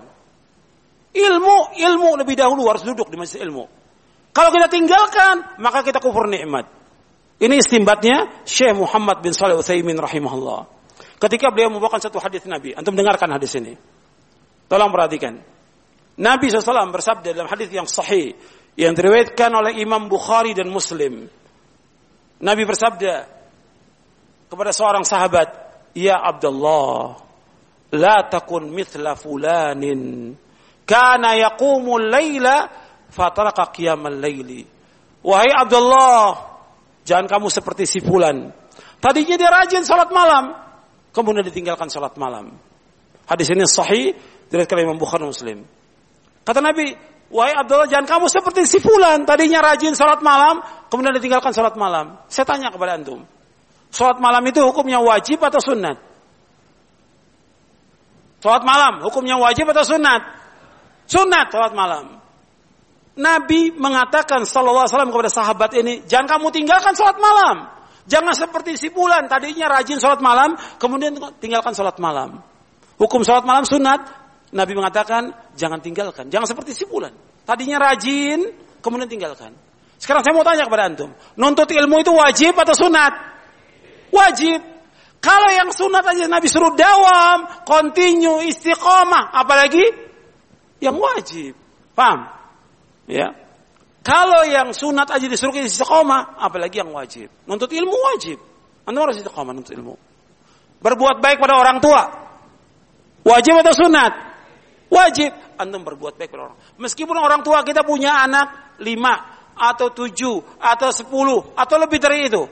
Ilmu lebih dahulu harus duduk di majelis ilmu. Kalau kita tinggalkan, maka kita kufur nikmat. Ini istinbatnya Syekh Muhammad bin Shalih Al-Utsaimin rahimahullah. Ketika beliau membawakan satu hadis Nabi, antum dengarkan hadis ini. Tolong perhatikan. Nabi SAW bersabda dalam hadis yang sahih yang diriwayatkan oleh Imam Bukhari dan Muslim. Nabi bersabda kepada seorang sahabat, "Ya Abdullah, la takun mithla fulanin kana yaqumul laila fataraka qiyamal laili." Wahai Abdullah, jangan kamu seperti si fulan. Tadinya dia rajin salat malam, kemudian ditinggalkan salat malam. Hadis ini sahih diriwayatkan oleh Imam Bukhari dan Muslim. Kata Nabi, wahai Abdullah, jangan kamu seperti si fulan, tadinya rajin salat malam, kemudian ditinggalkan salat malam. Saya tanya kepada antum, salat malam itu hukumnya wajib atau sunat? Salat malam hukumnya wajib atau sunat? Sunat salat malam. Nabi mengatakan sallallahu alaihi wasallam kepada sahabat ini, jangan kamu tinggalkan salat malam. Jangan seperti si fulan, tadinya rajin salat malam, kemudian tinggalkan salat malam. Hukum salat malam sunat. Nabi mengatakan, jangan tinggalkan. Jangan seperti si fulan. Tadinya rajin, kemudian tinggalkan. Sekarang saya mau tanya kepada antum. Nuntut ilmu itu wajib atau sunat? Wajib. Kalau yang sunat aja Nabi suruh dawam, continue, istiqomah. Apalagi yang wajib. Paham? Ya. Kalau yang sunat aja disuruh istiqomah, apalagi yang wajib. Nuntut ilmu wajib. Antum harus istiqomah nuntut ilmu. Berbuat baik pada orang tua. Wajib atau sunat? Wajib. Antum berbuat baik pada orang. Meskipun orang tua kita punya anak 5 atau 7 atau 10 atau lebih dari itu.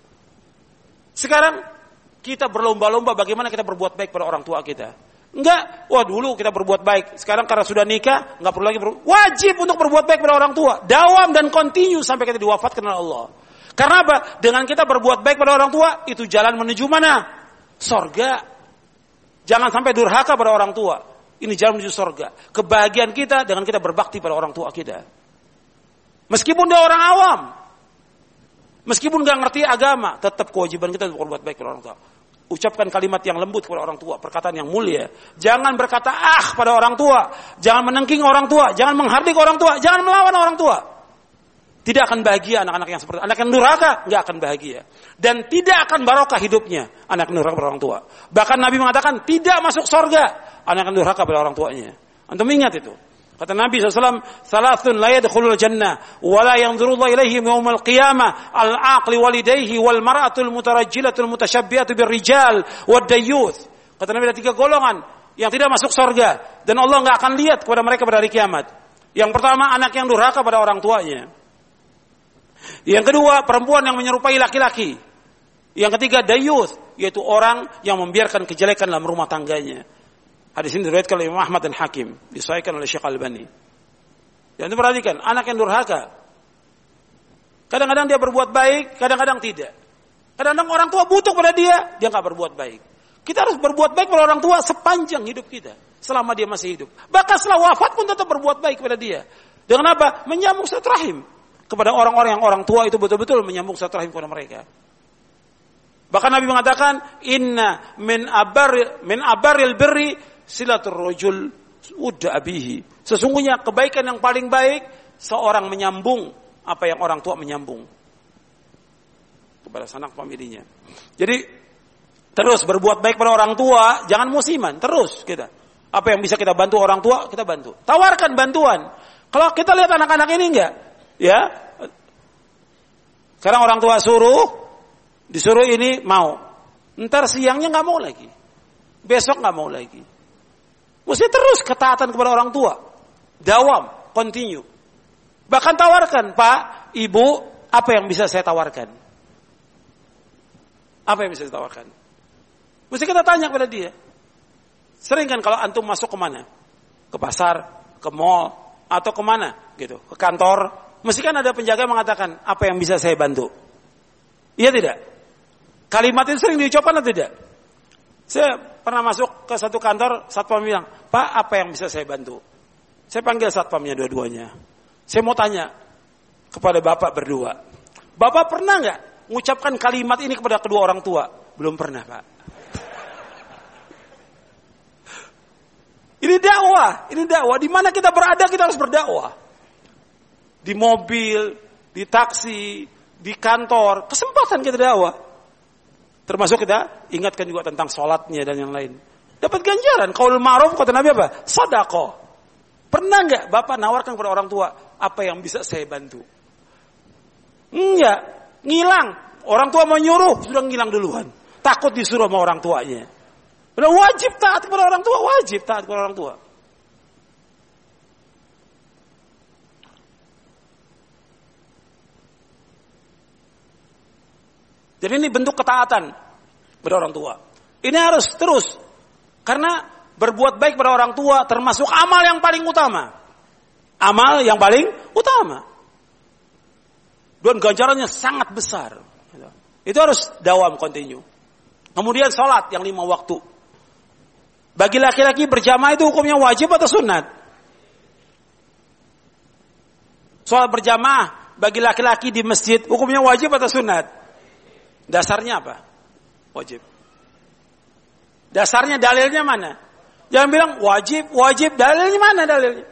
Sekarang kita berlomba-lomba bagaimana kita berbuat baik pada orang tua kita. Enggak, wah dulu kita berbuat baik. Sekarang karena sudah nikah, enggak perlu lagi wajib untuk berbuat baik pada orang tua. Dawam dan continue sampai kita diwafatkan oleh Allah. Karena apa? Dengan kita berbuat baik pada orang tua, itu jalan menuju mana? Sorga. Jangan sampai durhaka pada orang tua. Ini jalan menuju sorga. Kebahagiaan kita dengan kita berbakti pada orang tua kita. Meskipun dia orang awam. Meskipun gak ngerti agama, tetap kewajiban kita untuk berbuat baik pada orang tua. Ucapkan kalimat yang lembut kepada orang tua, perkataan yang mulia. Jangan berkata pada orang tua. Jangan menengking orang tua. Jangan menghardik orang tua. Jangan melawan orang tua. Tidak akan bahagia anak-anak yang seperti itu. Anak yang durhaka gak akan bahagia. Dan tidak akan barokah hidupnya anak yang durhaka pada orang tua. Bahkan Nabi mengatakan tidak masuk surga anak yang durhaka pada orang tuanya. Antum ingat itu. Kata Nabi SAW, "Thalathun la yadkhulul jannah wa la yanzurullahu ilaihim yaumal qiyamah al-aqli walidayhi wal mar'atul mutarajjilatul mutasyabbihatu birrijal wad dayyuth." Kata Nabi ada 3 golongan yang tidak masuk surga dan Allah enggak akan lihat kepada mereka pada hari kiamat. Yang pertama, anak yang durhaka pada orang tuanya. Yang kedua, perempuan yang menyerupai laki-laki. Yang ketiga, dayyuth, yaitu orang yang membiarkan kejelekan dalam rumah tangganya. Hadis ini diriwayatkan oleh Imam Ahmad dan Hakim, disahihkan oleh Syekh Al-Albani. Dan itu perhatikan, anak yang durhaka. Kadang-kadang dia berbuat baik, kadang-kadang tidak. Kadang-kadang orang tua butuh pada dia nggak berbuat baik. Kita harus berbuat baik pada orang tua sepanjang hidup kita, selama dia masih hidup. Bahkan setelah wafat pun tetap berbuat baik kepada dia. Dengan apa? Menyambung silaturahim kepada orang-orang yang orang tua itu betul-betul menyambung silaturahim kepada mereka. Bahkan Nabi mengatakan, "Inna min abaril birri silatur rajul udda abihi." Sesungguhnya kebaikan yang paling baik seorang menyambung apa yang orang tua menyambung kepada sanak familinya. Jadi terus berbuat baik pada orang tua, jangan musiman, terus kita. Apa yang bisa kita bantu orang tua, kita bantu. Tawarkan bantuan. Kalau kita lihat anak-anak ini enggak, ya. Sekarang orang tua disuruh ini mau. Ntar siangnya enggak mau lagi. Besok enggak mau lagi. Mesti terus ketaatan kepada orang tua. Dawam, continue. Bahkan tawarkan, "Pak, Ibu, apa yang bisa saya tawarkan?" Apa yang bisa saya tawarkan? Mesti kita tanya kepada dia. Sering kan kalau antum masuk kemana? Ke pasar, ke mall, atau kemana gitu, ke kantor, mesti kan ada penjaga mengatakan, "Apa yang bisa saya bantu?" Iya tidak? Kalimat itu sering diucapkan atau tidak? Saya pernah masuk ke satu kantor, satpam bilang, "Pak, apa yang bisa saya bantu?" Saya panggil satpamnya dua-duanya. Saya mau tanya kepada Bapak berdua. Bapak pernah nggak mengucapkan kalimat ini kepada kedua orang tua? Belum pernah, Pak. Ini dakwah. Di mana kita berada kita harus berdakwah. Di mobil, di taksi, di kantor, kesempatan kita dakwah. Termasuk kita ingatkan juga tentang sholatnya dan yang lain. Dapat ganjaran. Qaul ma'ruf, kata Nabi apa? Sedekah. Pernah nggak Bapak nawarkan kepada orang tua, apa yang bisa saya bantu? Enggak, ngilang. Orang tua mau nyuruh, sudah ngilang duluan. Takut disuruh sama orang tuanya. Udah wajib taat kepada orang tua, wajib taat kepada orang tua. Jadi ini bentuk ketaatan kepada orang tua. Ini harus terus. Karena berbuat baik kepada orang tua termasuk amal yang paling utama. Amal yang paling utama. Dan ganjarannya sangat besar. Itu harus dawam, continue. Kemudian sholat yang 5 waktu. Bagi laki-laki berjamaah itu hukumnya wajib atau sunat? Sholat berjamaah bagi laki-laki di masjid hukumnya wajib atau sunat? Dasarnya apa? Wajib. Dasarnya dalilnya mana? Jangan bilang wajib. Dalilnya mana dalilnya?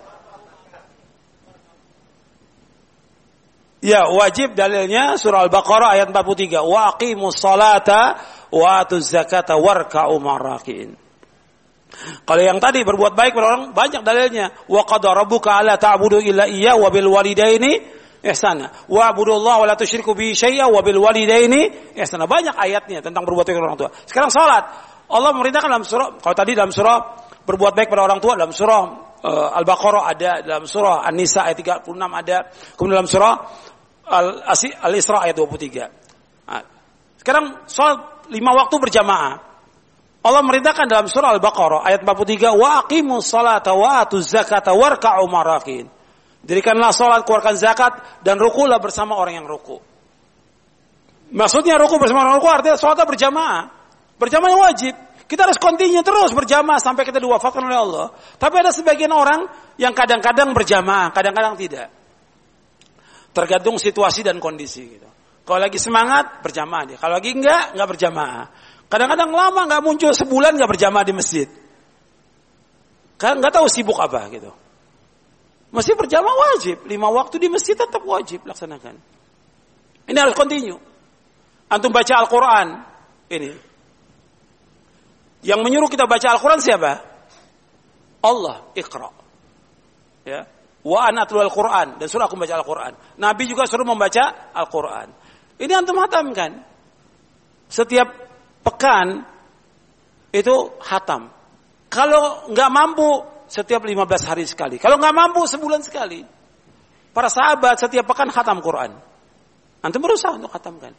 Ya, wajib dalilnya surah Al-Baqarah ayat 43. Wa aqimus salata wa atuz zakata warka'u ma'rakiin. Kalau yang tadi berbuat baik pada orang banyak dalilnya. Wa qadara rabbuka alla ta'budu illa iyyahu wa bil walidaini ihsana. Wa abudullaha wa la tusyriku bihi syai'an wa bil walidaini ihsana. Banyak ayatnya tentang berbuat baik pada orang tua. Sekarang salat. Allah memerintahkan dalam surah, kalau tadi dalam surah berbuat baik pada orang tua dalam surah Al-Baqarah ada, dalam surah An-Nisa ayat 36 ada, kemudian dalam surah Al-Isra ayat 23. Nah, sekarang salat 5 waktu berjamaah. Allah merintahkan dalam surah Al-Baqarah ayat 43, wa aqimus salata wa atuz zakata warka'u ma'rakin. Dirikanlah salat, keluarkan zakat dan rukulah bersama orang yang ruku. Maksudnya ruku bersama orang ruku artinya salatnya berjamaah. Berjamaah wajib. Kita harus continue terus berjamaah sampai kita diwafatkan oleh Allah. Tapi ada sebagian orang yang kadang-kadang berjamaah, kadang-kadang tidak. Tergantung situasi dan kondisi gitu. Kalau lagi semangat berjamaah dia. Kalau lagi enggak berjamaah. Kadang-kadang lama enggak muncul, sebulan enggak berjamaah di masjid. Kan enggak tahu sibuk apa gitu. Masih berjamaah wajib, 5 waktu di masjid tetap wajib laksanakan. Ini harus continue. Antum baca Al-Qur'an ini. Yang menyuruh kita baca Al-Quran siapa? Allah, Iqra. Ya. Wa ana atlul Al-Quran. Dan suruh aku membaca Al-Quran. Nabi juga suruh membaca Al-Quran. Ini antum hatamkan. Setiap pekan itu hatam. Kalau nggak mampu, setiap 15 hari sekali. Kalau nggak mampu, sebulan sekali. Para sahabat setiap pekan hatam Quran. Antum berusaha untuk hatamkan.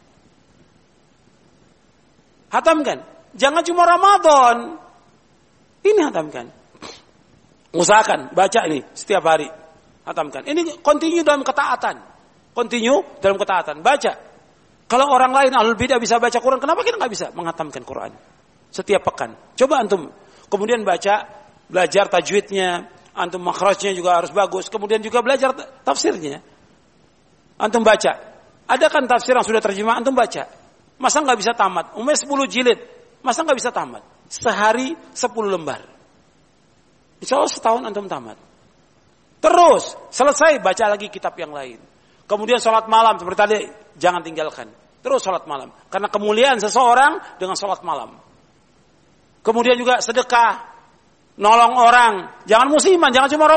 Hatamkan. Jangan cuma Ramadan. Ini hatamkan. Usahakan baca ini setiap hari. Hatamkan. Ini continue dalam ketaatan. Baca. Kalau orang lain ahlul bidah bisa baca Quran, kenapa kita nggak bisa menghatamkan Quran setiap pekan? Coba antum kemudian belajar tajwidnya, antum makhrajnya juga harus bagus. Kemudian juga belajar tafsirnya. Antum baca. Ada kan tafsir yang sudah terjemah, antum baca. Masa nggak bisa tamat? Umumnya 10 jilid. Masa nggak bisa tamat? Sehari 10 lembar. Insya Allah setahun antum tamat. Terus selesai baca lagi kitab yang lain. Kemudian sholat malam seperti tadi jangan tinggalkan. Terus sholat malam. Karena kemuliaan seseorang dengan sholat malam. Kemudian juga sedekah, nolong orang. Jangan musiman, jangan cuma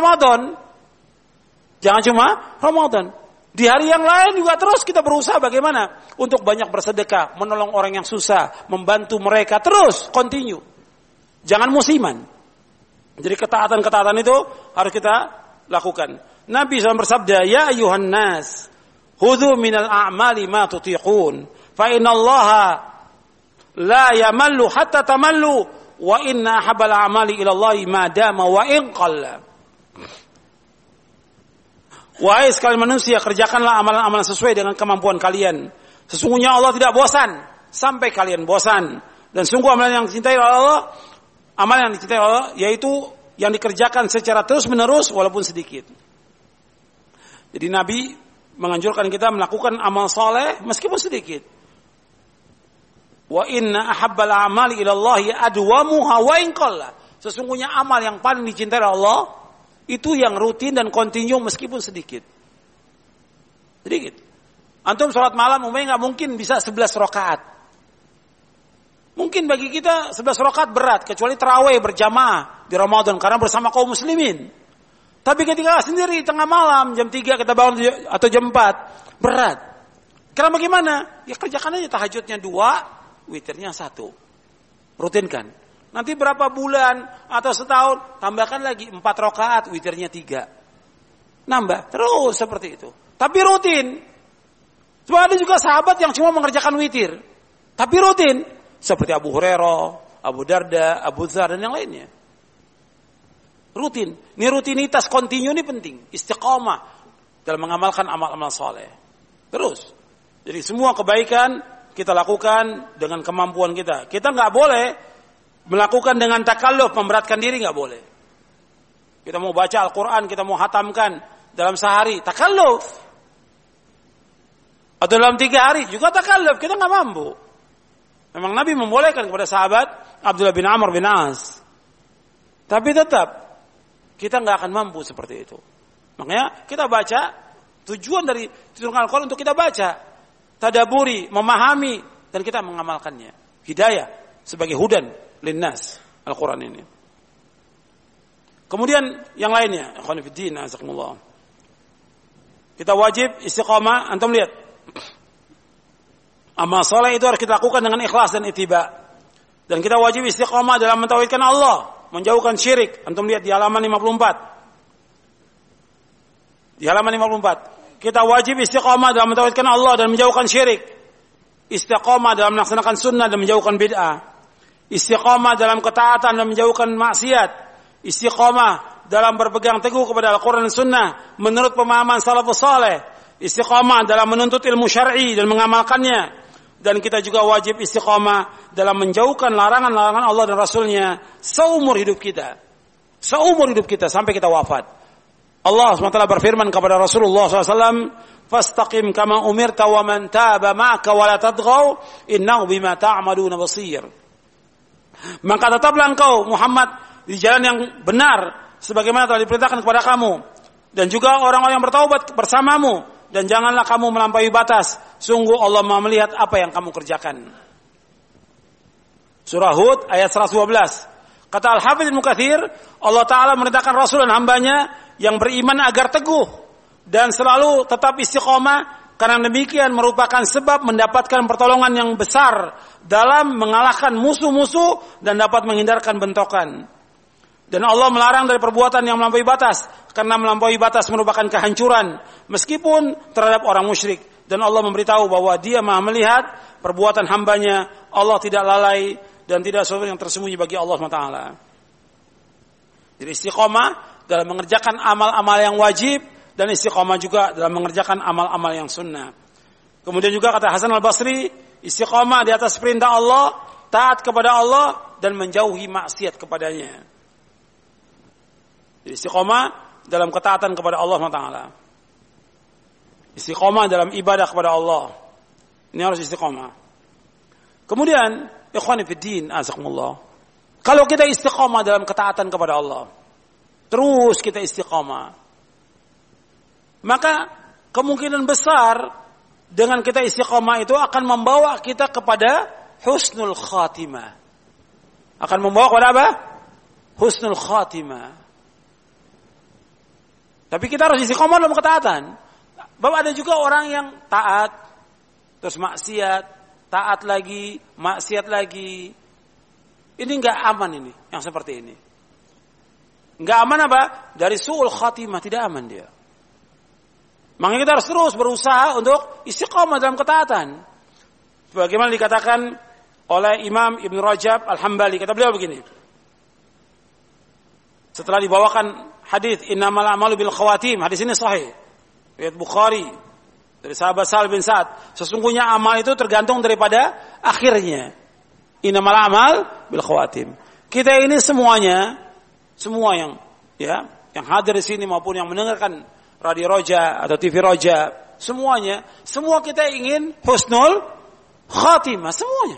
Ramadan. Di hari yang lain juga terus kita berusaha bagaimana untuk banyak bersedekah, menolong orang yang susah, membantu mereka, terus continue. Jangan musiman. Jadi ketaatan-ketaatan itu harus kita lakukan. Nabi SAW bersabda, "Ya ayuhan nas, khudhu minal a'mali ma tutiqun, fa innallaha la yamallu hatta tamallu, wa inna ahabbal a'mali ila Allahi ma dama wa in qalla." Wahai sekalian manusia, kerjakanlah amalan-amalan sesuai dengan kemampuan kalian. Sesungguhnya Allah tidak bosan sampai kalian bosan. Dan sungguh amalan yang dicintai oleh Allah, amalan yang dicintai oleh Allah yaitu yang dikerjakan secara terus-menerus walaupun sedikit. Jadi Nabi menganjurkan kita melakukan amal soleh meskipun sedikit. Wa inna ahabbal a'mali ila Allah adwamuha wa in qalla. Sesungguhnya amal yang paling dicintai Allah itu yang rutin dan kontinu meskipun sedikit. Sedikit. Antum sholat malam umumnya nggak mungkin bisa 11 rakaat. Mungkin bagi kita 11 rakaat berat, kecuali tarawih berjamaah di Ramadan karena bersama kaum muslimin. Tapi ketika sendiri tengah malam jam 3 kita bangun atau jam 4 berat. Karena bagaimana? Ya kerjakan aja tahajudnya 2, witirnya 1. Rutinkan. Nanti berapa bulan atau setahun tambahkan lagi 4 rakaat, witirnya 3. Nambah terus seperti itu. Tapi rutin. Cuma ada juga sahabat yang cuma mengerjakan witir. Tapi rutin. Seperti Abu Hurairah, Abu Darda, Abu Dzar, dan yang lainnya. Rutin. Ini rutinitas kontinu ini penting. Istiqamah dalam mengamalkan amal-amal soleh. Terus. Jadi semua kebaikan kita lakukan dengan kemampuan kita. Kita nggak boleh melakukan dengan takalluf, memberatkan diri nggak boleh. Kita mau baca Al-Quran, kita mau hatamkan dalam sehari, takalluf. Atau dalam 3 hari juga takalluf, kita nggak mampu. Memang Nabi membolehkan kepada sahabat Abdullah bin Amr bin As. Tapi tetap kita nggak akan mampu seperti itu. Makanya kita baca, tujuan dari turunkan Al-Quran untuk kita baca, tadaburi, memahami, dan kita mengamalkannya. Hidayah sebagai hudan linnas Al-Quran ini. Kemudian yang lainnya, ikhwan fillah, azakumullah. Kita wajib istiqamah. Antum lihat, amal soleh itu harus kita lakukan dengan ikhlas dan ittiba. Dan kita wajib istiqamah dalam mentauhidkan Allah, menjauhkan syirik. Antum lihat di halaman 54. Di halaman 54. Kita wajib istiqamah dalam mentauhidkan Allah dan menjauhkan syirik. Istiqamah dalam melaksanakan sunnah dan menjauhkan bid'ah. Istiqamah dalam ketaatan dan menjauhkan maksiat. Istiqamah dalam berpegang teguh kepada Al-Quran dan Sunnah menurut pemahaman salafus saleh. Istiqamah dalam menuntut ilmu syar'i dan mengamalkannya. Dan kita juga wajib istiqamah dalam menjauhkan larangan-larangan Allah dan Rasulnya seumur hidup kita. Seumur hidup kita sampai kita wafat. Allah SWT berfirman kepada Rasulullah SAW, "Fastaqim kama umirta wa man taba ma'aka wa la tadghaw innahu bima ta'maluna basir." Maka tetaplah engkau Muhammad di jalan yang benar sebagaimana telah diperintahkan kepada kamu, dan juga orang-orang yang bertaubat bersamamu, dan janganlah kamu melampaui batas. Sungguh Allah Maha melihat apa yang kamu kerjakan. Surah Hud ayat 112. Kata Al-Hafidz Ibnu Katsir, Allah Ta'ala merintahkan Rasul dan hambanya yang beriman agar teguh dan selalu tetap istiqomah, karena demikian merupakan sebab mendapatkan pertolongan yang besar dalam mengalahkan musuh-musuh dan dapat menghindarkan bentrokan. Dan Allah melarang dari perbuatan yang melampaui batas, karena melampaui batas merupakan kehancuran meskipun terhadap orang musyrik. Dan Allah memberitahu bahwa Dia Maha melihat perbuatan hambanya. Allah tidak lalai dan tidak sesuatu yang tersembunyi bagi Allah SWT. Jadi istiqomah dalam mengerjakan amal-amal yang wajib, dan istiqomah juga dalam mengerjakan amal-amal yang sunnah. Kemudian juga kata Hasan Al-Basri, istiqomah di atas perintah Allah, taat kepada Allah, dan menjauhi maksiat kepadanya. Jadi istiqomah dalam ketaatan kepada Allah SWT. Istiqomah dalam ibadah kepada Allah. Ini harus istiqomah. Kemudian, ikhwani fiddin, azakumullah. Kalau kita istiqomah dalam ketaatan kepada Allah, terus kita istiqomah, maka kemungkinan besar dengan kita istiqomah itu akan membawa kita kepada husnul khatimah. Akan membawa kepada apa? Husnul khatimah. Tapi kita harus istiqomah dalam ketaatan. Bahwa ada juga orang yang taat, terus maksiat, taat lagi, maksiat lagi. Ini enggak aman ini, yang seperti ini. Enggak aman apa? Dari su'ul khatimah, tidak aman dia. Makanya kita harus terus berusaha untuk istiqomah dalam ketaatan. Bagaimana dikatakan oleh Imam Ibn Rajab Al-Hambali, kata beliau begini. Setelah dibawakan hadis innamal a'malu bil khawatim, hadis ini sahih. Riwayat Bukhari dari sahabat Sa'ad bin Sa'ad. Sesungguhnya amal itu tergantung daripada akhirnya. Innamal a'mal bil khawatim. Kita ini semuanya, semua yang hadir di sini maupun yang mendengarkan Radio Roja atau TV Roja, semuanya, semua kita ingin husnul khatimah, semuanya.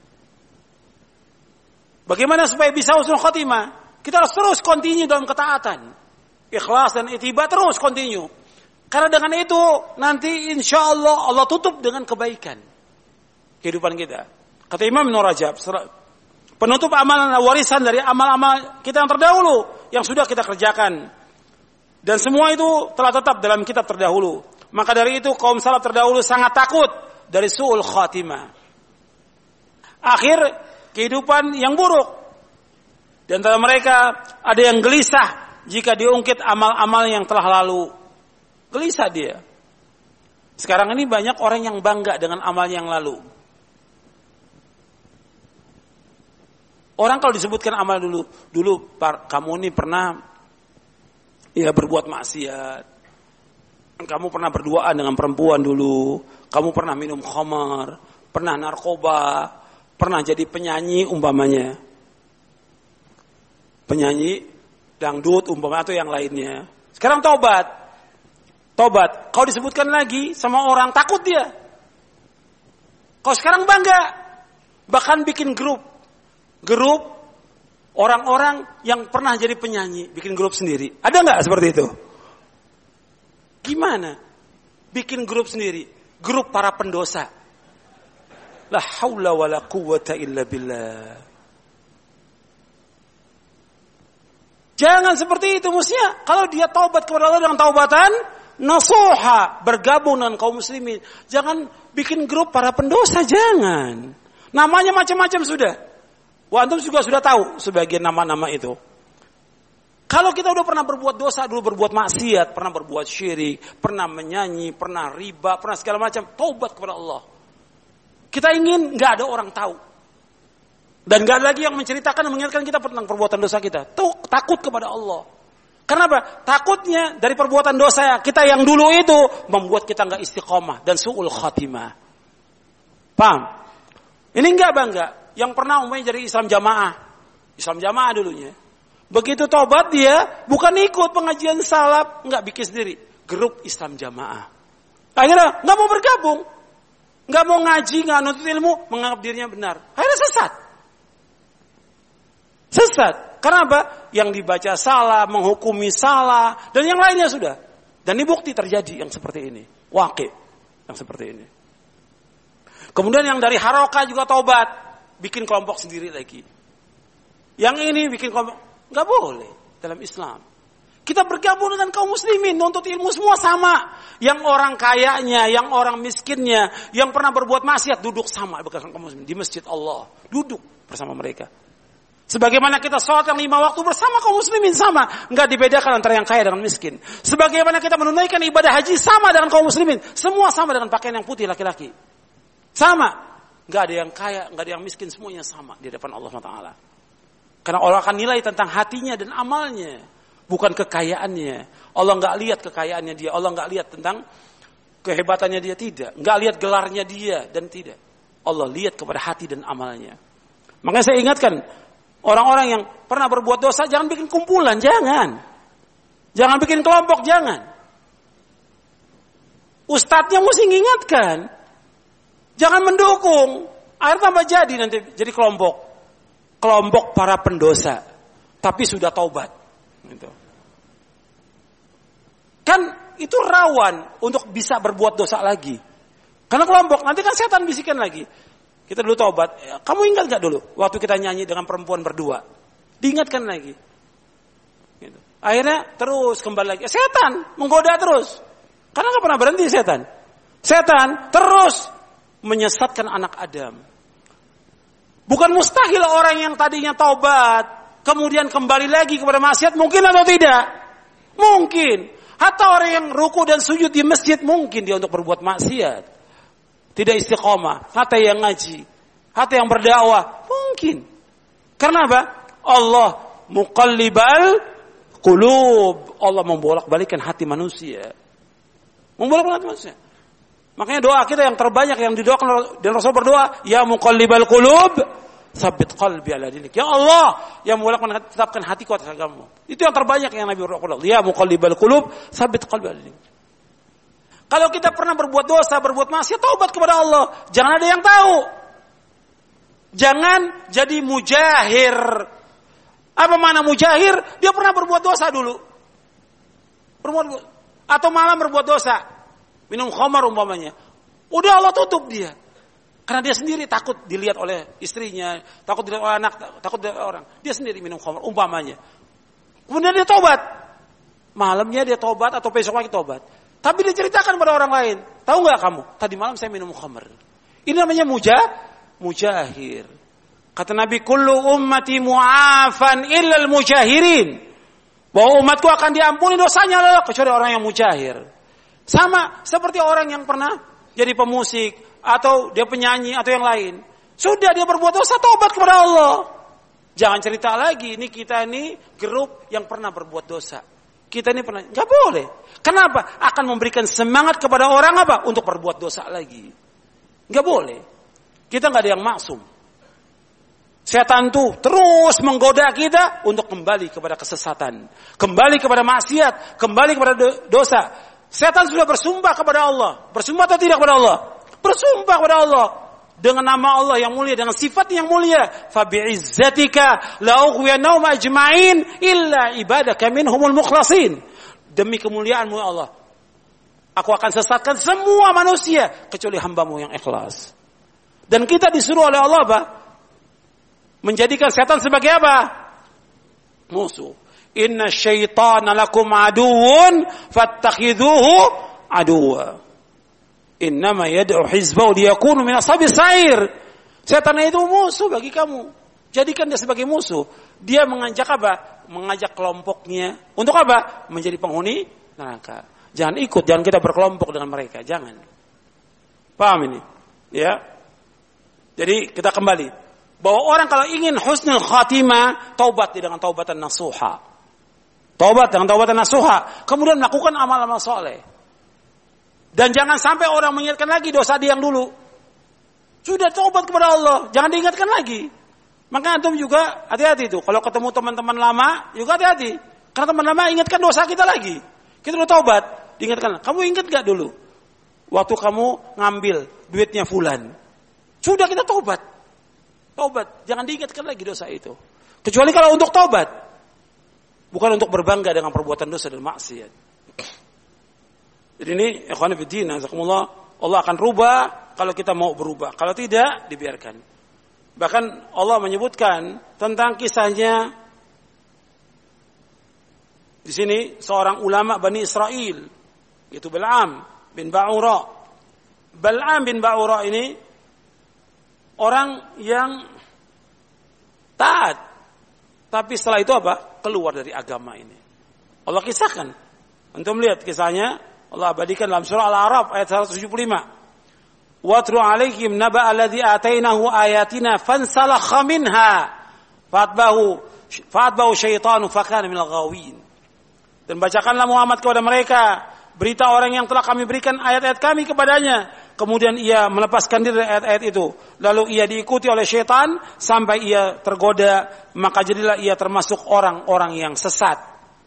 Bagaimana supaya bisa husnul khatimah? Kita harus terus continue dalam ketaatan. Ikhlas dan ittiba terus continue. Karena dengan itu nanti insya Allah Allah tutup dengan kebaikan kehidupan kita. Kata Imam Ibn Rajab, penutup amalan warisan dari amal-amal kita yang terdahulu yang sudah kita kerjakan. Dan semua itu telah tetap dalam kitab terdahulu. Maka dari itu kaum salaf terdahulu sangat takut dari su'ul khatimah. Akhir kehidupan yang buruk. Di antara mereka ada yang gelisah jika diungkit amal-amal yang telah lalu. Gelisah dia. Sekarang ini banyak orang yang bangga dengan amal yang lalu. Orang kalau disebutkan amal dulu kamu ini pernah berbuat maksiat. Kamu pernah berduaan dengan perempuan dulu. Kamu pernah minum khamar, pernah narkoba, pernah jadi penyanyi umpamanya. Penyanyi dangdut umpamanya atau yang lainnya. Sekarang tobat. Kalau disebutkan lagi sama orang takut dia. Kalau sekarang bangga. Bahkan bikin grup orang-orang yang pernah jadi penyanyi, bikin grup sendiri. Ada nggak seperti itu? Gimana? Bikin grup sendiri, grup para pendosa. La haula wala quwwata illa billah. Jangan seperti itu mestinya. Kalau dia taubat kepada Allah dengan taubatan nasuha, bergabung dengan kaum muslimin. Jangan bikin grup para pendosa, jangan. Namanya macam-macam sudah. Wah, antum juga sudah tahu sebagian nama-nama itu. Kalau kita udah pernah berbuat dosa, dulu berbuat maksiat, pernah berbuat syirik, pernah menyanyi, pernah riba, pernah segala macam, taubat kepada Allah. Kita ingin nggak ada orang tahu. Dan nggak ada lagi yang menceritakan dan mengingatkan kita tentang perbuatan dosa kita. Takut kepada Allah. Kenapa? Takutnya dari perbuatan dosa kita yang dulu itu membuat kita nggak istiqomah dan su'ul khatimah. Paham? Ini nggak bangga. Yang pernah umpamanya jadi Islam jamaah dulunya. Begitu tobat dia bukan ikut pengajian salaf, nggak bikin sendiri grup Islam jamaah. Akhirnya nggak mau bergabung, nggak mau ngaji, nggak nuntut ilmu, menganggap dirinya benar. Akhirnya sesat. Karena apa? Yang dibaca salah, menghukumi salah, dan yang lainnya sudah. Dan ini bukti terjadi yang seperti ini, waqi' yang seperti ini. Kemudian yang dari harokah juga tobat. Bikin kelompok sendiri lagi. Yang ini bikin kelompok. Gak boleh dalam Islam. Kita bergabung dengan kaum muslimin. Nuntut ilmu semua sama. Yang orang kayanya, yang orang miskinnya, yang pernah berbuat maksiat, duduk sama bersama kaum muslimin. Di masjid Allah. Duduk bersama mereka. Sebagaimana kita sholat yang 5 waktu bersama kaum muslimin sama. Gak dibedakan antara yang kaya dengan miskin. Sebagaimana kita menunaikan ibadah haji sama dengan kaum muslimin. Semua sama dengan pakaian yang putih laki-laki. Sama. Gak ada yang kaya, gak ada yang miskin, semuanya sama di depan Allah Ta'ala. Karena Allah akan nilai tentang hatinya dan amalnya, bukan kekayaannya. Allah gak lihat kekayaannya dia, Allah gak lihat tentang kehebatannya dia, tidak. Gak lihat gelarnya dia, dan tidak. Allah lihat kepada hati dan amalnya. Makanya saya ingatkan, orang-orang yang pernah berbuat dosa, jangan bikin kumpulan, jangan. Jangan bikin kelompok, jangan. Ustadznya mesti mengingatkan. Jangan mendukung. Akhirnya tambah jadi nanti jadi kelompok para pendosa, tapi sudah taubat. Gitu. Kan itu rawan untuk bisa berbuat dosa lagi. Karena kelompok nanti kan setan bisikan lagi. Kita dulu taubat. Kamu ingat nggak dulu waktu kita nyanyi dengan perempuan berdua? Diingatkan lagi. Gitu. Akhirnya terus kembali lagi. Setan menggoda terus. Karena nggak pernah berhenti setan. Setan terus menyesatkan anak Adam. Bukan mustahil orang yang tadinya taubat kemudian kembali lagi kepada maksiat, mungkin atau tidak? Mungkin. Hatta orang yang ruku dan sujud di masjid mungkin dia untuk berbuat maksiat. Tidak istiqomah. Hatta yang ngaji, hatta yang berdakwah mungkin. Karena apa? Allah muqallibal qulub. Allah membolak-balikkan hati manusia. Membolak-balikkan manusia. Makanya doa kita yang terbanyak yang didoakan dan Rasul berdoa, ya muqallibal qulub, Tsabbit qalbi ala dinik. Ya Allah, yang menetapkan hatiku atas agamamu. Itu yang terbanyak yang Nabi berdoa. Ya muqallibal qulub, tsabbit qalbi ala dinik. Kalau kita pernah berbuat dosa, berbuat maksiat, taubat kepada Allah. Jangan ada yang tahu. Jangan jadi mujahir. Apa makna mujahir? Dia pernah berbuat dosa dulu. Atau malah berbuat dosa. Minum khamar umpamanya. Udah Allah tutup dia. Karena dia sendiri takut dilihat oleh istrinya, takut dilihat oleh anak, takut dilihat oleh orang. Dia sendiri minum khamar umpamanya. Kemudian dia tobat. Malamnya dia tobat atau besok lagi tobat. Tapi dia ceritakan pada orang lain. Tahu nggak kamu? Tadi malam saya minum khamar. Ini namanya mujahir. Kata Nabi, kullu ummati mu'afan illal mujahirin. Bahwa umatku akan diampuni dosanya adalah kecuali orang yang mujahir. Sama seperti orang yang pernah jadi pemusik atau dia penyanyi atau yang lain. Sudah dia berbuat dosa, taubat kepada Allah. Jangan cerita lagi, ini kita ini grup yang pernah berbuat dosa. Kita ini pernah, nggak boleh. Kenapa? Akan memberikan semangat kepada orang apa? Untuk berbuat dosa lagi. Nggak boleh. Kita nggak ada yang maksum. Setan tuh terus menggoda kita untuk kembali kepada kesesatan, kembali kepada maksiat, kembali kepada dosa. Setan sudah bersumpah kepada Allah. Bersumpah atau tidak kepada Allah? Bersumpah kepada Allah. Dengan nama Allah yang mulia, dengan sifat yang mulia. Fabi'izzatika la'ughwiyannahum ajma'in illa ibadaka minhumul mukhlasin. Demi kemuliaanmu ya Allah, aku akan sesatkan semua manusia kecuali hambamu yang ikhlas. Dan kita disuruh oleh Allah apa? Menjadikan setan sebagai apa? Musuh. Inna syaitana lakum aduun fattakhidhuhu aduwa. Innama yad'u hizbahu liyakunu min ashabis sa'ir. Setan itu musuh bagi kamu. Jadikan dia sebagai musuh. Dia mengajak apa? Mengajak kelompoknya. Untuk apa? Menjadi penghuni neraka. Jangan ikut, jangan kita berkelompok dengan mereka, jangan. Paham ini? Ya. Jadi kita kembali bahwa orang kalau ingin husnul khatimah, taubat dengan taubatan nasuha. Taubat dengan taubatan nasuha, kemudian melakukan amal-amal soleh. Dan jangan sampai orang mengingatkan lagi dosa dia yang dulu. Sudah taubat kepada Allah, jangan diingatkan lagi. Maka antum juga hati-hati itu. Kalau ketemu teman-teman lama, juga hati-hati. Karena teman lama ingatkan dosa kita lagi. Kita udah taubat, diingatkan. Kamu ingat gak dulu? Waktu kamu ngambil duitnya fulan. Sudah kita taubat. Taubat, jangan diingatkan lagi dosa itu. Kecuali kalau untuk taubat. Bukan untuk berbangga dengan perbuatan dosa dan maksiat. Jadi ini, ikhwan fillah, jazakumullah, Allah akan rubah kalau kita mau berubah. Kalau tidak, dibiarkan. Bahkan Allah menyebutkan tentang kisahnya di sini seorang ulama Bani Israel, yaitu Bal'am bin Ba'ura. Bal'am bin Ba'ura ini orang yang taat, tapi setelah itu apa? Keluar dari agama ini. Allah kisahkan. Antum lihat kisahnya, Allah abadikan dalam surah Al-A'raf ayat 175. Watru alaihim naba alladhi atainahu ayatina fansalakha minha fatbahu syaitanu fakana minal ghawin. Dan bacakanlah Muhammad kepada mereka berita orang yang telah kami berikan ayat-ayat kami kepadanya, kemudian ia melepaskan diri dari ayat-ayat itu, lalu ia diikuti oleh syaitan sampai ia tergoda, maka jadilah ia termasuk orang-orang yang sesat.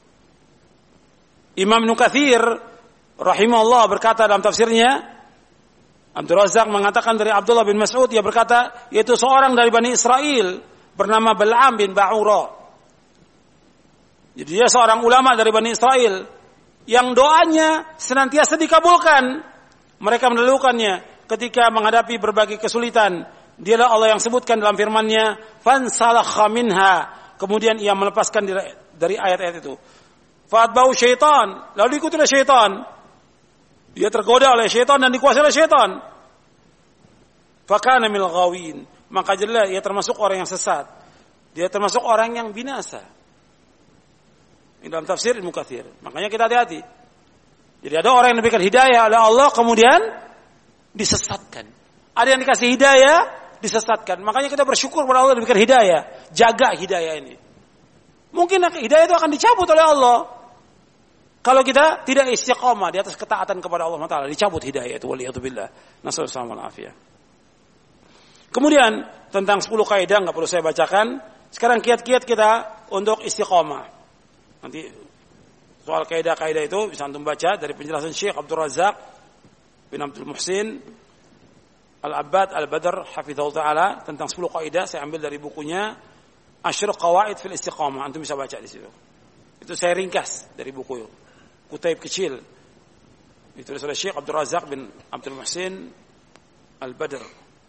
Imam Ibnu Katsir rahimahullah berkata dalam tafsirnya, Abdul Razak mengatakan dari Abdullah bin Mas'ud, ia berkata, yaitu seorang dari Bani Israel bernama Bal'am bin Ba'ura. Jadi dia seorang ulama dari Bani Israel yang doanya senantiasa dikabulkan. Mereka mendahulukannya ketika menghadapi berbagai kesulitan. Dialah Allah yang sebutkan dalam firman-Nya, "Fansalakha minha." Kemudian ia melepaskan dari ayat-ayat itu. Fa'atba'u syaitan, lalu diikuti oleh syaitan. Dia tergoda oleh syaitan dan dikuasai oleh syaitan. Fakana minal ghawin, maka jadilah ia termasuk orang yang sesat. Dia termasuk orang yang binasa. Ini dalam tafsir Ibnu Katsir. Makanya kita hati-hati. Jadi ada orang yang diberikan hidayah oleh Allah kemudian disesatkan. Ada yang dikasih hidayah disesatkan. Makanya kita bersyukur kepada Allah diberikan hidayah. Jaga hidayah ini. Mungkin hidayah itu akan dicabut oleh Allah. Kalau kita tidak istiqamah di atas ketaatan kepada Allah Taala, dicabut hidayah itu, waliyadzubillah. Nasallallahu alaihi wasallam. Kemudian tentang 10 kaidah nggak perlu saya bacakan. Sekarang kiat-kiat kita untuk istiqomah. Nanti soal kaidah-kaidah itu bisa antum baca dari penjelasan Syekh Abdul Razak bin Abdul Muhsin Al-Abbad Al-Badr hafizahullah taala tentang 10 kaidah. Saya ambil dari bukunya Asyrul Qawaid fil Istiqamah. Antum bisa baca di situ. Itu saya ringkas dari buku kutaib kecil. Ditulis oleh Syekh Abdul Razak bin Abdul Muhsin Al-Badr.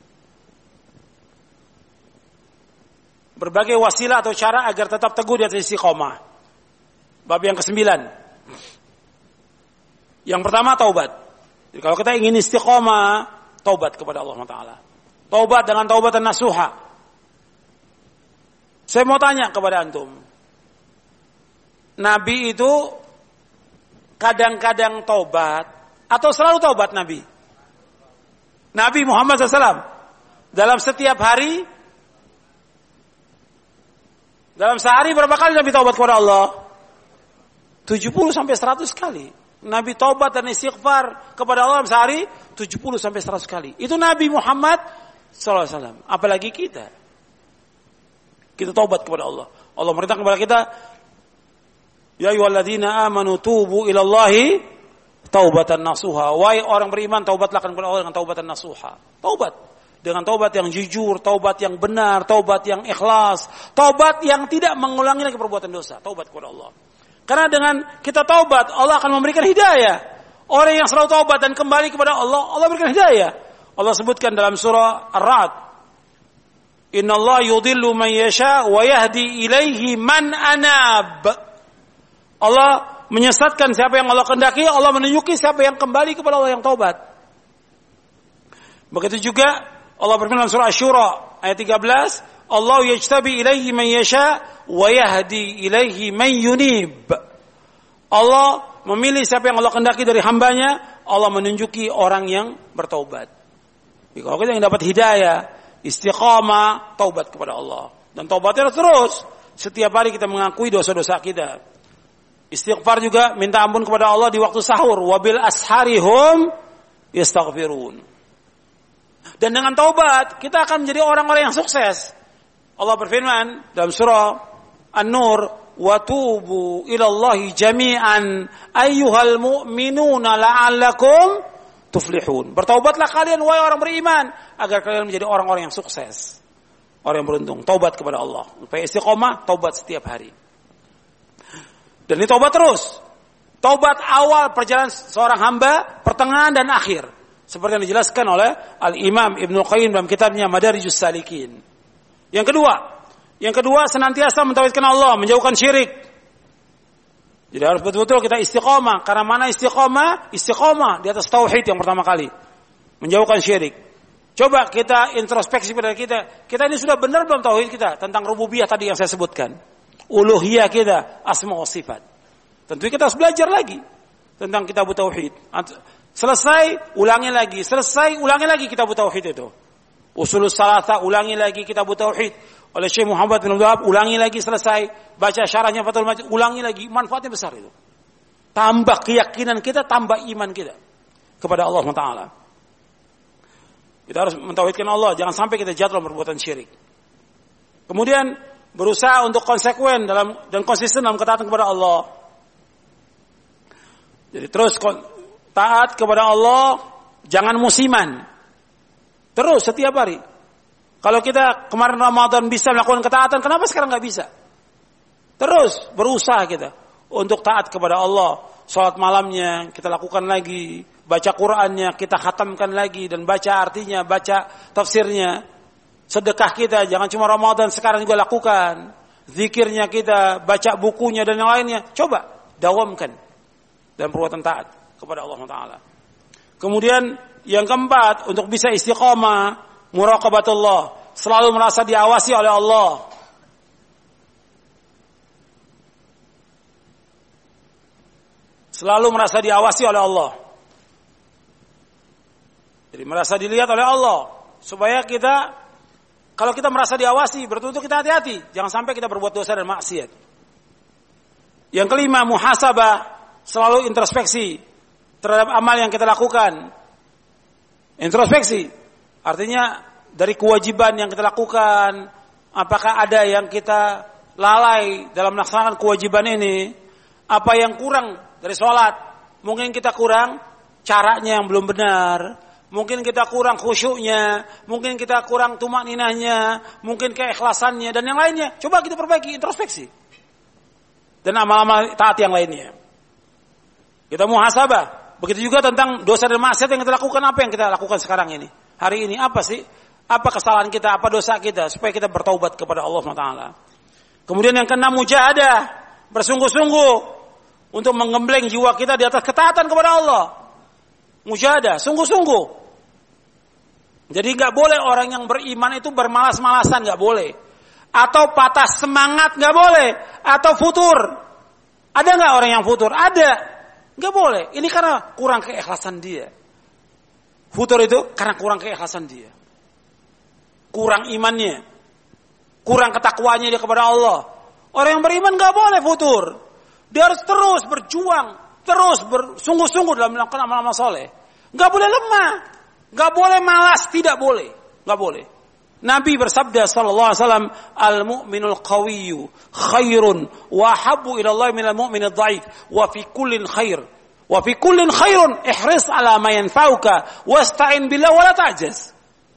Berbagai wasilah atau cara agar tetap teguh di atas istiqomah. Bab yang ke-9. Yang pertama, taubat. Jadi kalau kita ingin istiqomah, taubat kepada Allah Taala. Taubat dengan taubatan nasuha. Saya mau tanya kepada antum. Nabi itu kadang-kadang taubat atau selalu taubat Nabi? Nabi Muhammad SAW dalam setiap hari, dalam sehari berapa kali Nabi taubat kepada Allah? 70 sampai 100 kali. Nabi taubat dan istighfar kepada Allah dalam sehari 70 sampai 100 kali. Itu Nabi Muhammad SAW. Apalagi kita. Kita taubat kepada Allah. Allah merintahkan kepada kita, ya ayyuhalladzina amanu tubu ilallahi taubatan nasuha. Wahai orang beriman, taubatlah kepada Allah dengan taubatan nasuha. Taubat dengan taubat yang jujur, taubat yang benar, taubat yang ikhlas, taubat yang tidak mengulangi lagi perbuatan dosa. Taubat kepada Allah. Karena dengan kita taubat, Allah akan memberikan hidayah. Orang yang selalu taubat dan kembali kepada Allah, Allah berikan hidayah. Allah sebutkan dalam surah Ar-Ra'd, Innallaha yudhillu man yasha wa yahdi ilaihi man anab. Allah menyesatkan siapa yang Allah kehendaki, Allah menunjuki siapa yang kembali kepada Allah yang taubat. Begitu juga Allah berfirman dalam surah Asy-Syura ayat 13, Allah yajtabi ilaihi man yasha wa yahdi ilaihi man yunib. Allah memilih siapa yang Allah kehendaki dari hambanya, Allah menunjuki orang yang bertaubat. Jadi kalau kita yang dapat hidayah, istiqamah, taubat kepada Allah. Dan taubatnya terus. Setiap hari kita mengakui dosa-dosa kita. Istighfar juga, minta ampun kepada Allah di waktu sahur. Wabil asharihum yastaghfirun. Dan dengan taubat, kita akan menjadi orang-orang yang sukses. Allah berfirman dalam surah An-Nur, وَتُوبُوا إِلَى اللَّهِ جَمِيعًا أَيُّهَا الْمُؤْمِنُونَ لَعَلَّكُمْ tuflihun. Bertaubatlah kalian wahai orang beriman agar kalian menjadi orang-orang yang sukses. Orang yang beruntung. Taubat kepada Allah. Supaya istiqomah, taubat setiap hari. Dan ini taubat terus. Taubat awal perjalanan seorang hamba, pertengahan dan akhir. Seperti yang dijelaskan oleh Al-Imam Ibnu Qayyim dalam kitabnya Madarijus Salikin. Yang kedua senantiasa mentauhidkan Allah, menjauhkan syirik. Jadi harus betul-betul kita istiqomah. Karena mana istiqomah? Istiqomah di atas tauhid yang pertama kali. Menjauhkan syirik. Coba kita introspeksi pada kita. Kita ini sudah benar belum tauhid kita? Tentang rububiyah tadi yang saya sebutkan. Uluhiyah kita. Asma wa sifat. Tentu kita harus belajar lagi. Tentang kitab tauhid. Selesai, ulangi lagi. Selesai, ulangi lagi kitab tauhid itu. Usulus salasa, ulangi lagi kitab tauhid. Oleh Syekh Muhammad bin Abdul Wahab, ulangi lagi selesai. Baca syarahnya Fathul Majid, ulangi lagi. Manfaatnya besar itu. Tambah keyakinan kita, tambah iman kita kepada Allah Ta'ala. Kita harus mentauhidkan Allah. Jangan sampai kita jatuh dalam perbuatan syirik. Kemudian berusaha untuk konsekuen dan konsisten dalam ketaatan kepada Allah. Jadi terus taat kepada Allah, jangan musiman. Terus setiap hari. Kalau kita kemarin Ramadan bisa melakukan ketaatan, kenapa sekarang nggak bisa? Terus berusaha kita untuk taat kepada Allah. Salat malamnya kita lakukan lagi, baca Qur'annya kita khatamkan lagi dan baca artinya, baca tafsirnya. Sedekah kita jangan cuma Ramadan, sekarang juga lakukan. Zikirnya kita, baca bukunya dan yang lainnya. Coba dawamkan dalam perbuatan taat kepada Allah Ta'ala. Kemudian yang keempat, untuk bisa istiqamah, muraqabatullah, selalu merasa diawasi oleh Allah. Selalu merasa diawasi oleh Allah. Jadi merasa dilihat oleh Allah. Supaya kita, kalau kita merasa diawasi, betul-betul kita hati-hati. Jangan sampai kita berbuat dosa dan maksiat. Yang kelima, muhasabah, selalu introspeksi terhadap amal yang kita lakukan. Introspeksi artinya dari kewajiban yang kita lakukan, apakah ada yang kita lalai dalam melaksanakan kewajiban ini? Apa yang kurang dari sholat? Mungkin kita kurang caranya yang belum benar, mungkin kita kurang khusyuknya, mungkin kita kurang tumakninahnya, mungkin keikhlasannya dan yang lainnya. Coba kita perbaiki, introspeksi. Dan amal-amal taat yang lainnya. Kita muhasabah. Begitu juga tentang dosa dan maksiat yang kita lakukan. Apa yang kita lakukan sekarang ini? Hari ini apa sih? Apa kesalahan kita? Apa dosa kita? Supaya kita bertaubat kepada Allah SWT. Kemudian yang keenam, mujahadah. Bersungguh-sungguh untuk menggembleng jiwa kita di atas ketaatan kepada Allah. Mujahadah, sungguh-sungguh. Jadi gak boleh orang yang beriman itu bermalas-malasan, gak boleh. Atau patah semangat, gak boleh. Atau futur. Ada gak orang yang futur? Ada. Gak boleh. Ini karena kurang keikhlasan dia. Futur itu karena kurang keikhlasan dia. Kurang imannya. Kurang ketakwaannya dia kepada Allah. Orang yang beriman gak boleh futur. Dia harus terus berjuang. Terus bersungguh-sungguh dalam melakukan amal-amal soleh. Gak boleh lemah. Gak boleh malas. Tidak boleh. Gak boleh. Nabi bersabda sallallahu alaihi wasallam, al-mu'minul qawiyyu khairun wa habbu ila Allah minal mu'minid dhaif wa fi kullin khair. Wa fi kullin khairun ihris ala ma yanfa'uka wasta'in billah wa la ta'jaz.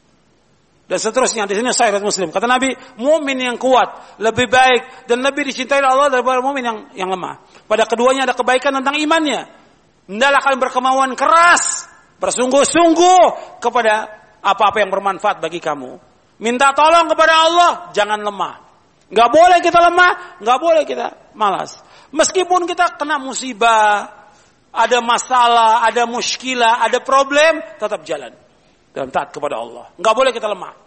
Dan seterusnya di sini sahih Muslim. Kata Nabi, mukmin yang kuat lebih baik dan lebih dicintai Allah daripada mukmin yang lemah. Pada keduanya ada kebaikan tentang imannya. Hendaklah kalian berkemauan keras, bersungguh-sungguh kepada apa-apa yang bermanfaat bagi kamu. Minta tolong kepada Allah, jangan lemah. Gak boleh kita lemah, gak boleh kita malas. Meskipun kita kena musibah, ada masalah, ada muskilah, ada problem, tetap jalan dalam taat kepada Allah. Gak boleh kita lemah.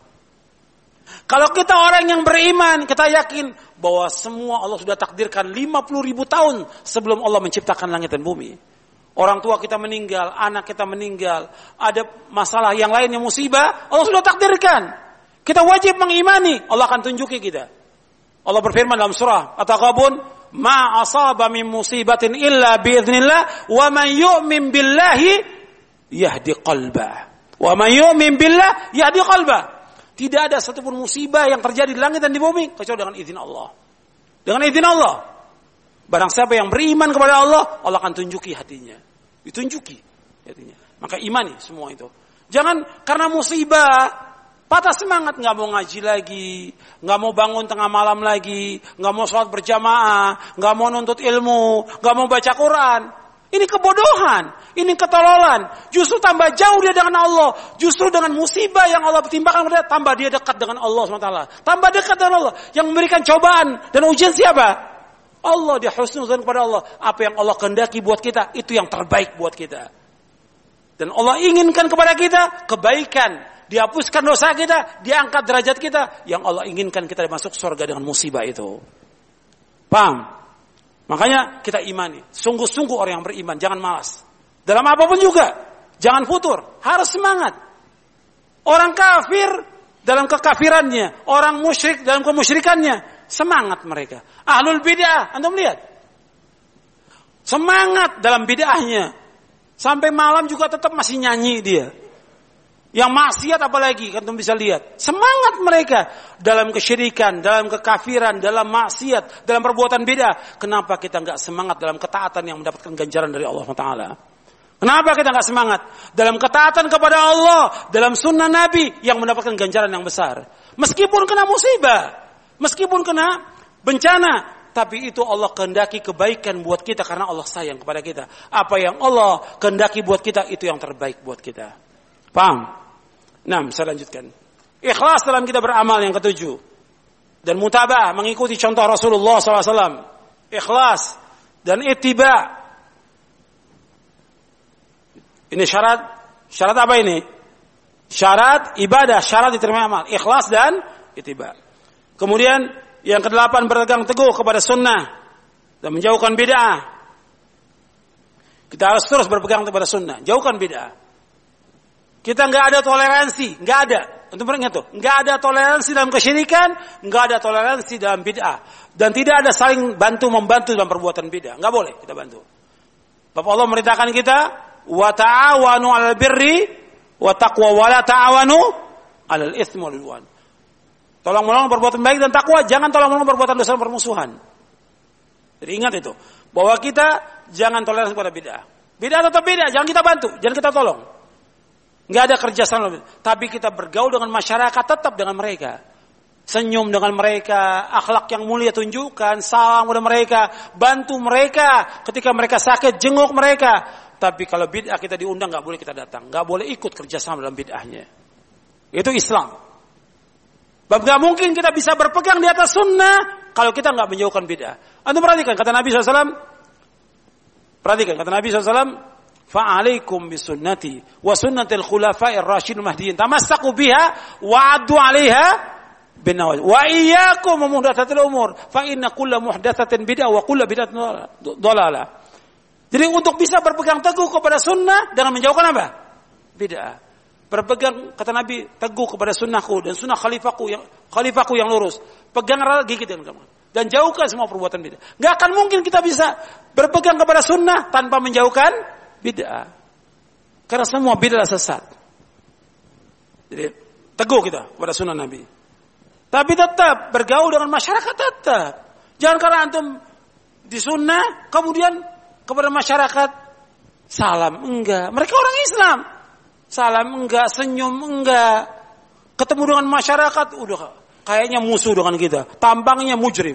Kalau kita orang yang beriman, kita yakin bahwa semua Allah sudah takdirkan 50.000 tahun sebelum Allah menciptakan langit dan bumi. Orang tua kita meninggal, anak kita meninggal, ada masalah yang lainnya, musibah, Allah sudah takdirkan. Kita wajib mengimani, Allah akan tunjuki kita. Allah berfirman dalam surah At-Taghabun, "Ma asaba min musibatin illa biiznillah, wa man yu'min billahi yahdi qalbah." Wa man yu'min billah yahdi qalbah. Tidak ada satupun musibah yang terjadi di langit dan di bumi kecuali dengan izin Allah. Dengan izin Allah. Barang siapa yang beriman kepada Allah, Allah akan tunjuki hatinya. Ditunjuki hatinya. Maka imani semua itu. Jangan karena musibah patah semangat, nggak mau ngaji lagi, nggak mau bangun tengah malam lagi, nggak mau sholat berjamaah, nggak mau nuntut ilmu, nggak mau baca Quran. Ini kebodohan, ini ketololan. Justru tambah jauh dia dengan Allah. Justru dengan musibah yang Allah timpakan kepada dia, tambah dia dekat dengan Allah SWT. Tambah dekat dengan Allah. Yang memberikan cobaan dan ujian siapa? Allah. Dia husnuzan kepada Allah. Apa yang Allah kehendaki buat kita, itu yang terbaik buat kita. Dan Allah inginkan kepada kita kebaikan. Dihapuskan dosa kita, diangkat derajat kita. Yang Allah inginkan kita masuk surga dengan musibah itu. Paham? Makanya kita imani. Sungguh-sungguh orang yang beriman, jangan malas. Dalam apapun juga, jangan futur. Harus semangat. Orang kafir dalam kekafirannya, orang musyrik dalam kemusyrikannya, semangat mereka. Ahlul bid'ah, antum lihat. Semangat dalam bid'ahnya. Sampai malam juga tetap masih nyanyi dia. Yang maksiat apalagi, kan bisa lihat. Semangat mereka dalam kesyirikan, dalam kekafiran, dalam maksiat, dalam perbuatan beda. Kenapa kita enggak semangat dalam ketaatan yang mendapatkan ganjaran dari Allah Taala? Kenapa kita enggak semangat dalam ketaatan kepada Allah, dalam sunnah Nabi yang mendapatkan ganjaran yang besar? Meskipun kena musibah, meskipun kena bencana, tapi itu Allah kehendaki kebaikan buat kita karena Allah sayang kepada kita. Apa yang Allah kehendaki buat kita, itu yang terbaik buat kita. Paham? Nah, saya lanjutkan. Ikhlas dalam kita beramal yang ketujuh. Dan mutaba'ah, mengikuti contoh Rasulullah SAW. Ikhlas dan ittiba'. Ini syarat apa ini? Syarat ibadah, syarat diterima amal. Ikhlas dan ittiba'. Kemudian yang kedelapan, berpegang teguh kepada sunnah dan menjauhkan bid'ah. Kita harus terus berpegang kepada sunnah, jauhkan bid'ah. Kita nggak ada toleransi, nggak ada. Untuk ingat tuh, nggak ada toleransi dalam kesyirikan, nggak ada toleransi dalam bid'ah, dan tidak ada saling bantu membantu dalam perbuatan bid'ah. Nggak boleh kita bantu. Bapak Allah merintahkan kita, wa ta'awanu 'alal birri wa taqwa wa la ta'awanu 'alal itsmi wal 'udwan. Tolong-menolong perbuatan baik dan takwa, jangan tolong-menolong perbuatan dosa dan permusuhan. Jadi ingat itu, bahwa kita jangan toleransi pada bid'ah. Bid'ah tetap bid'ah, jangan kita bantu, jangan kita tolong. Enggak ada kerjasama, tapi kita bergaul dengan masyarakat tetap dengan mereka. Senyum dengan mereka, akhlak yang mulia tunjukkan, salam kepada mereka, bantu mereka ketika mereka sakit, jenguk mereka. Tapi kalau bid'ah kita diundang, nggak boleh kita datang, nggak boleh ikut kerjasama dalam bid'ahnya. Itu Islam. Bab nggak mungkin kita bisa berpegang di atas sunnah kalau kita nggak menjauhkan bid'ah. Antum perhatikan kata Nabi SAW. Perhatikan kata Nabi SAW. Fa'alaikum bisunnati wa sunnatil khulafa'ir rasyidil mahdiyyin. Tamassaku biha wa'addu 'alaiha bin-nawajid. Wa iyyakum muhdatsatil umur fa inna kulla muhdatsatin bid'ah wa kullu bid'atin dhalalah. Jadi untuk bisa berpegang teguh kepada sunnah dengan menjauhkan apa? Bid'ah. Berpegang kata Nabi teguh kepada sunnahku dan sunnah khalifahku yang lurus. Pegang erat gigit dengan kamu dan jauhkan semua perbuatan bid'ah. Enggak akan mungkin kita bisa berpegang kepada sunnah tanpa menjauhkan bid'ah. Karena semua bid'ah sesat. Jadi teguh kita kepada sunnah Nabi. Tapi tetap bergaul dengan masyarakat tetap. Jangan karena antum di sunnah kemudian kepada masyarakat salam enggak. Mereka orang Islam. Salam enggak, senyum enggak. Ketemu dengan masyarakat udah kayaknya musuh dengan kita. Tampangnya mujrim.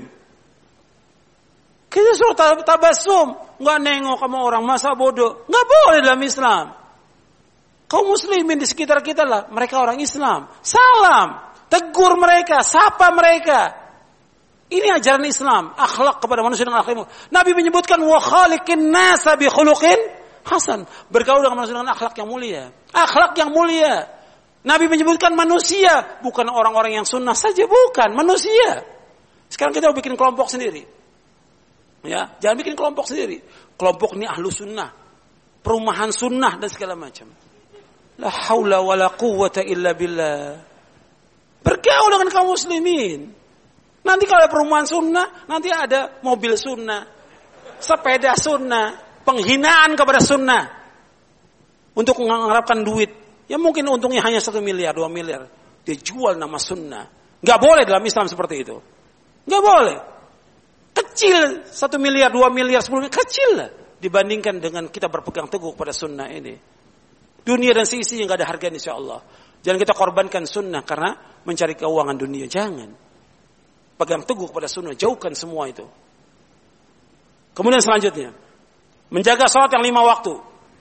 Kita suruh tabasum, enggak nengok sama orang, masa bodoh. Enggak boleh dalam Islam. Kaum muslimin di sekitar kita lah, mereka orang Islam. Salam, tegur mereka, sapa mereka. Ini ajaran Islam, akhlak kepada manusia dengan akhlak. Nabi menyebutkan wa khaliqin nasa bi khuluqin hasan, bergaul dengan manusia dengan akhlak yang mulia. Akhlak yang mulia. Nabi menyebutkan manusia, bukan orang-orang yang sunnah saja, bukan, manusia. Sekarang kita bikin kelompok sendiri. Ya, jangan bikin kelompok sendiri. Kelompok ini ahlu sunnah, perumahan sunnah dan segala macam. La haula wala quwwata illa billah. Bergaul dengan kaum muslimin. Nanti kalau ada perumahan sunnah, nanti ada mobil sunnah, sepeda sunnah, penghinaan kepada sunnah untuk mengharapkan duit. Ya mungkin untungnya hanya 1 miliar, 2 miliar. Dia jual nama sunnah. Gak boleh dalam Islam seperti itu. Gak boleh. Kecil 1 miliar, 2 miliar, 10 miliar. Kecil lah dibandingkan dengan kita berpegang teguh pada sunnah ini. Dunia dan seisinya gak ada harganya insyaAllah. Jangan kita korbankan sunnah karena mencari keuangan dunia. Jangan. Pegang teguh pada sunnah. Jauhkan semua itu. Kemudian selanjutnya. Menjaga salat yang 5 waktu.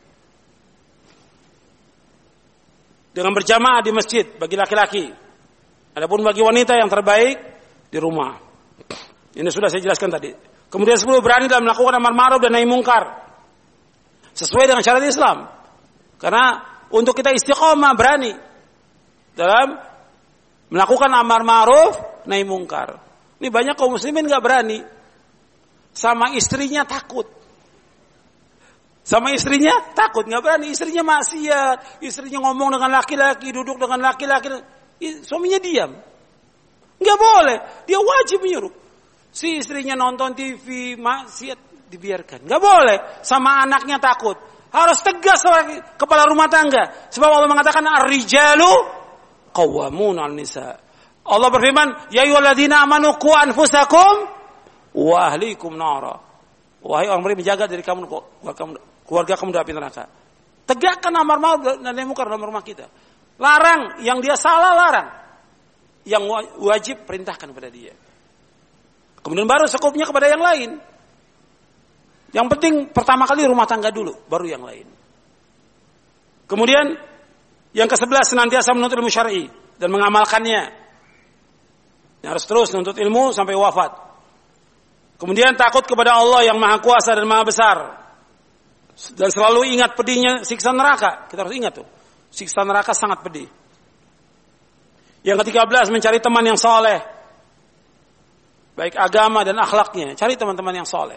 Dengan berjamaah di masjid bagi laki-laki. Adapun bagi wanita yang terbaik di rumah. Ini sudah saya jelaskan tadi. Kemudian 10 berani dalam melakukan amar ma'ruf dan nahi mungkar. Sesuai dengan syariat Islam. Karena untuk kita istiqomah berani dalam melakukan amar ma'ruf nahi mungkar. Ini banyak kaum muslimin enggak berani. Sama istrinya takut. Sama istrinya takut, enggak berani. Istrinya maksiat, istrinya ngomong dengan laki-laki, duduk dengan laki-laki, suaminya diam. Enggak boleh, dia wajib menyuruh. Si istrinya nonton TV, maksiat, dibiarkan. Enggak boleh, sama anaknya takut. Harus tegas sebagai kepala rumah tangga. Sebab Allah mengatakan ar-rijalu qawwamun 'alan nisa. Allah berfirman, ya ayyuhalladzina amanu qu anfusakum wa ahlikum nara. Wahai orang beriman, menjaga diri kamu, keluarga kamu dari api neraka. Tegakkan amar ma'ruf dan nahi mungkar dalam rumah kita. Larang yang dia salah, larang. Yang wajib perintahkan kepada dia. Kemudian baru sekupnya kepada yang lain. Yang penting pertama kali rumah tangga dulu, baru yang lain. Kemudian yang ke-11 senantiasa menuntut ilmu syar'i dan mengamalkannya. Yang harus terus menuntut ilmu sampai wafat. Kemudian takut kepada Allah yang Maha Kuasa dan Maha Besar. Dan selalu ingat pedihnya siksa neraka. Kita harus ingat tuh. Siksa neraka sangat pedih. Yang ke-13 mencari teman yang saleh. Baik agama dan akhlaknya. Cari teman-teman yang saleh.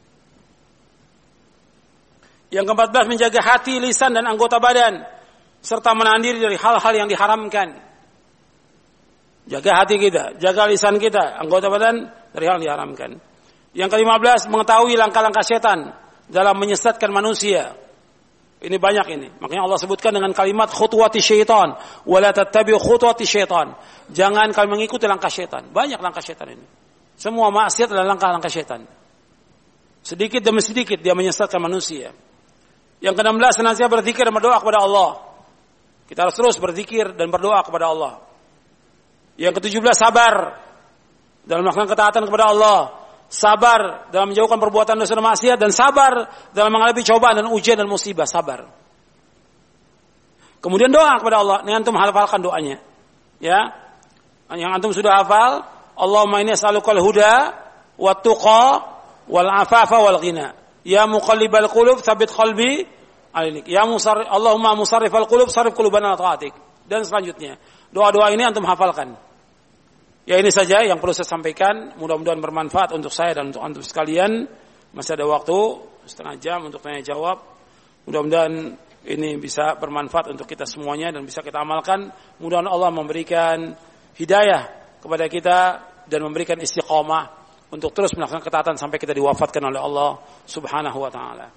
Yang ke-14 menjaga hati, lisan dan anggota badan. Serta menahan diri dari hal-hal yang diharamkan. Jaga hati kita, jaga lisan kita, anggota badan dari hal yang diharamkan. Yang ke-15 mengetahui langkah-langkah setan dalam menyesatkan manusia. Ini banyak ini. Makanya Allah sebutkan dengan kalimat khutuwati syaitan, wala tattabi'u khutuwati syaitan. Jangan kalian mengikuti langkah syaitan. Banyak langkah syaitan ini. Semua maksiat adalah langkah-langkah syaitan. Sedikit demi sedikit dia menyesatkan manusia. Yang ke-16, senantiasa berzikir dan berdoa kepada Allah. Kita harus terus berzikir dan berdoa kepada Allah. Yang ke-17, sabar dalam melakukan ketaatan kepada Allah. Sabar dalam menjauhkan perbuatan dosa dan maksiat, dan sabar dalam menghadapi cobaan dan ujian dan musibah. Sabar. Kemudian doa kepada Allah. Ini antum hafalkan doanya. Ya. Yang antum sudah hafal, Allahumma inni as'alukal huda wat tuqa wal afafa wal ghina. Ya muqallibal qulub tsabbit qalbi alinik. Ya Allahumma musarrifal qulub sarrif qulubana ala taatik. Dan selanjutnya. Doa-doa ini antum hafalkan. Ya, ini saja yang perlu saya sampaikan. Mudah-mudahan bermanfaat untuk saya dan untuk antum sekalian. Masih ada waktu setengah jam untuk tanya jawab. Mudah-mudahan ini bisa bermanfaat untuk kita semuanya dan bisa kita amalkan. Mudah-mudahan Allah memberikan hidayah kepada kita dan memberikan istiqamah untuk terus melakukan ketaatan sampai kita diwafatkan oleh Allah Subhanahu wa taala.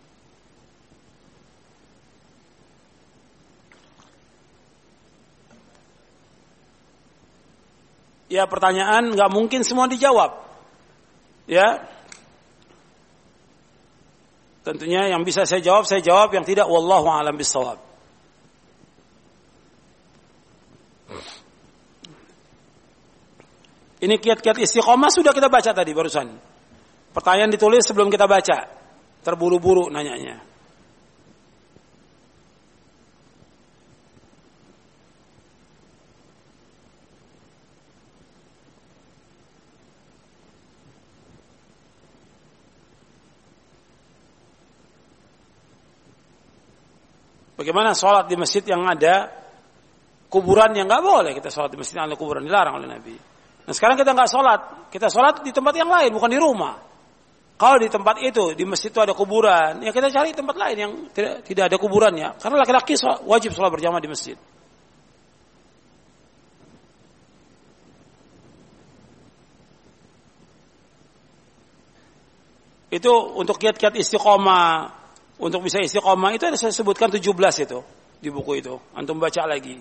Ya, pertanyaan nggak mungkin semua dijawab. Ya, tentunya yang bisa saya jawab, yang tidak wallahu a'lam bishawab. Ini kiat-kiat istiqomah sudah kita baca tadi barusan. Pertanyaan ditulis sebelum kita baca. Terburu-buru nanyanya. Bagaimana sholat di masjid yang ada kuburan? Yang nggak boleh kita sholat di masjid yang ada kuburan, dilarang oleh Nabi. Nah, sekarang kita nggak sholat, kita sholat di tempat yang lain, bukan di rumah. Kalau di tempat itu, di masjid itu ada kuburan, ya kita cari tempat lain yang tidak ada kuburannya. Karena laki-laki wajib sholat berjamaah di masjid. Itu untuk kiat-kiat istiqomah. Untuk bisa istiqomah itu ada saya sebutkan 17 itu di buku itu. Antum baca lagi.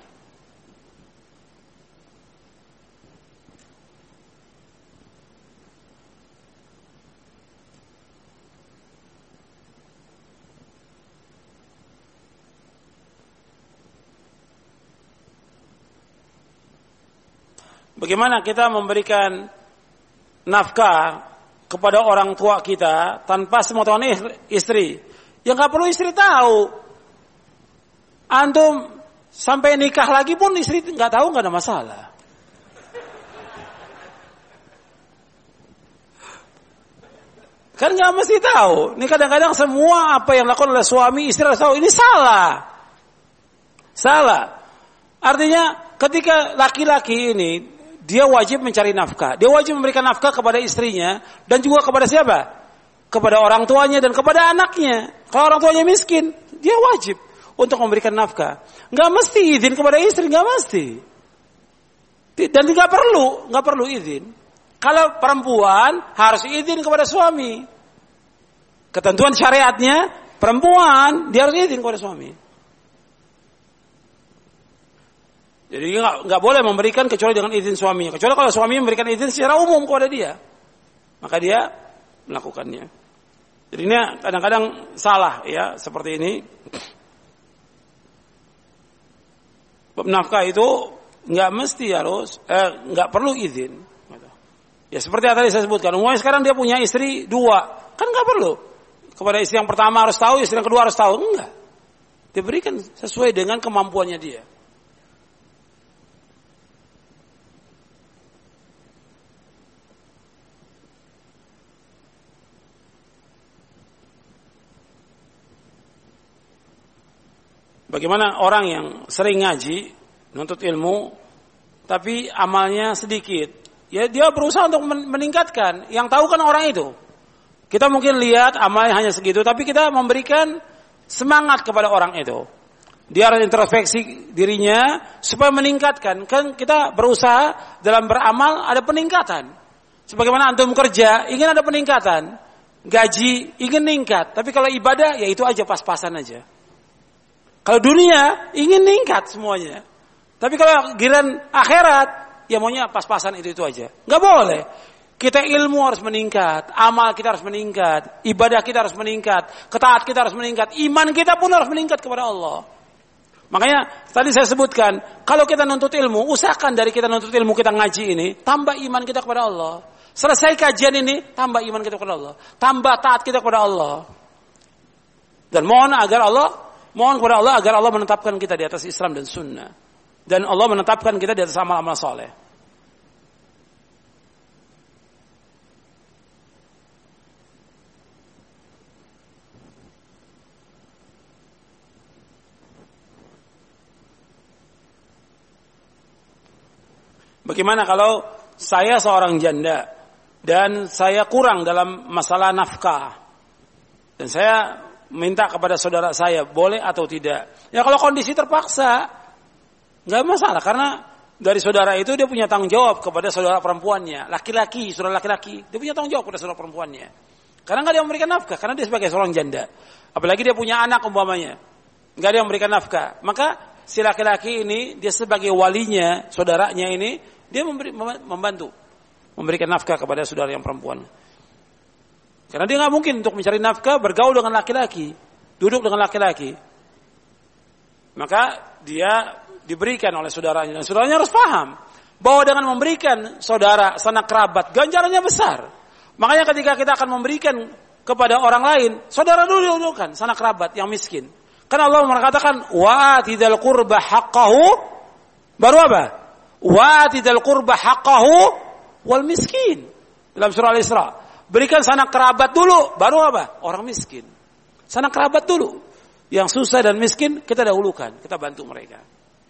Bagaimana kita memberikan nafkah kepada orang tua kita tanpa sepengetahuan istri? Ya nggak perlu istri tahu. Antum sampai nikah lagi pun istri nggak tahu, nggak ada masalah. Kan nggak mesti tahu. Ini kadang-kadang semua apa yang dilakukan oleh suami istri harus tahu. Ini salah. Salah. Artinya ketika laki-laki ini dia wajib mencari nafkah, dia wajib memberikan nafkah kepada istrinya dan juga kepada siapa? Kepada orang tuanya dan kepada anaknya. Kalau orang tuanya miskin, dia wajib untuk memberikan nafkah. Nggak mesti izin kepada istri, nggak mesti. Dan nggak perlu izin. Kalau perempuan harus izin kepada suami. Ketentuan syariatnya, perempuan dia harus izin kepada suami. Jadi nggak boleh memberikan kecuali dengan izin suaminya. Kecuali kalau suami memberikan izin secara umum kepada dia, maka dia melakukannya. Jadi ini kadang-kadang salah ya seperti ini. Bab nafkah itu nggak mesti harus, nggak perlu izin. Ya seperti yang tadi saya sebutkan. Umumnya sekarang dia punya istri 2, kan nggak perlu. Kepada istri yang pertama harus tahu, istri yang kedua harus tahu, enggak. Diberikan sesuai dengan kemampuannya dia. Bagaimana orang yang sering ngaji, nuntut ilmu, tapi amalnya sedikit. Ya dia berusaha untuk meningkatkan. Yang tahu kan orang itu. Kita mungkin lihat amalnya hanya segitu, tapi kita memberikan semangat kepada orang itu. Dia harus introspeksi dirinya supaya meningkatkan. Kan kita berusaha dalam beramal ada peningkatan. Sebagaimana antum kerja, ingin ada peningkatan. Gaji ingin meningkat. Tapi kalau ibadah, ya itu aja pas-pasan aja. Kalau dunia ingin meningkat semuanya. Tapi kalau giliran akhirat, ya maunya pas-pasan itu aja. Nggak boleh. Kita ilmu harus meningkat, amal kita harus meningkat, ibadah kita harus meningkat, ketaat kita harus meningkat, iman kita pun harus meningkat kepada Allah. Makanya tadi saya sebutkan, kalau kita nuntut ilmu, usahakan dari kita nuntut ilmu, kita ngaji ini, tambah iman kita kepada Allah. Selesai kajian ini, tambah iman kita kepada Allah. Tambah taat kita kepada Allah. Dan mohon kepada Allah agar Allah menetapkan kita di atas Islam dan Sunnah. Dan Allah menetapkan kita di atas amal-amal soleh. Bagaimana kalau saya seorang janda dan saya kurang dalam masalah nafkah dan saya minta kepada saudara saya, boleh atau tidak? Ya kalau kondisi terpaksa nggak masalah, karena dari saudara itu dia punya tanggung jawab kepada saudara perempuannya, saudara laki-laki dia punya tanggung jawab kepada saudara perempuannya, karena nggak dia memberikan nafkah, karena dia sebagai seorang janda, apalagi dia punya anak umpamanya, nggak dia memberikan nafkah, maka si laki-laki ini dia sebagai walinya saudaranya ini, dia membantu memberikan nafkah kepada saudara yang perempuan. Karena dia nggak mungkin untuk mencari nafkah bergaul dengan laki-laki, duduk dengan laki-laki. Maka dia diberikan oleh saudaranya, dan saudaranya harus paham bahwa dengan memberikan saudara, sanak kerabat, ganjarannya besar. Makanya ketika kita akan memberikan kepada orang lain, saudara dulu kan, sanak kerabat yang miskin. Karena Allah mengatakan wa atidal qurba haqqahu, baru apa? Wa atidal qurba haqqahu wal miskin. Dalam surah Al-Isra, berikan sanak kerabat dulu, baru apa? Orang miskin. Sanak kerabat dulu. Yang susah dan miskin kita dahulukan, kita bantu mereka.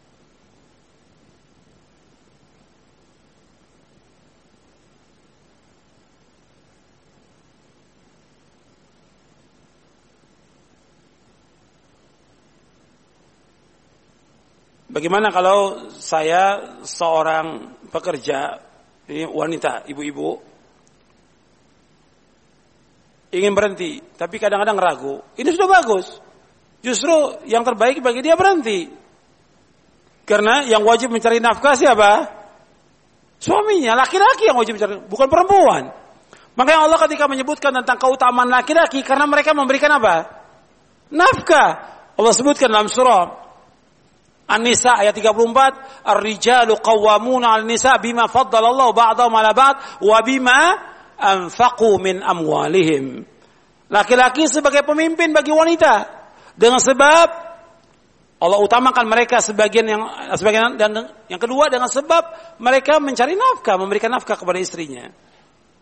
Bagaimana kalau saya seorang pekerja, ini wanita, ibu-ibu, ingin berhenti, tapi kadang-kadang ragu. Ini sudah bagus. Justru yang terbaik bagi dia berhenti. Karena yang wajib mencari nafkah siapa? Suaminya, laki-laki yang wajib mencari, bukan perempuan. Makanya Allah ketika menyebutkan tentang keutamaan laki-laki, karena mereka memberikan apa? Nafkah. Allah sebutkan dalam surah An-Nisa ayat 34, Ar-rijalu qawwamuna 'alan nisa bima faddalallahu ba'dahum 'ala ba'd wa bima anfaqu min amwalihim. Laki-laki sebagai pemimpin bagi wanita dengan sebab Allah utamakan mereka sebagian dan yang kedua dengan sebab mereka mencari nafkah, memberikan nafkah kepada istrinya.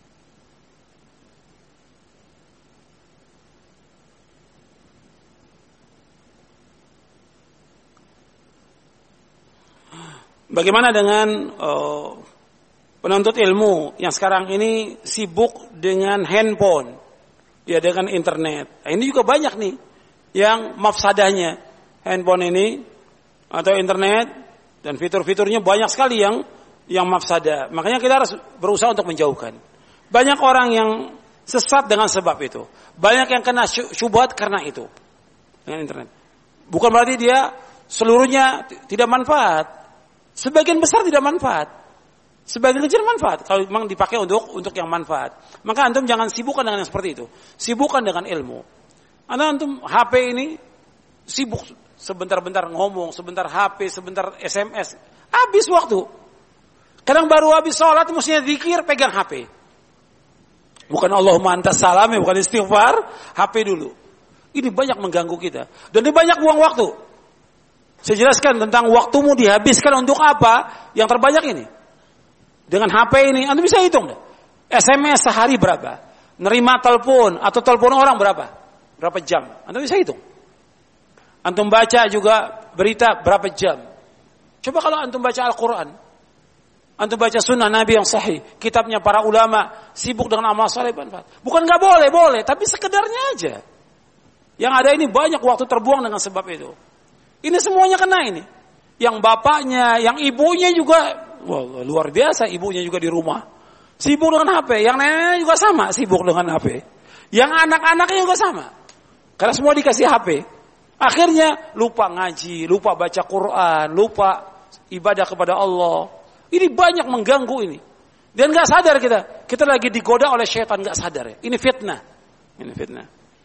Bagaimana dengan penuntut ilmu yang sekarang ini sibuk dengan handphone, ya dengan internet. Nah, ini juga banyak nih yang mafsadahnya handphone ini atau internet dan fitur-fiturnya banyak sekali yang mafsadah. Makanya kita harus berusaha untuk menjauhkan. Banyak orang yang sesat dengan sebab itu. Banyak yang kena syubhat karena itu dengan internet. Bukan berarti dia seluruhnya tidak manfaat. Sebagian besar tidak manfaat. Sebagian kecil manfaat. Kalau memang dipakai untuk yang manfaat. Maka antum jangan sibukkan dengan yang seperti itu. Sibukkan dengan ilmu. Antum HP ini sibuk sebentar-bentar ngomong, sebentar HP, sebentar SMS. Habis waktu. Kadang baru habis sholat, mestinya zikir, pegang HP. Bukan Allahumma antas salam, bukan istighfar, HP dulu. Ini banyak mengganggu kita. Dan ini banyak buang waktu. Saya jelaskan tentang waktumu dihabiskan untuk apa yang terbanyak ini. Dengan HP ini, antum bisa hitung deh. SMS sehari berapa? Nerima telepon atau telepon orang berapa? Berapa jam? Antum bisa hitung. Antum baca juga berita berapa jam? Coba kalau antum baca Al-Quran, antum baca sunnah Nabi yang sahih, kitabnya para ulama, sibuk dengan amal saleh, bukan nggak boleh, tapi sekedarnya aja. Yang ada ini banyak waktu terbuang dengan sebab itu. Ini semuanya kena ini. Yang bapaknya, yang ibunya juga, wah, luar biasa, ibunya juga di rumah sibuk dengan HP. Yang neneknya juga sama, sibuk dengan HP. Yang anak-anaknya juga sama. Karena semua dikasih HP. Akhirnya lupa ngaji, lupa baca Quran, lupa ibadah kepada Allah. Ini banyak mengganggu ini. Dan gak sadar kita. Kita lagi digoda oleh syaitan, gak sadar ya. Ini fitnah. Ini fitnah.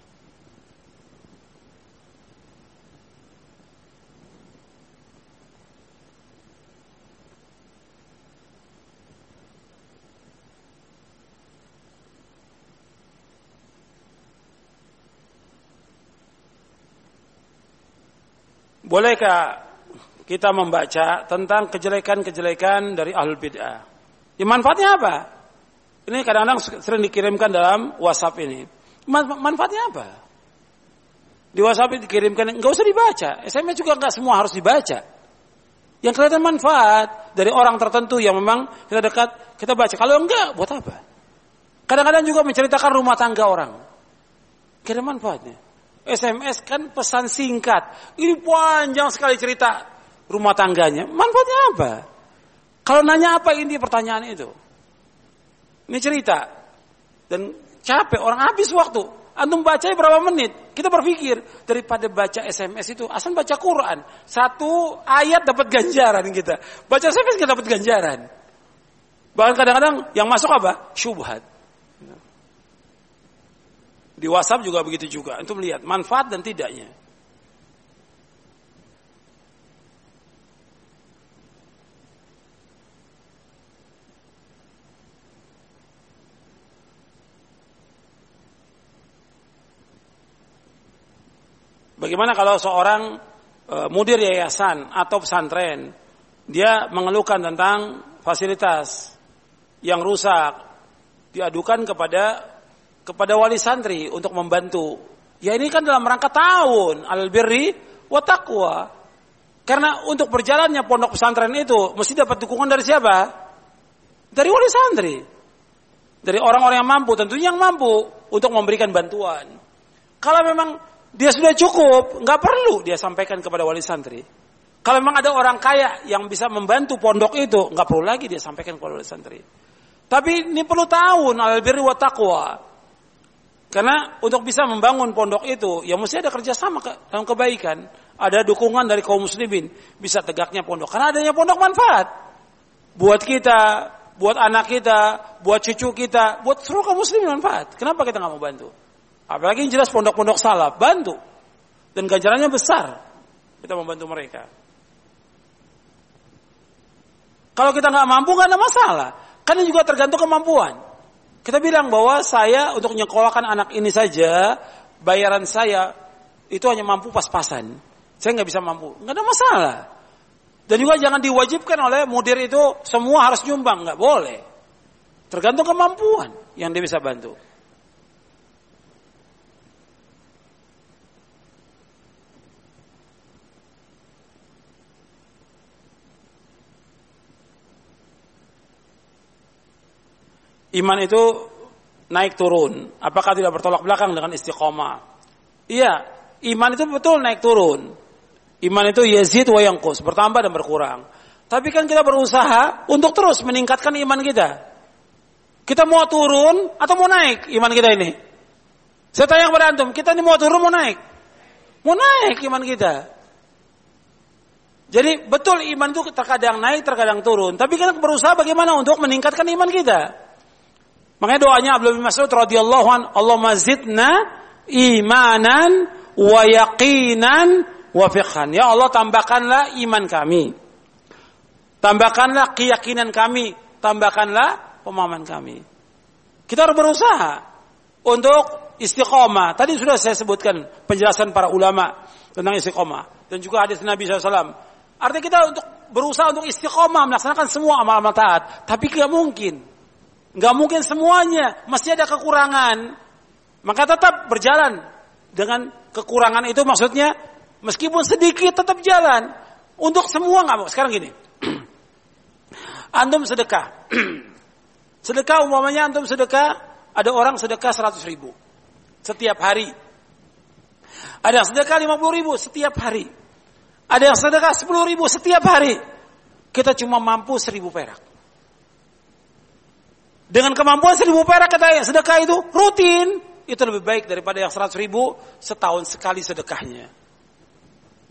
Bolehkah kita membaca tentang kejelekan-kejelekan dari ahlul bid'ah? Ya, manfaatnya apa? Ini kadang-kadang sering dikirimkan dalam WhatsApp ini. Manfaatnya apa? Di WhatsApp dikirimkan, enggak usah dibaca. SMS juga enggak semua harus dibaca. Yang kelihatan manfaat dari orang tertentu yang memang kita dekat, kita baca. Kalau enggak, buat apa? Kadang-kadang juga menceritakan rumah tangga orang. Kira manfaatnya. SMS kan pesan singkat. Ini panjang sekali cerita rumah tangganya. Manfaatnya apa? Kalau nanya apa inti pertanyaan itu? Ini cerita. Dan capek, orang habis waktu. Antum baca berapa menit? Kita berpikir, daripada baca SMS itu, asal baca Quran. 1 ayat dapat ganjaran kita. Baca SMS kita dapat ganjaran. Bahkan kadang-kadang yang masuk apa? Syubhat. Di WhatsApp juga begitu juga. Untuk melihat manfaat dan tidaknya. Bagaimana kalau seorang mudir yayasan atau pesantren, dia mengeluhkan tentang fasilitas yang rusak, diadukan kepada wali santri untuk membantu. Ya ini kan dalam rangka tahun alal birri wa taqwa. Karena untuk berjalannya pondok pesantren itu mesti dapat dukungan dari siapa? Dari wali santri. Dari orang-orang yang mampu, tentunya yang mampu untuk memberikan bantuan. Kalau memang dia sudah cukup, nggak perlu dia sampaikan kepada wali santri. Kalau memang ada orang kaya yang bisa membantu pondok itu, nggak perlu lagi dia sampaikan kepada wali santri. Tapi ini perlu tahun alal birri wa taqwa. Karena untuk bisa membangun pondok itu, ya mesti ada kerjasama dalam kebaikan. Ada dukungan dari kaum muslimin. Bisa tegaknya pondok. Karena adanya pondok manfaat. Buat kita, buat anak kita, buat cucu kita, buat seluruh kaum muslimin manfaat. Kenapa kita nggak mau bantu? Apalagi yang jelas pondok-pondok salaf. Bantu. Dan ganjarannya besar. Kita membantu mereka. Kalau kita nggak mampu, nggak ada masalah. Karena juga tergantung kemampuan. Kita bilang bahwa saya untuk menyekolahkan anak ini saja, bayaran saya itu hanya mampu pas-pasan. Saya nggak bisa mampu, nggak ada masalah. Dan juga jangan diwajibkan oleh mudir itu semua harus nyumbang, nggak boleh. Tergantung kemampuan yang dia bisa bantu. Iman itu naik turun. Apakah tidak bertolak belakang dengan istiqomah? Iya, iman itu betul naik turun. Iman itu yazid wa yanqus, bertambah dan berkurang. Tapi kan kita berusaha untuk terus meningkatkan iman kita. Kita mau turun atau mau naik iman kita ini? Saya tanya kepada antum, kita ini mau turun mau naik? Mau naik iman kita. Jadi betul iman itu terkadang naik, terkadang turun. Tapi kita berusaha bagaimana untuk meningkatkan iman kita. Makanya doanya Abdullah bin Mas'ud radhiyallahu an, Allahumma zidna imanan wa yaqinan wa fiqhan. Ya Allah, tambahkanlah iman kami. Tambahkanlah keyakinan kami, tambahkanlah pemahaman kami. Kita harus berusaha untuk istiqomah. Tadi sudah saya sebutkan penjelasan para ulama tentang istiqomah dan juga hadis Nabi SAW. Artinya kita untuk berusaha untuk istiqomah melaksanakan semua amal-amal taat, tapi tidak mungkin. Nggak mungkin semuanya, mesti ada kekurangan. Maka tetap berjalan dengan kekurangan itu, maksudnya meskipun sedikit tetap jalan. Untuk semua nggak mau. Sekarang gini, antum sedekah. Sedekah umpamanya antum sedekah, ada orang sedekah 100.000 setiap hari. Ada yang sedekah 50.000 setiap hari. Ada yang sedekah 10.000 setiap hari. Kita cuma mampu 1.000 perak. Dengan kemampuan 1.000 perak kita sedekah itu rutin, itu lebih baik daripada yang 100.000 setahun sekali sedekahnya.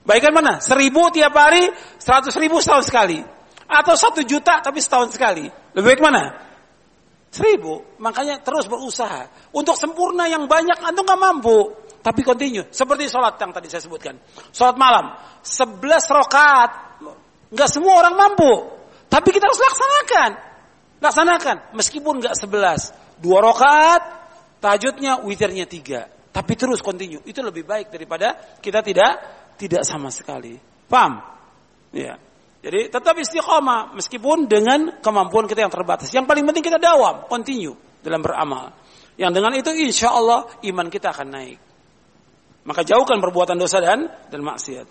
Baikkan mana? 1.000 tiap hari, 100.000 setahun sekali. Atau 1 juta tapi setahun sekali. Lebih baik mana? 1.000. Makanya terus berusaha. Untuk sempurna yang banyak, antum gak mampu. Tapi continue. Seperti sholat yang tadi saya sebutkan. Sholat malam. 11 rakaat. Gak semua orang mampu. Tapi kita harus laksanakan. Meskipun gak 11. 2 rakaat. Tahajudnya, witirnya 3. Tapi terus continue. Itu lebih baik daripada kita tidak sama sekali. Paham? Ya. Jadi tetap istiqamah meskipun dengan kemampuan kita yang terbatas. Yang paling penting kita dawam, continue dalam beramal. Yang dengan itu insya Allah iman kita akan naik. Maka jauhkan perbuatan dosa dan maksiat.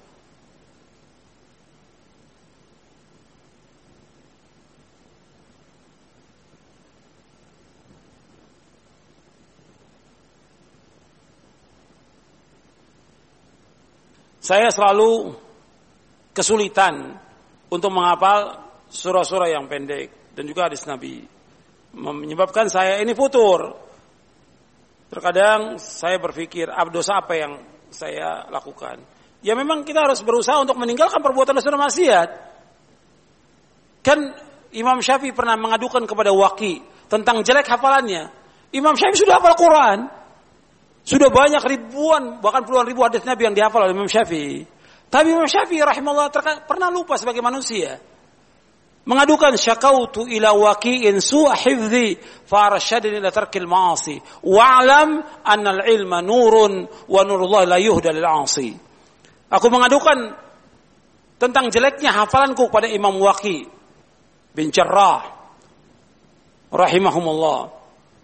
Saya selalu kesulitan untuk menghafal surah-surah yang pendek dan juga hadis Nabi. Menyebabkan saya ini futur. Terkadang saya berpikir, dosa apa yang saya lakukan? Ya memang kita harus berusaha untuk meninggalkan perbuatan dosa dan maksiat. Kan Imam Syafi'i pernah mengadukan kepada Waqi tentang jelek hafalannya. Imam Syafi'i sudah hafal Quran. Sudah banyak ribuan, bahkan puluhan ribu hadis Nabi yang dihafal oleh Imam Syafi'i. Tapi Imam Syafi'i rahimahullah pernah lupa sebagai manusia. Mengadukan syakautu ila waqi'in su'a hifdhi farashadni ila tarkil ma'asi wa'lam annal ilma nurun wa nurullah la yuhda lil 'asi. Aku mengadukan tentang jeleknya hafalanku pada Imam Waqi bin Jarrah rahimahumullah.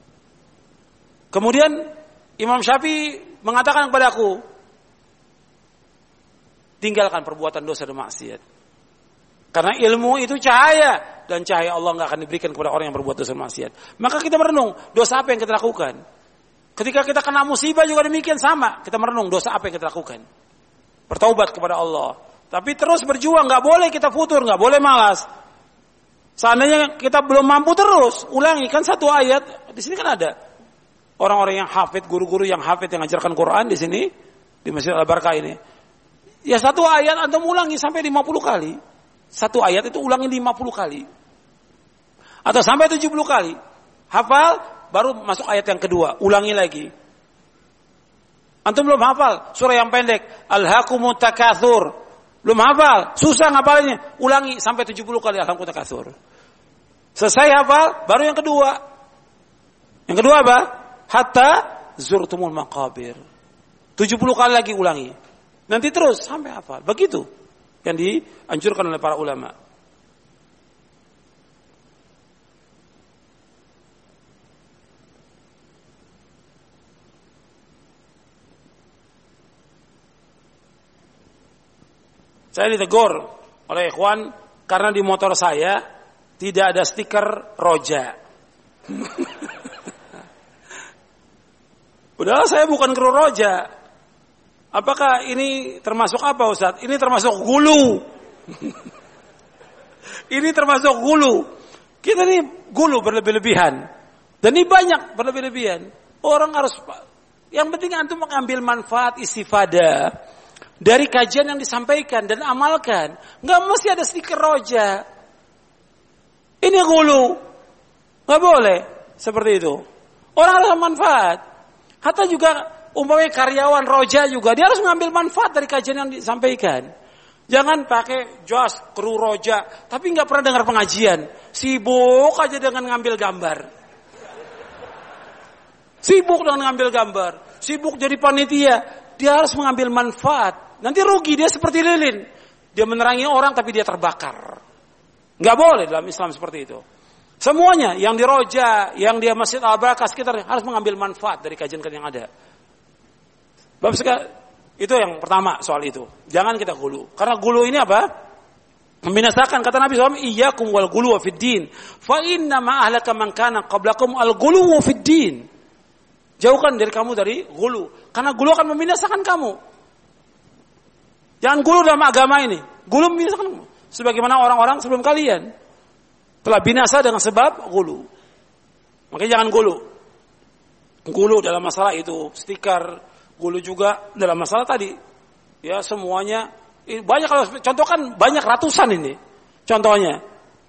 Kemudian Imam Syafi'i mengatakan kepadaku, tinggalkan perbuatan dosa dan maksiat. Karena ilmu itu cahaya, dan cahaya Allah nggak akan diberikan kepada orang yang berbuat dosa dan maksiat. Maka kita merenung, dosa apa yang kita lakukan? Ketika kita kena musibah juga demikian sama. Kita merenung, dosa apa yang kita lakukan? Bertaubat kepada Allah. Tapi terus berjuang, nggak boleh kita futur, nggak boleh malas. Seandainya kita belum mampu terus, ulangi. Kan satu ayat, di sini kan ada. Orang-orang yang hafid, guru-guru yang hafid yang mengajarkan Quran di sini, di Masjid Al-Barakah ini. Ya satu ayat antum ulangi sampai 50 kali. Satu ayat itu ulangi 50 kali. Atau sampai 70 kali. Hafal, baru masuk ayat yang kedua. Ulangi lagi. Antum belum hafal surah yang pendek. Alhaakumut takatsur. Belum hafal, susah ngapalnya. Ulangi sampai 70 kali alhaakumut takatsur. Selesai hafal, baru yang kedua. Yang kedua apa? Hatta zurtumul maqabir. 70 kali lagi ulangi. Nanti terus sampai hafal. Begitu yang dianjurkan oleh para ulama. Saya ditegur oleh ikhwan karena di motor saya tidak ada stiker roja. Padahal saya bukan kru roja. Apakah ini termasuk apa Ustaz? Ini termasuk gulu. Ini termasuk gulu. Kita ini gulu berlebih-lebihan. Dan ini banyak berlebih-lebihan. Orang harus, yang penting antum mengambil manfaat istifadah dari kajian yang disampaikan dan amalkan. Nggak mesti ada stiker roja. Ini gulu. Nggak boleh seperti itu. Orang harus manfaat. Hatta juga umpamanya karyawan roja juga, dia harus mengambil manfaat dari kajian yang disampaikan. Jangan pakai jas kru roja, tapi nggak pernah dengar pengajian. Sibuk aja dengan ngambil gambar. Sibuk dengan ngambil gambar. Sibuk jadi panitia. Dia harus mengambil manfaat. Nanti rugi, dia seperti lilin. Dia menerangi orang tapi dia terbakar. Nggak boleh dalam Islam seperti itu. Semuanya, yang di Roja, yang di Masjid Al-Barakah sekitar, harus mengambil manfaat dari kajian-kajian yang ada. Bab itu yang pertama soal itu. Jangan kita gulu. Karena gulu ini apa? Membinasakan. Kata Nabi SAW, iyyakum wal guluwa fid din. Fa inna ma ahlaka man kana qablakum al guluwa fid din. Jauhkan dari kamu dari gulu. Karena gulu akan membinasakan kamu. Jangan gulu dalam agama ini. Gulu membinasakan kamu. Sebagaimana orang-orang sebelum kalian telah binasa dengan sebab gulu. Makanya jangan gulu. Gulu dalam masalah itu stiker, gulu juga dalam masalah tadi. Ya semuanya Banyak kalau contoh kan banyak ratusan ini. Contohnya.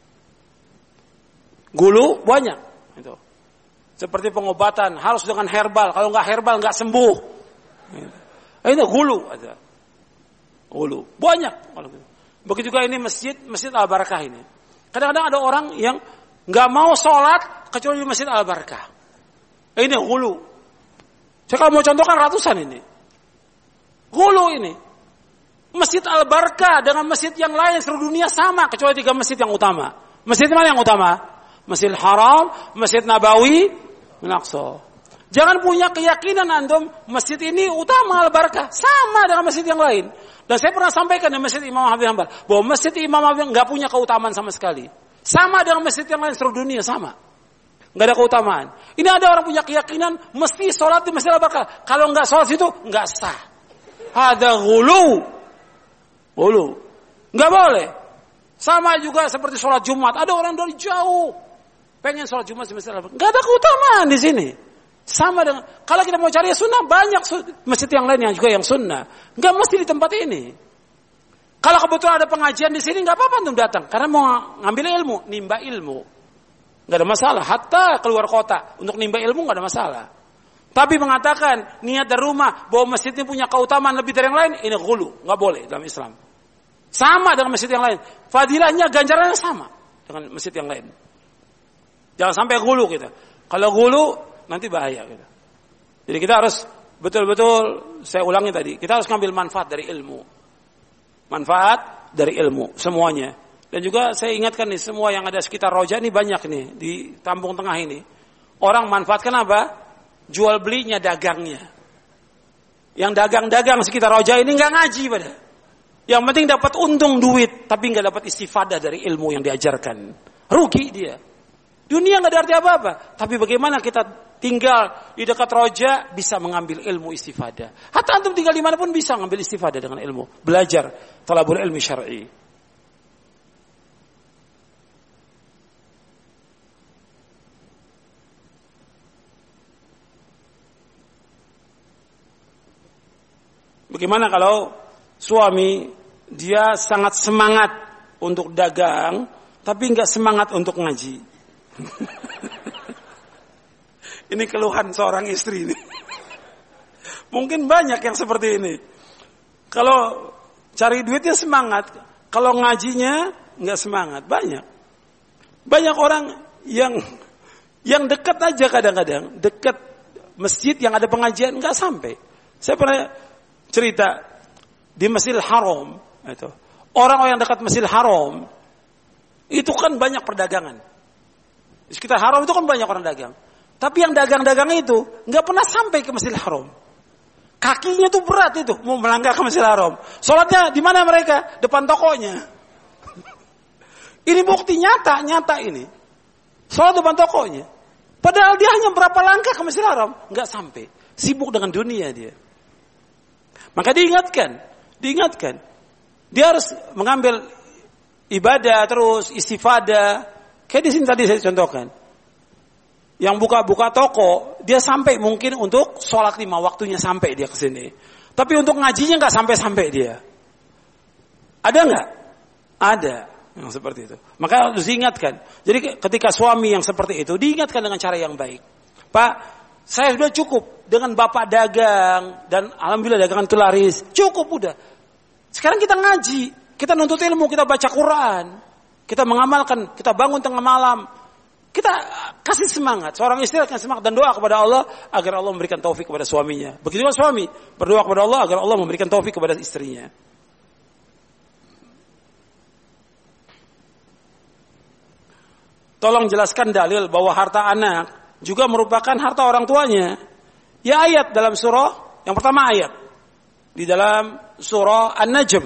Gulu banyak. Itu. Seperti pengobatan harus dengan herbal. Kalau nggak herbal nggak sembuh. Ini gulu ada. Gulu banyak. Begitu juga ini masjid Al-Barakah ini. Kadang-kadang ada orang yang nggak mau sholat kecuali di masjid Al-Barakah. Ini gulu. Saya kalau mau contohkan ratusan ini. Gulu ini. Masjid Al-Barakah dengan masjid yang lain seluruh dunia sama kecuali 3 masjid yang utama. Masjid mana yang utama? Masjid Haram, Masjid Nabawi, Al-Aqsa. Jangan punya keyakinan antum masjid ini utama Al-Barakah sama dengan masjid yang lain. Dan saya pernah sampaikan di Masjid Imam Ahmad bin Hanbal bahwa Masjid Imam Ahmad nggak punya keutamaan sama sekali. Sama dengan masjid yang lain seluruh dunia sama. Nggak ada keutamaan. Ini ada orang punya keyakinan mesti sholat di Masjid Al-Barakah. Kalau nggak sholat itu nggak sah. Ada ghulu. Nggak boleh. Sama juga seperti sholat Jumat. Ada orang dari jauh pengen sholat Jumat di Masjid Al-Barakah. Nggak ada keutamaan di sini. Sama dengan kalau kita mau cari sunnah banyak masjid yang lain yang juga yang sunnah. Nggak mesti di tempat ini. Kalau kebetulan ada pengajian di sini nggak apa-apa untuk datang karena mau ngambil ilmu, nimba ilmu. Nggak ada masalah. Hatta keluar kota untuk nimba ilmu nggak ada masalah. Tapi mengatakan niat dari rumah bahwa masjid ini punya keutamaan lebih dari yang lain, ini ghulu, nggak boleh dalam Islam. Sama dengan masjid yang lain. Fadilahnya ganjarannya sama dengan masjid yang lain. Jangan sampai ghulu kita. Kalau ghulu nanti bahaya kita. Jadi kita harus betul-betul, saya ulangi tadi, kita harus ngambil manfaat dari ilmu. Manfaat dari ilmu semuanya. Dan juga saya ingatkan nih semua yang ada sekitar Roja ini banyak nih di Kampung Tengah ini. Orang manfaatkan apa? Jual belinya dagangnya. Yang dagang-dagang sekitar Roja ini nggak ngaji pada. Yang penting dapat untung duit, tapi nggak dapat istifadah dari ilmu yang diajarkan. Rugi dia. Dunia nggak ada arti apa-apa. Tapi bagaimana kita tinggal di dekat Roja bisa mengambil ilmu istifadah. Hatta antum tinggal di mana pun bisa mengambil istifadah dengan ilmu. Belajar talabul ilmi syar'i. Bagaimana kalau suami dia sangat semangat untuk dagang tapi nggak semangat untuk ngaji? Ini keluhan seorang istri ini. Mungkin banyak yang seperti ini. Kalau cari duitnya semangat, kalau ngajinya nggak semangat. Banyak orang yang dekat aja kadang-kadang, dekat masjid yang ada pengajian nggak sampai. Saya pernah cerita di Masjidil Haram itu. Orang yang dekat Masjidil Haram itu kan banyak perdagangan. Di sekitar Haram itu kan banyak orang dagang. Tapi yang dagang-dagang itu nggak pernah sampai ke Masjidil Haram. Kakinya tuh berat itu mau melangkah ke Masjidil Haram. Sholatnya di mana mereka? Depan tokonya. Ini bukti nyata ini. Sholat depan tokonya. Padahal dia hanya berapa langkah ke Masjidil Haram, nggak sampai. Sibuk dengan dunia dia. Maka diingatkan. Dia harus mengambil ibadah terus, istifadah. Kayak di sini tadi saya contohkan. Yang buka-buka toko, dia sampai mungkin untuk sholat 5 waktunya sampai dia ke sini. Tapi untuk ngajinya nggak sampai dia. Ada nggak? Ada yang seperti itu. Maka harus diingatkan. Jadi ketika suami yang seperti itu, diingatkan dengan cara yang baik. Pak, saya sudah cukup dengan bapak dagang dan alhamdulillah dagangan itu laris. Cukup udah. Sekarang kita ngaji, kita nuntut ilmu, kita baca Quran, kita mengamalkan, kita bangun tengah malam. Kita kasih semangat. Seorang istri akan semangat dan doa kepada Allah agar Allah memberikan taufik kepada suaminya. Begitu juga suami berdoa kepada Allah agar Allah memberikan taufik kepada istrinya. Tolong jelaskan dalil bahwa harta anak juga merupakan harta orang tuanya. Ya ayat dalam surah, yang pertama ayat di dalam surah An-Najm.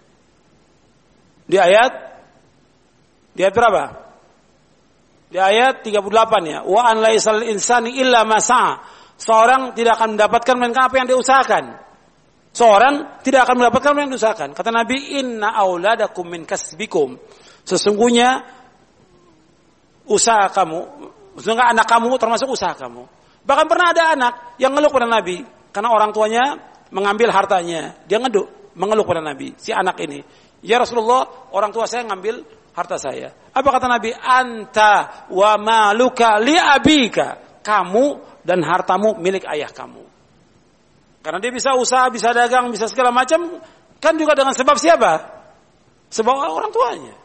Di ayat berapa? Di ayat 38 ya. Wa an laisal insani illa ma sa'a. Seorang tidak akan mendapatkan melainkan apa yang dia usahakan. Seorang tidak akan mendapatkan apa yang diusahakan. Kata Nabi, inna auladakum min kasbikum. Sesungguhnya usaha kamu, sesungguhnya anak kamu termasuk usaha kamu. Bahkan pernah ada anak yang ngeluh kepada Nabi karena orang tuanya mengambil hartanya. Dia ngeduk. mengeluh kepada Nabi, si anak ini. Ya Rasulullah, orang tua saya ngambil harta saya. Apa kata Nabi? Anta wa maluka li abika. Kamu dan hartamu milik ayah kamu. Karena dia bisa usaha, bisa dagang, bisa segala macam, kan juga dengan sebab siapa? Sebab orang tuanya.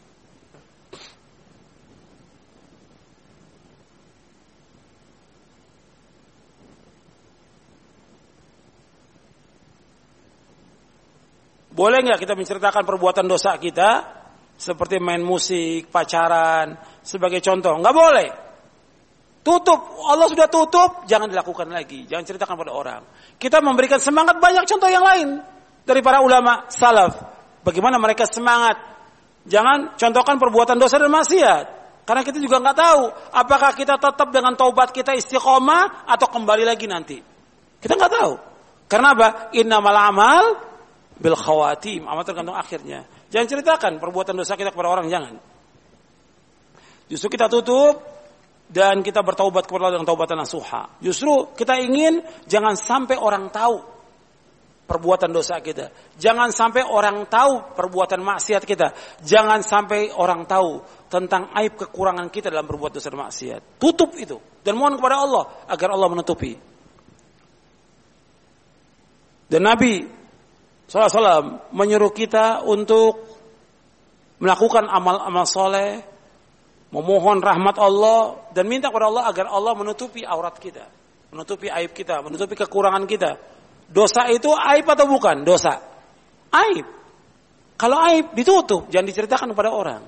Boleh nggak kita menceritakan perbuatan dosa kita seperti main musik, pacaran, sebagai contoh? Nggak boleh. Tutup. Allah sudah tutup, jangan dilakukan lagi. Jangan ceritakan pada orang. Kita memberikan semangat banyak contoh yang lain dari para ulama salaf. Bagaimana mereka semangat. Jangan contohkan perbuatan dosa dan maksiat. Karena kita juga nggak tahu apakah kita tetap dengan taubat kita istiqomah atau kembali lagi nanti. Kita nggak tahu. Karena apa? Innamal amal bil khawatim, amat tergantung akhirnya. Jangan ceritakan perbuatan dosa kita kepada orang, jangan. Justru kita tutup dan kita bertaubat kepada Allah dengan taubatan nasuha. Justru kita ingin jangan sampai orang tahu perbuatan dosa kita. Jangan sampai orang tahu perbuatan maksiat kita. Jangan sampai orang tahu tentang aib kekurangan kita dalam berbuat dosa dan maksiat. Tutup itu dan mohon kepada Allah agar Allah menutupi. Dan Nabi SAW menyuruh kita untuk melakukan amal-amal soleh, memohon rahmat Allah dan minta kepada Allah agar Allah menutupi aurat kita, menutupi aib kita, menutupi kekurangan kita. Dosa itu aib atau bukan? Dosa. Aib. Kalau aib ditutup, jangan diceritakan kepada orang.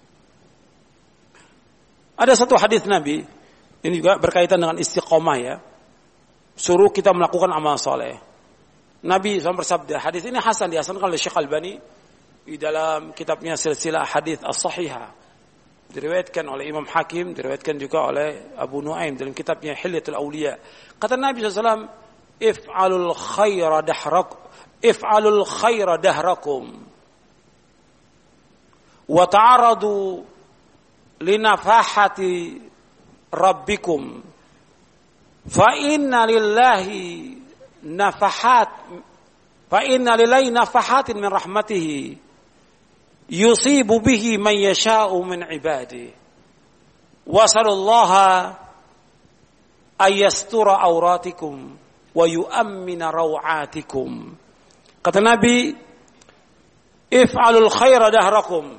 Ada satu hadis Nabi, ini juga berkaitan dengan istiqomah ya. Suruh kita melakukan amal soleh. Nabi SAW bersabda, hadis ini hasan, dihasankan oleh Syekh Albani di dalam kitabnya Silsilah Hadits As-Shahihah. Diriwayatkan oleh Imam Hakim, diriwayatkan juga oleh Abu Nuaim dalam kitabnya Hilyatul Awliya. Kata Nabi SAW, if'alul khaira dahrakum wa ta'aradu linafahati rabbikum fa inna lillahi nafahatin min rahmatihi yusibu bihi man yasha'u min ibadihi wa sallallahu ayastura auratikum wa yu'ammina raw'atikum. Kata Nabi, if'alul khaira dahrakum.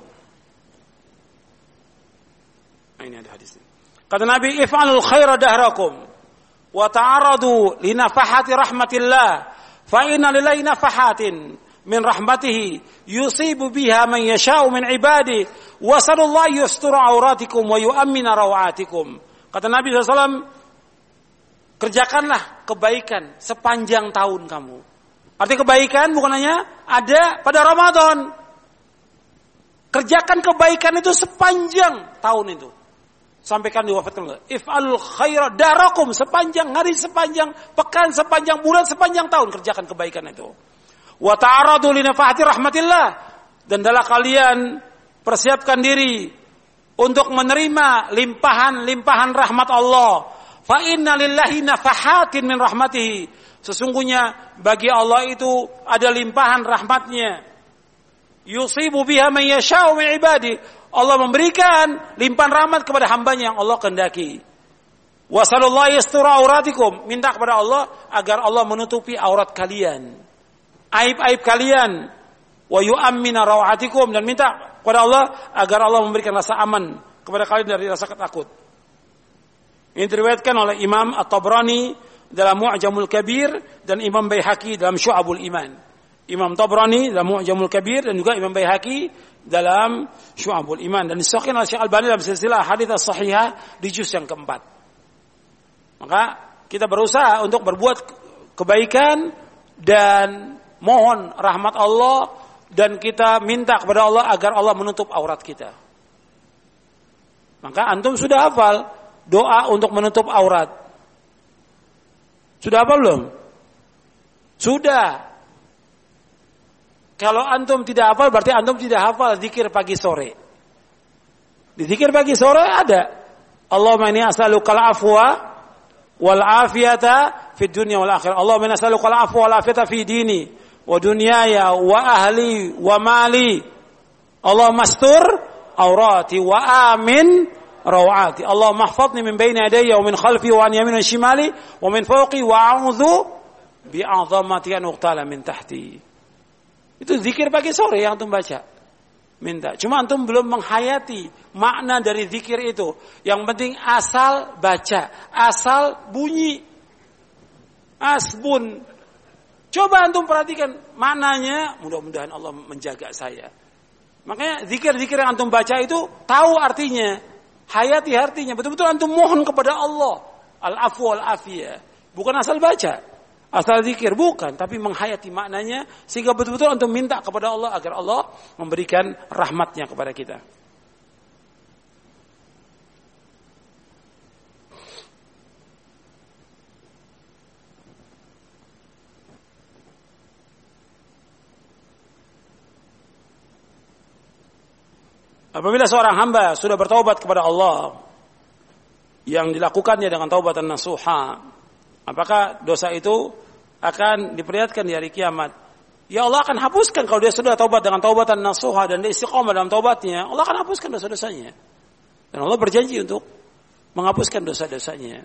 Ini ada hadisnya. Kata Nabi, if'alul khaira dahrakum wa ta'aradu li nafahati rahmatillah fa inna lillahi nafahatin min rahmatihi yusibu biha man yasha'u min ibadihi wa sallallahu yastura auratikum wa yu'ammina raw'atikum. Kata Nabi SAW, kerjakanlah kebaikan sepanjang tahun kamu. Arti kebaikan bukan hanya ada pada Ramadan. Kerjakan kebaikan itu sepanjang tahun itu. Sampaikan di wafatkan. If'alul khaira darakum, sepanjang hari, sepanjang pekan, sepanjang bulan, sepanjang tahun kerjakan kebaikan itu. Wa ta'aradu li nafahati rahmatillah, dan adalah kalian persiapkan diri untuk menerima limpahan-limpahan rahmat Allah. Fa inna lillahi nafahatin min rahmatihi, sesungguhnya bagi Allah itu ada limpahan rahmatnya. Yusibu biha man yasha'u min ibadihi, Allah memberikan limpahan rahmat kepada hambanya yang Allah kehendaki. Wa sallallahu yastura auratikum, minta kepada Allah agar Allah menutupi aurat kalian, aib-aib kalian. Wa yu'ammina rawatikum, dan minta kepada Allah agar Allah memberikan rasa aman kepada kalian dari rasa takut. Ini diriwayatkan oleh Imam At-Tabrani dalam Mu'jamul Kabir dan Imam Baihaqi dalam Syu'abul Iman. Imam Tabrani dalam Mu'jamul Kabir dan juga Imam Baihaqi dalam Syu'abul Iman, dan disahihkan oleh Syekh Albani dalam Silsilah Hadits As-Shahihah di juz yang keempat. Maka kita berusaha untuk berbuat kebaikan dan mohon rahmat Allah, dan kita minta kepada Allah agar Allah menutup aurat kita. Maka antum sudah hafal doa untuk menutup aurat? Sudah hafal belum? Sudah. Kalau antum tidak hafal, berarti antum tidak hafal zikir pagi sore. Di zikir pagi sore ada, Allahumma inni as'alukal afwa wal afiyata fid dunya wal akhirah. Allahumma inni as'alukal afwa wal afiyata fi dini wa dunyaya wa ahli wa mali. Allah mastur aurati wa amin rawati. Allah mahfadni min baini yadayya wa min khalfi wa an yamini wa shimali wa min fawqi wa a'udzu bi'azamati an uqtala min tahti. Itu zikir pagi sore yang antum baca. Minta. Cuma antum belum menghayati makna dari zikir itu. Yang penting asal baca, asal bunyi. Asbun. Coba antum perhatikan maknanya, mudah-mudahan Allah menjaga saya. Makanya zikir-zikir yang antum baca itu tahu artinya, hayati artinya. Betul-betul antum mohon kepada Allah. Al-afwu wal-afiyah. Bukan asal baca, asal zikir, bukan, tapi menghayati maknanya sehingga betul-betul antum minta kepada Allah agar Allah memberikan rahmatnya kepada kita. Apabila seorang hamba sudah bertaubat kepada Allah yang dilakukannya dengan taubatan nasuha, apakah dosa itu akan diperlihatkan di hari kiamat? Ya Allah akan hapuskan kalau dia sudah taubat dengan taubatan nasuha dan dia istiqomah dalam taubatnya, Allah akan hapuskan dosa-dosanya. Dan Allah berjanji untuk menghapuskan dosa-dosanya.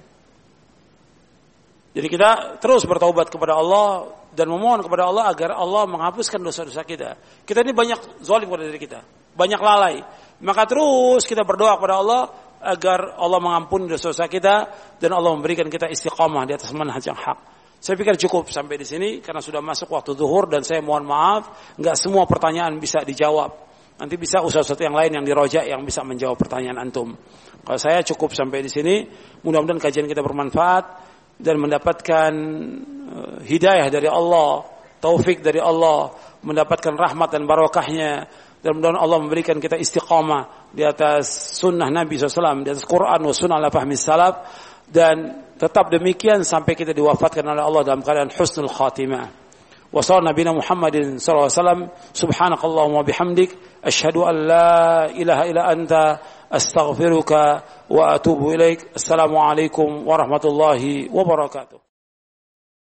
Jadi kita terus bertaubat kepada Allah dan memohon kepada Allah agar Allah menghapuskan dosa-dosa kita. Kita ini banyak zalim kepada diri kita, banyak lalai. Maka terus kita berdoa kepada Allah agar Allah mengampuni dosa-dosa kita dan Allah memberikan kita istiqamah di atas manhaj yang hak. Saya pikir cukup sampai di sini karena sudah masuk waktu zuhur dan saya mohon maaf, enggak semua pertanyaan bisa dijawab. Nanti bisa ustaz-ustaz yang lain yang dirojak yang bisa menjawab pertanyaan antum. Kalau saya cukup sampai di sini, mudah-mudahan kajian kita bermanfaat dan mendapatkan hidayah dari Allah, taufik dari Allah, mendapatkan rahmat dan barokahnya. Dan mudah-mudahan Allah memberikan kita istiqamah di atas sunnah Nabi SAW, di atas Quran wa sunnah ala fahmi salaf, dan tetap demikian sampai kita diwafatkan oleh Allah dalam keadaan husnul khatimah. Wa sallallahu nabiyana Muhammadin sallallahu alaihi wasallam, subhanakallahumma bihamdik, asyhadu an la ilaha illa anta, astaghfiruka wa atubu ilaik. Assalamualaikum warahmatullahi wabarakatuh.